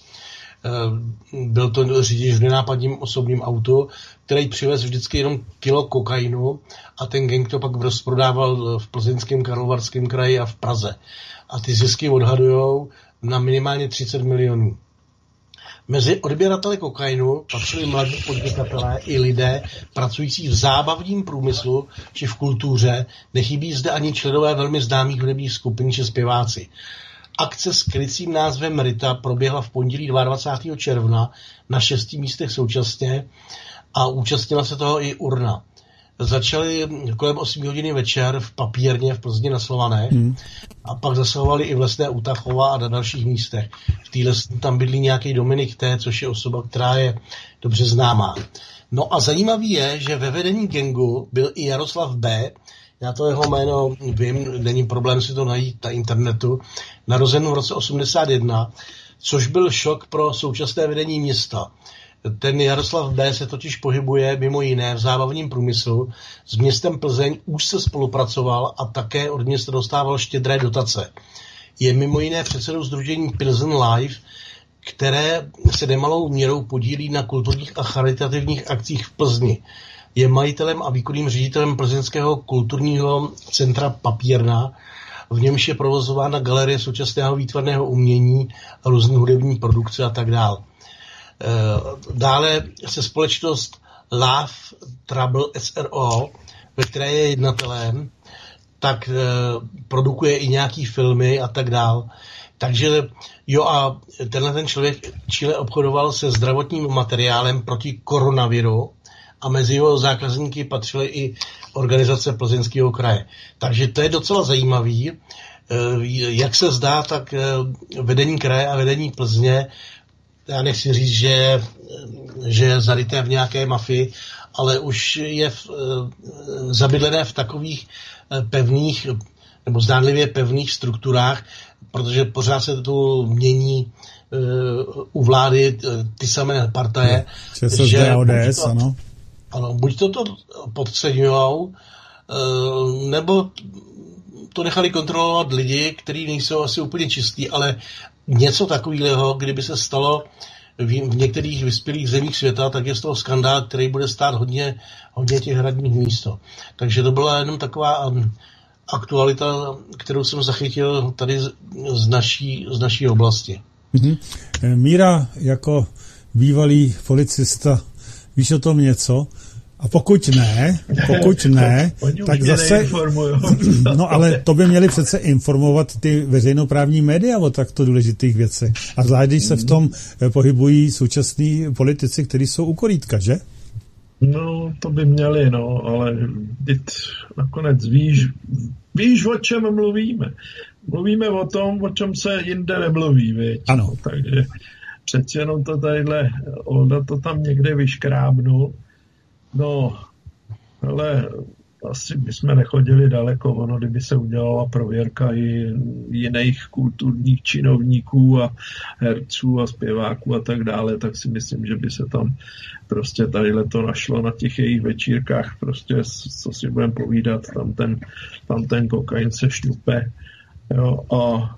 Byl to řidič v nenápadním osobním autu, který přivez vždycky jenom kilo kokainu a ten gang to pak rozprodával v Plzeňském, Karlovarském kraji a v Praze. A ty zisky odhadujou na minimálně 30 milionů. Mezi odběrateli kokainu patřili mladí podnikatelé i lidé pracující v zábavním průmyslu či v kultuře. Nechybí zde ani členové velmi známých hudebních skupin či zpěváci. Akce s krycím názvem Rita proběhla v pondělí 22. června na 6 místech současně a účastnila se toho i urna. Začali kolem 8 hodiny večer v Papírně v Plzni na Slovanech a pak zasahovali i v Lesné u Tachova a na dalších místech. V té lesní tam bydlí nějaký Dominik T., což je osoba, která je dobře známá. No a zajímavý je, že ve vedení gangu byl i Jaroslav B., já to jeho jméno vím, není problém si to najít na internetu, narozen v roce 81, což byl šok pro současné vedení města. Ten Jaroslav B. se totiž pohybuje mimo jiné v zábavním průmyslu, s městem Plzeň už se spolupracoval a také od města dostával štědré dotace. Je mimo jiné předsedou sdružení Pilsen Live, které se nemalou měrou podílí na kulturních a charitativních akcích v Plzni. Je majitelem a výkonným ředitelem Plzeňského kulturního centra Papírna, v němž je provozována galerie současného výtvarného umění, různé hudební produkce a tak dále. Dále se společnost Love Trouble SRO ve které je jednatelem, tak produkuje i nějaký filmy a tak dál. Takže jo, a tenhle ten člověk Chile obchodoval se zdravotním materiálem proti koronaviru a mezi jeho zákazníky patřily i organizace Plzeňského kraje. Takže to je docela zajímavý. Jak se zdá, tak vedení kraje a vedení Plzně, já nechci říct, že je zaryté v nějaké mafii, ale už je zabydlené v takových pevných nebo zdánlivě pevných strukturách, protože pořád se tu mění u vlády ty samé partaje. ČSSD a ODS, ano. Ano, buď to podceňujou, nebo to nechali kontrolovat lidi, kteří nejsou asi úplně čistí, ale něco takového, kdyby se stalo v některých vyspělých zemích světa, tak je z toho skandál, který bude stát hodně těch hradních místo. Takže to byla jenom taková aktualita, kterou jsem zachytil tady z naší oblasti. Mm-hmm. Míra, jako bývalý policista, víš o tom něco? A pokud ne, tak zase... No ale to by měli přece informovat ty veřejnoprávní média o takto důležitých věcech. A zvlášť, když se v tom pohybují současní politici, kteří jsou u korítka, že? No, to by měli, no, ale nakonec víš, o čem mluvíme. Mluvíme o tom, o čem se jinde nemluví, viď? Ano. No, takže přeci jenom to tadyhle, Olda to tam někde vyškrábnul. No, ale asi bychom nechodili daleko, ono, kdyby se udělala prověrka i jiných kulturních činovníků a herců a zpěváků a tak dále, tak si myslím, že by se tam prostě tadyhle to našlo na těch jejich večírkách, prostě, co si budeme povídat, tam ten kokain se šňupe, jo, a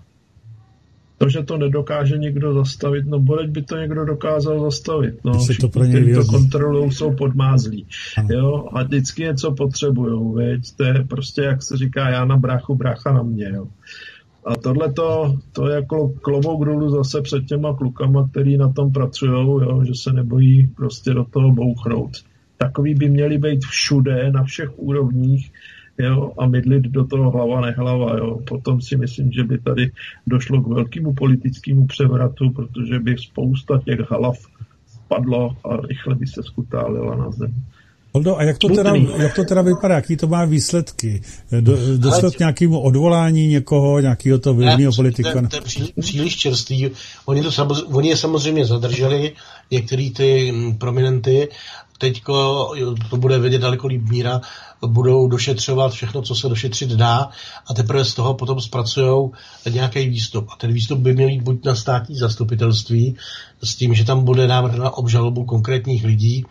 to, že to nedokáže někdo zastavit, no boleť by to někdo dokázal zastavit. No, všichni, kteří to kontrolují, jsou podmázlí. Jo? A vždycky něco potřebujou, veď? To je prostě, jak se říká, já na bráchu, brácha na mě. Jo? A tohle to je jako klobouk dolů zase před těma klukama, který na tom pracujou, jo? Že se nebojí prostě do toho bouchnout. Takový by měli být všude, na všech úrovních, jo, a mydlit do toho hlava nehlava. Jo. Potom si myslím, že by tady došlo k velkému politickému převratu, protože by spousta těch hlav spadlo a rychle by se skutálila na zem. Holdo, a jak to teda vypadá? Jaký to má výsledky? Došlo k nějakému odvolání někoho, nějakého to vlivného politika? To je příliš čerstvý. Oni je samozřejmě zadrželi, některý ty prominenty. Teďko to bude vědět daleko líp Míra, budou došetřovat všechno, co se došetřit dá, a teprve z toho potom zpracujou nějaký výstup. A ten výstup by měl jít buď na státní zastupitelství, s tím, že tam bude návrh na obžalobu konkrétních lidí,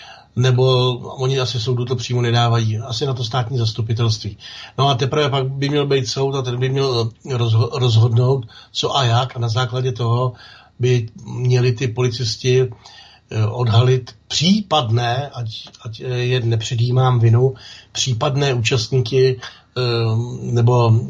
nebo oni asi soudu to přímo nedávají, asi na to státní zastupitelství. No a teprve pak by měl být soud a ten by měl rozhodnout, co a jak, a na základě toho by měli ty policisti odhalit případné, ať je nepředjímám vinu, případné účastníky nebo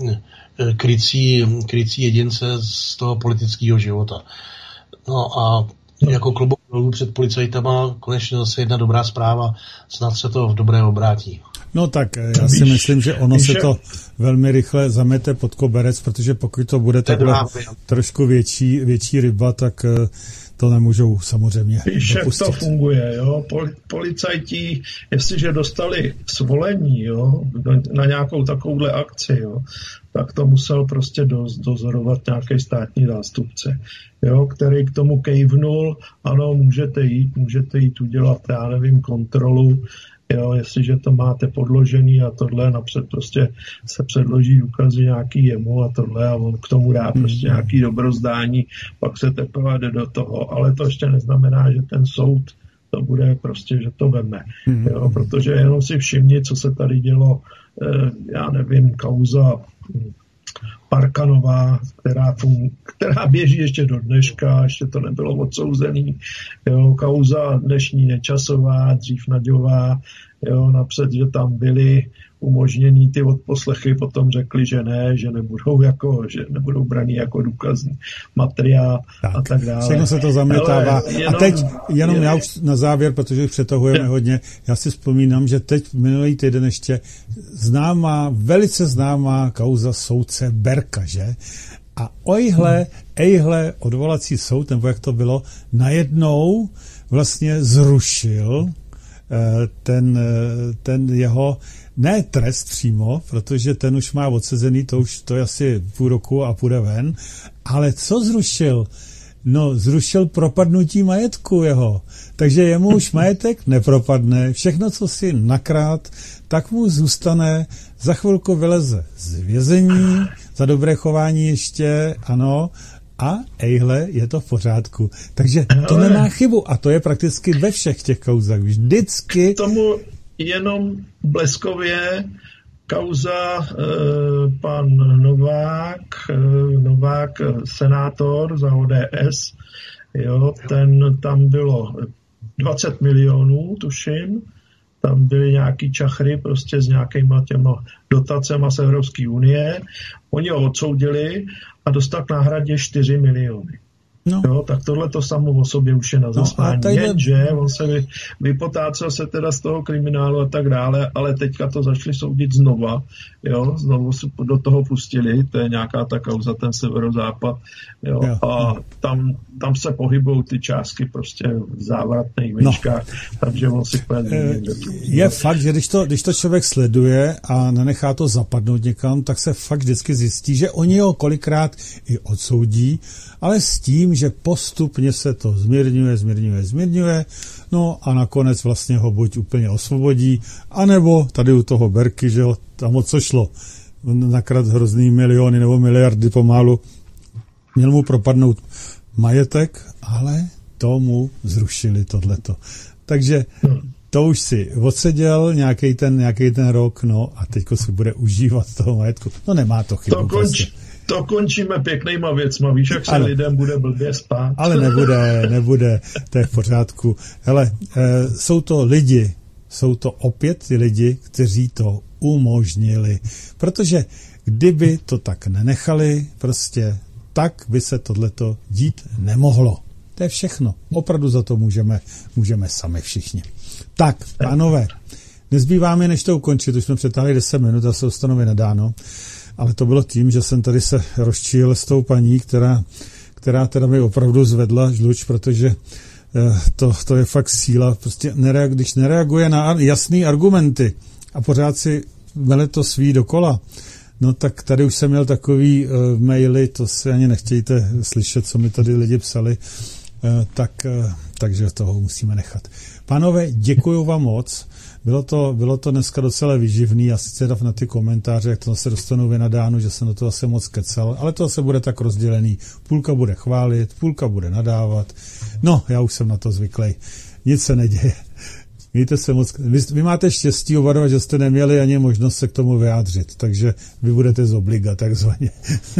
krycí jedince z toho politického života. No a jako klobouk dolů před policajtama konečně zase jedna dobrá zpráva, snad se to v dobré obrátí. No tak já si myslím, že ono se to velmi rychle zamete pod koberec, protože pokud to bude takhle trošku větší ryba, tak to nemůžou samozřejmě dopustit. Jak to funguje, jo? Policajti, jestliže dostali svolení, jo, na nějakou takovouhle akci, jo, tak to musel prostě dozorovat nějaký státní zástupce, jo, který k tomu kejvnul, ano, můžete jít udělat, já nevím, kontrolu, jo, jestliže to máte podložený a tohle, napřed prostě se předloží důkazy nějaký jemu a tohle a on k tomu dá prostě nějaký dobrozdání, pak se teprve jde do toho, ale to ještě neznamená, že ten soud to bude prostě, že to veme, jo, protože jenom si všimni, co se tady dělo, já nevím, kauza Parkanová, která běží ještě do dneška, ještě to nebylo odsouzený, jo, kauza dnešní Nečasová, dřív Naďová, jo, napřed, že tam byli umožněný ty odposlechy, potom řekli, že ne, že nebudou braný jako důkazní materiál a tak dále. Všechno se to zamětává. A teď jenom já už na závěr, protože už přetahujeme hodně, já si vzpomínám, že teď minulý týden ještě velice známá kauza soudce Berka, že? A ejhle odvolací soud, nebo jak to bylo, najednou vlastně zrušil ten jeho, ne trest přímo, protože ten už má odsezený, to je asi půl roku a půjde ven, ale co zrušil? No, zrušil propadnutí majetku jeho. Takže jemu už majetek nepropadne, všechno, co si nakrát, tak mu zůstane, za chvilku vyleze z vězení, za dobré chování ještě, ano, a ejhle, je to v pořádku. Takže to nemá chybu a to je prakticky ve všech těch kauzách. Vždycky... Tomu jenom bleskově kauza pan Novák, senátor za ODS, jo, tam bylo 20 milionů, tuším, tam byly nějaký čachry prostě s nějakýma těma dotacema z Evropské unie. Oni ho odsoudili a dostal k náhradě 4 miliony. No. Jo, tak tohle to samo o sobě už je na zastání. Jenže on se vypotácel se teda z toho kriminálu a tak dále, ale teďka to začali soudit znova. Jo, znovu se do toho pustili, to je nějaká ta kauza, ten severozápad. Jo, a tam se pohybují ty částky prostě v závratných výškách, takže on si je fakt, že když to člověk sleduje a nenechá to zapadnout někam, tak se fakt vždycky zjistí, že oni ho kolikrát i odsoudí, ale s tím, že postupně se to zmírňuje, no a nakonec vlastně ho buď úplně osvobodí, anebo tady u toho Berky, že ho tam o co šlo, nakrát hrozný miliony nebo miliardy pomalu, měl mu propadnout majetek, ale tomu zrušili tohleto. Takže to už si odseděl nějaký ten rok, no a teďko si bude užívat toho majetku. No nemá to chybu. To končíme pěknýma věcma, víš, jak se lidem bude blbě spát. Ale nebude, to je v pořádku. Hele, jsou to opět ty lidi, kteří to umožnili. Protože kdyby to tak nenechali, prostě tak by se tohleto dít nemohlo. To je všechno. Opravdu za to můžeme sami všichni. Tak, pánové, nezbývá mi, než to ukončit, už jsme přetáhli 10 minut a se ustanovi nadáno. Ale to bylo tím, že jsem tady se rozčíl s tou paní, která teda mi opravdu zvedla žluč, protože to je fakt síla. Prostě když nereaguje na jasné argumenty a pořád si mele to svý dokola, no tak tady už jsem měl takový maily, to si ani nechtějte slyšet, co mi tady lidi psali, takže toho musíme nechat. Pánové, děkuju vám moc. Bylo to dneska docela výživný, já si dav na ty komentáře, jak to se dostanu vynadáno, že jsem do toho asi moc kecal, ale to se bude tak rozdělený. Půlka bude chválit, půlka bude nadávat. No, já už jsem na to zvyklý. Nic se neděje. Mějte se moc. Vy máte štěstí oba, že jste neměli ani možnost se k tomu vyjádřit, takže vy budete z obliga, takzvaně.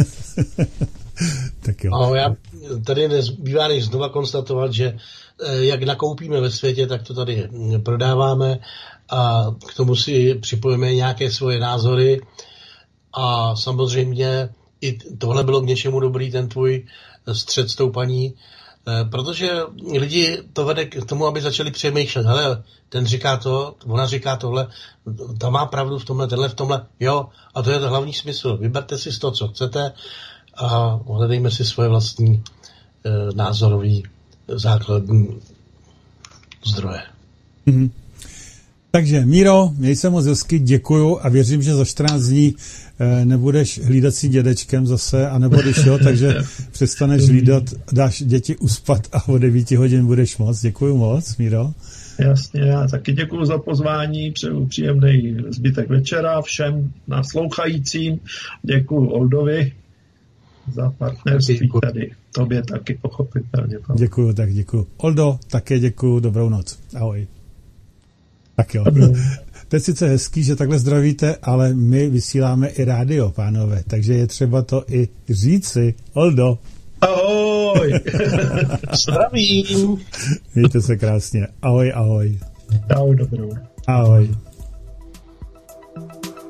Tak jo. No, já tady nezbývá než znova konstatovat, že jak nakoupíme ve světě, tak to tady prodáváme a k tomu si připojíme nějaké svoje názory a samozřejmě i tohle bylo k něčemu dobrý, ten tvůj střet s tou paní, protože lidi to vede k tomu, aby začali přemýšlet, hele, ten říká to, ona říká tohle, ta má pravdu v tomhle, tenhle v tomhle, jo, a to je to hlavní smysl, vyberte si z toho, co chcete a hledejme si svoje vlastní názorový základní zdroje. Mm-hmm. Takže Míro, měj se moc hezky, děkuju a věřím, že za 14 dní nebudeš hlídací dědečkem zase, anebo když jo, takže přestaneš hlídat, dáš děti uspat a o 9 hodin budeš moc. Děkuju moc, Míro. Jasně, já taky děkuju za pozvání, přeju příjemný zbytek večera všem naslouchajícím, děkuju Oldovi za partnerství tady. Tobě taky pochopitelně. Děkuju. Oldo, také děkuju, dobrou noc. Ahoj. Tak jo. To je sice hezký, že takhle zdravíte, ale my vysíláme i rádio, pánové, takže je třeba to i říci. Oldo. Ahoj. Zdravím. Mějte se krásně. Ahoj. Ahoj, dobrou. Ahoj.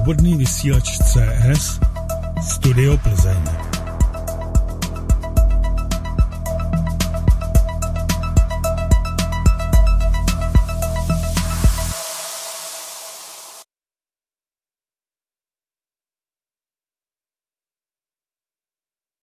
Svobodný vysílač CS, Studio Plzeň.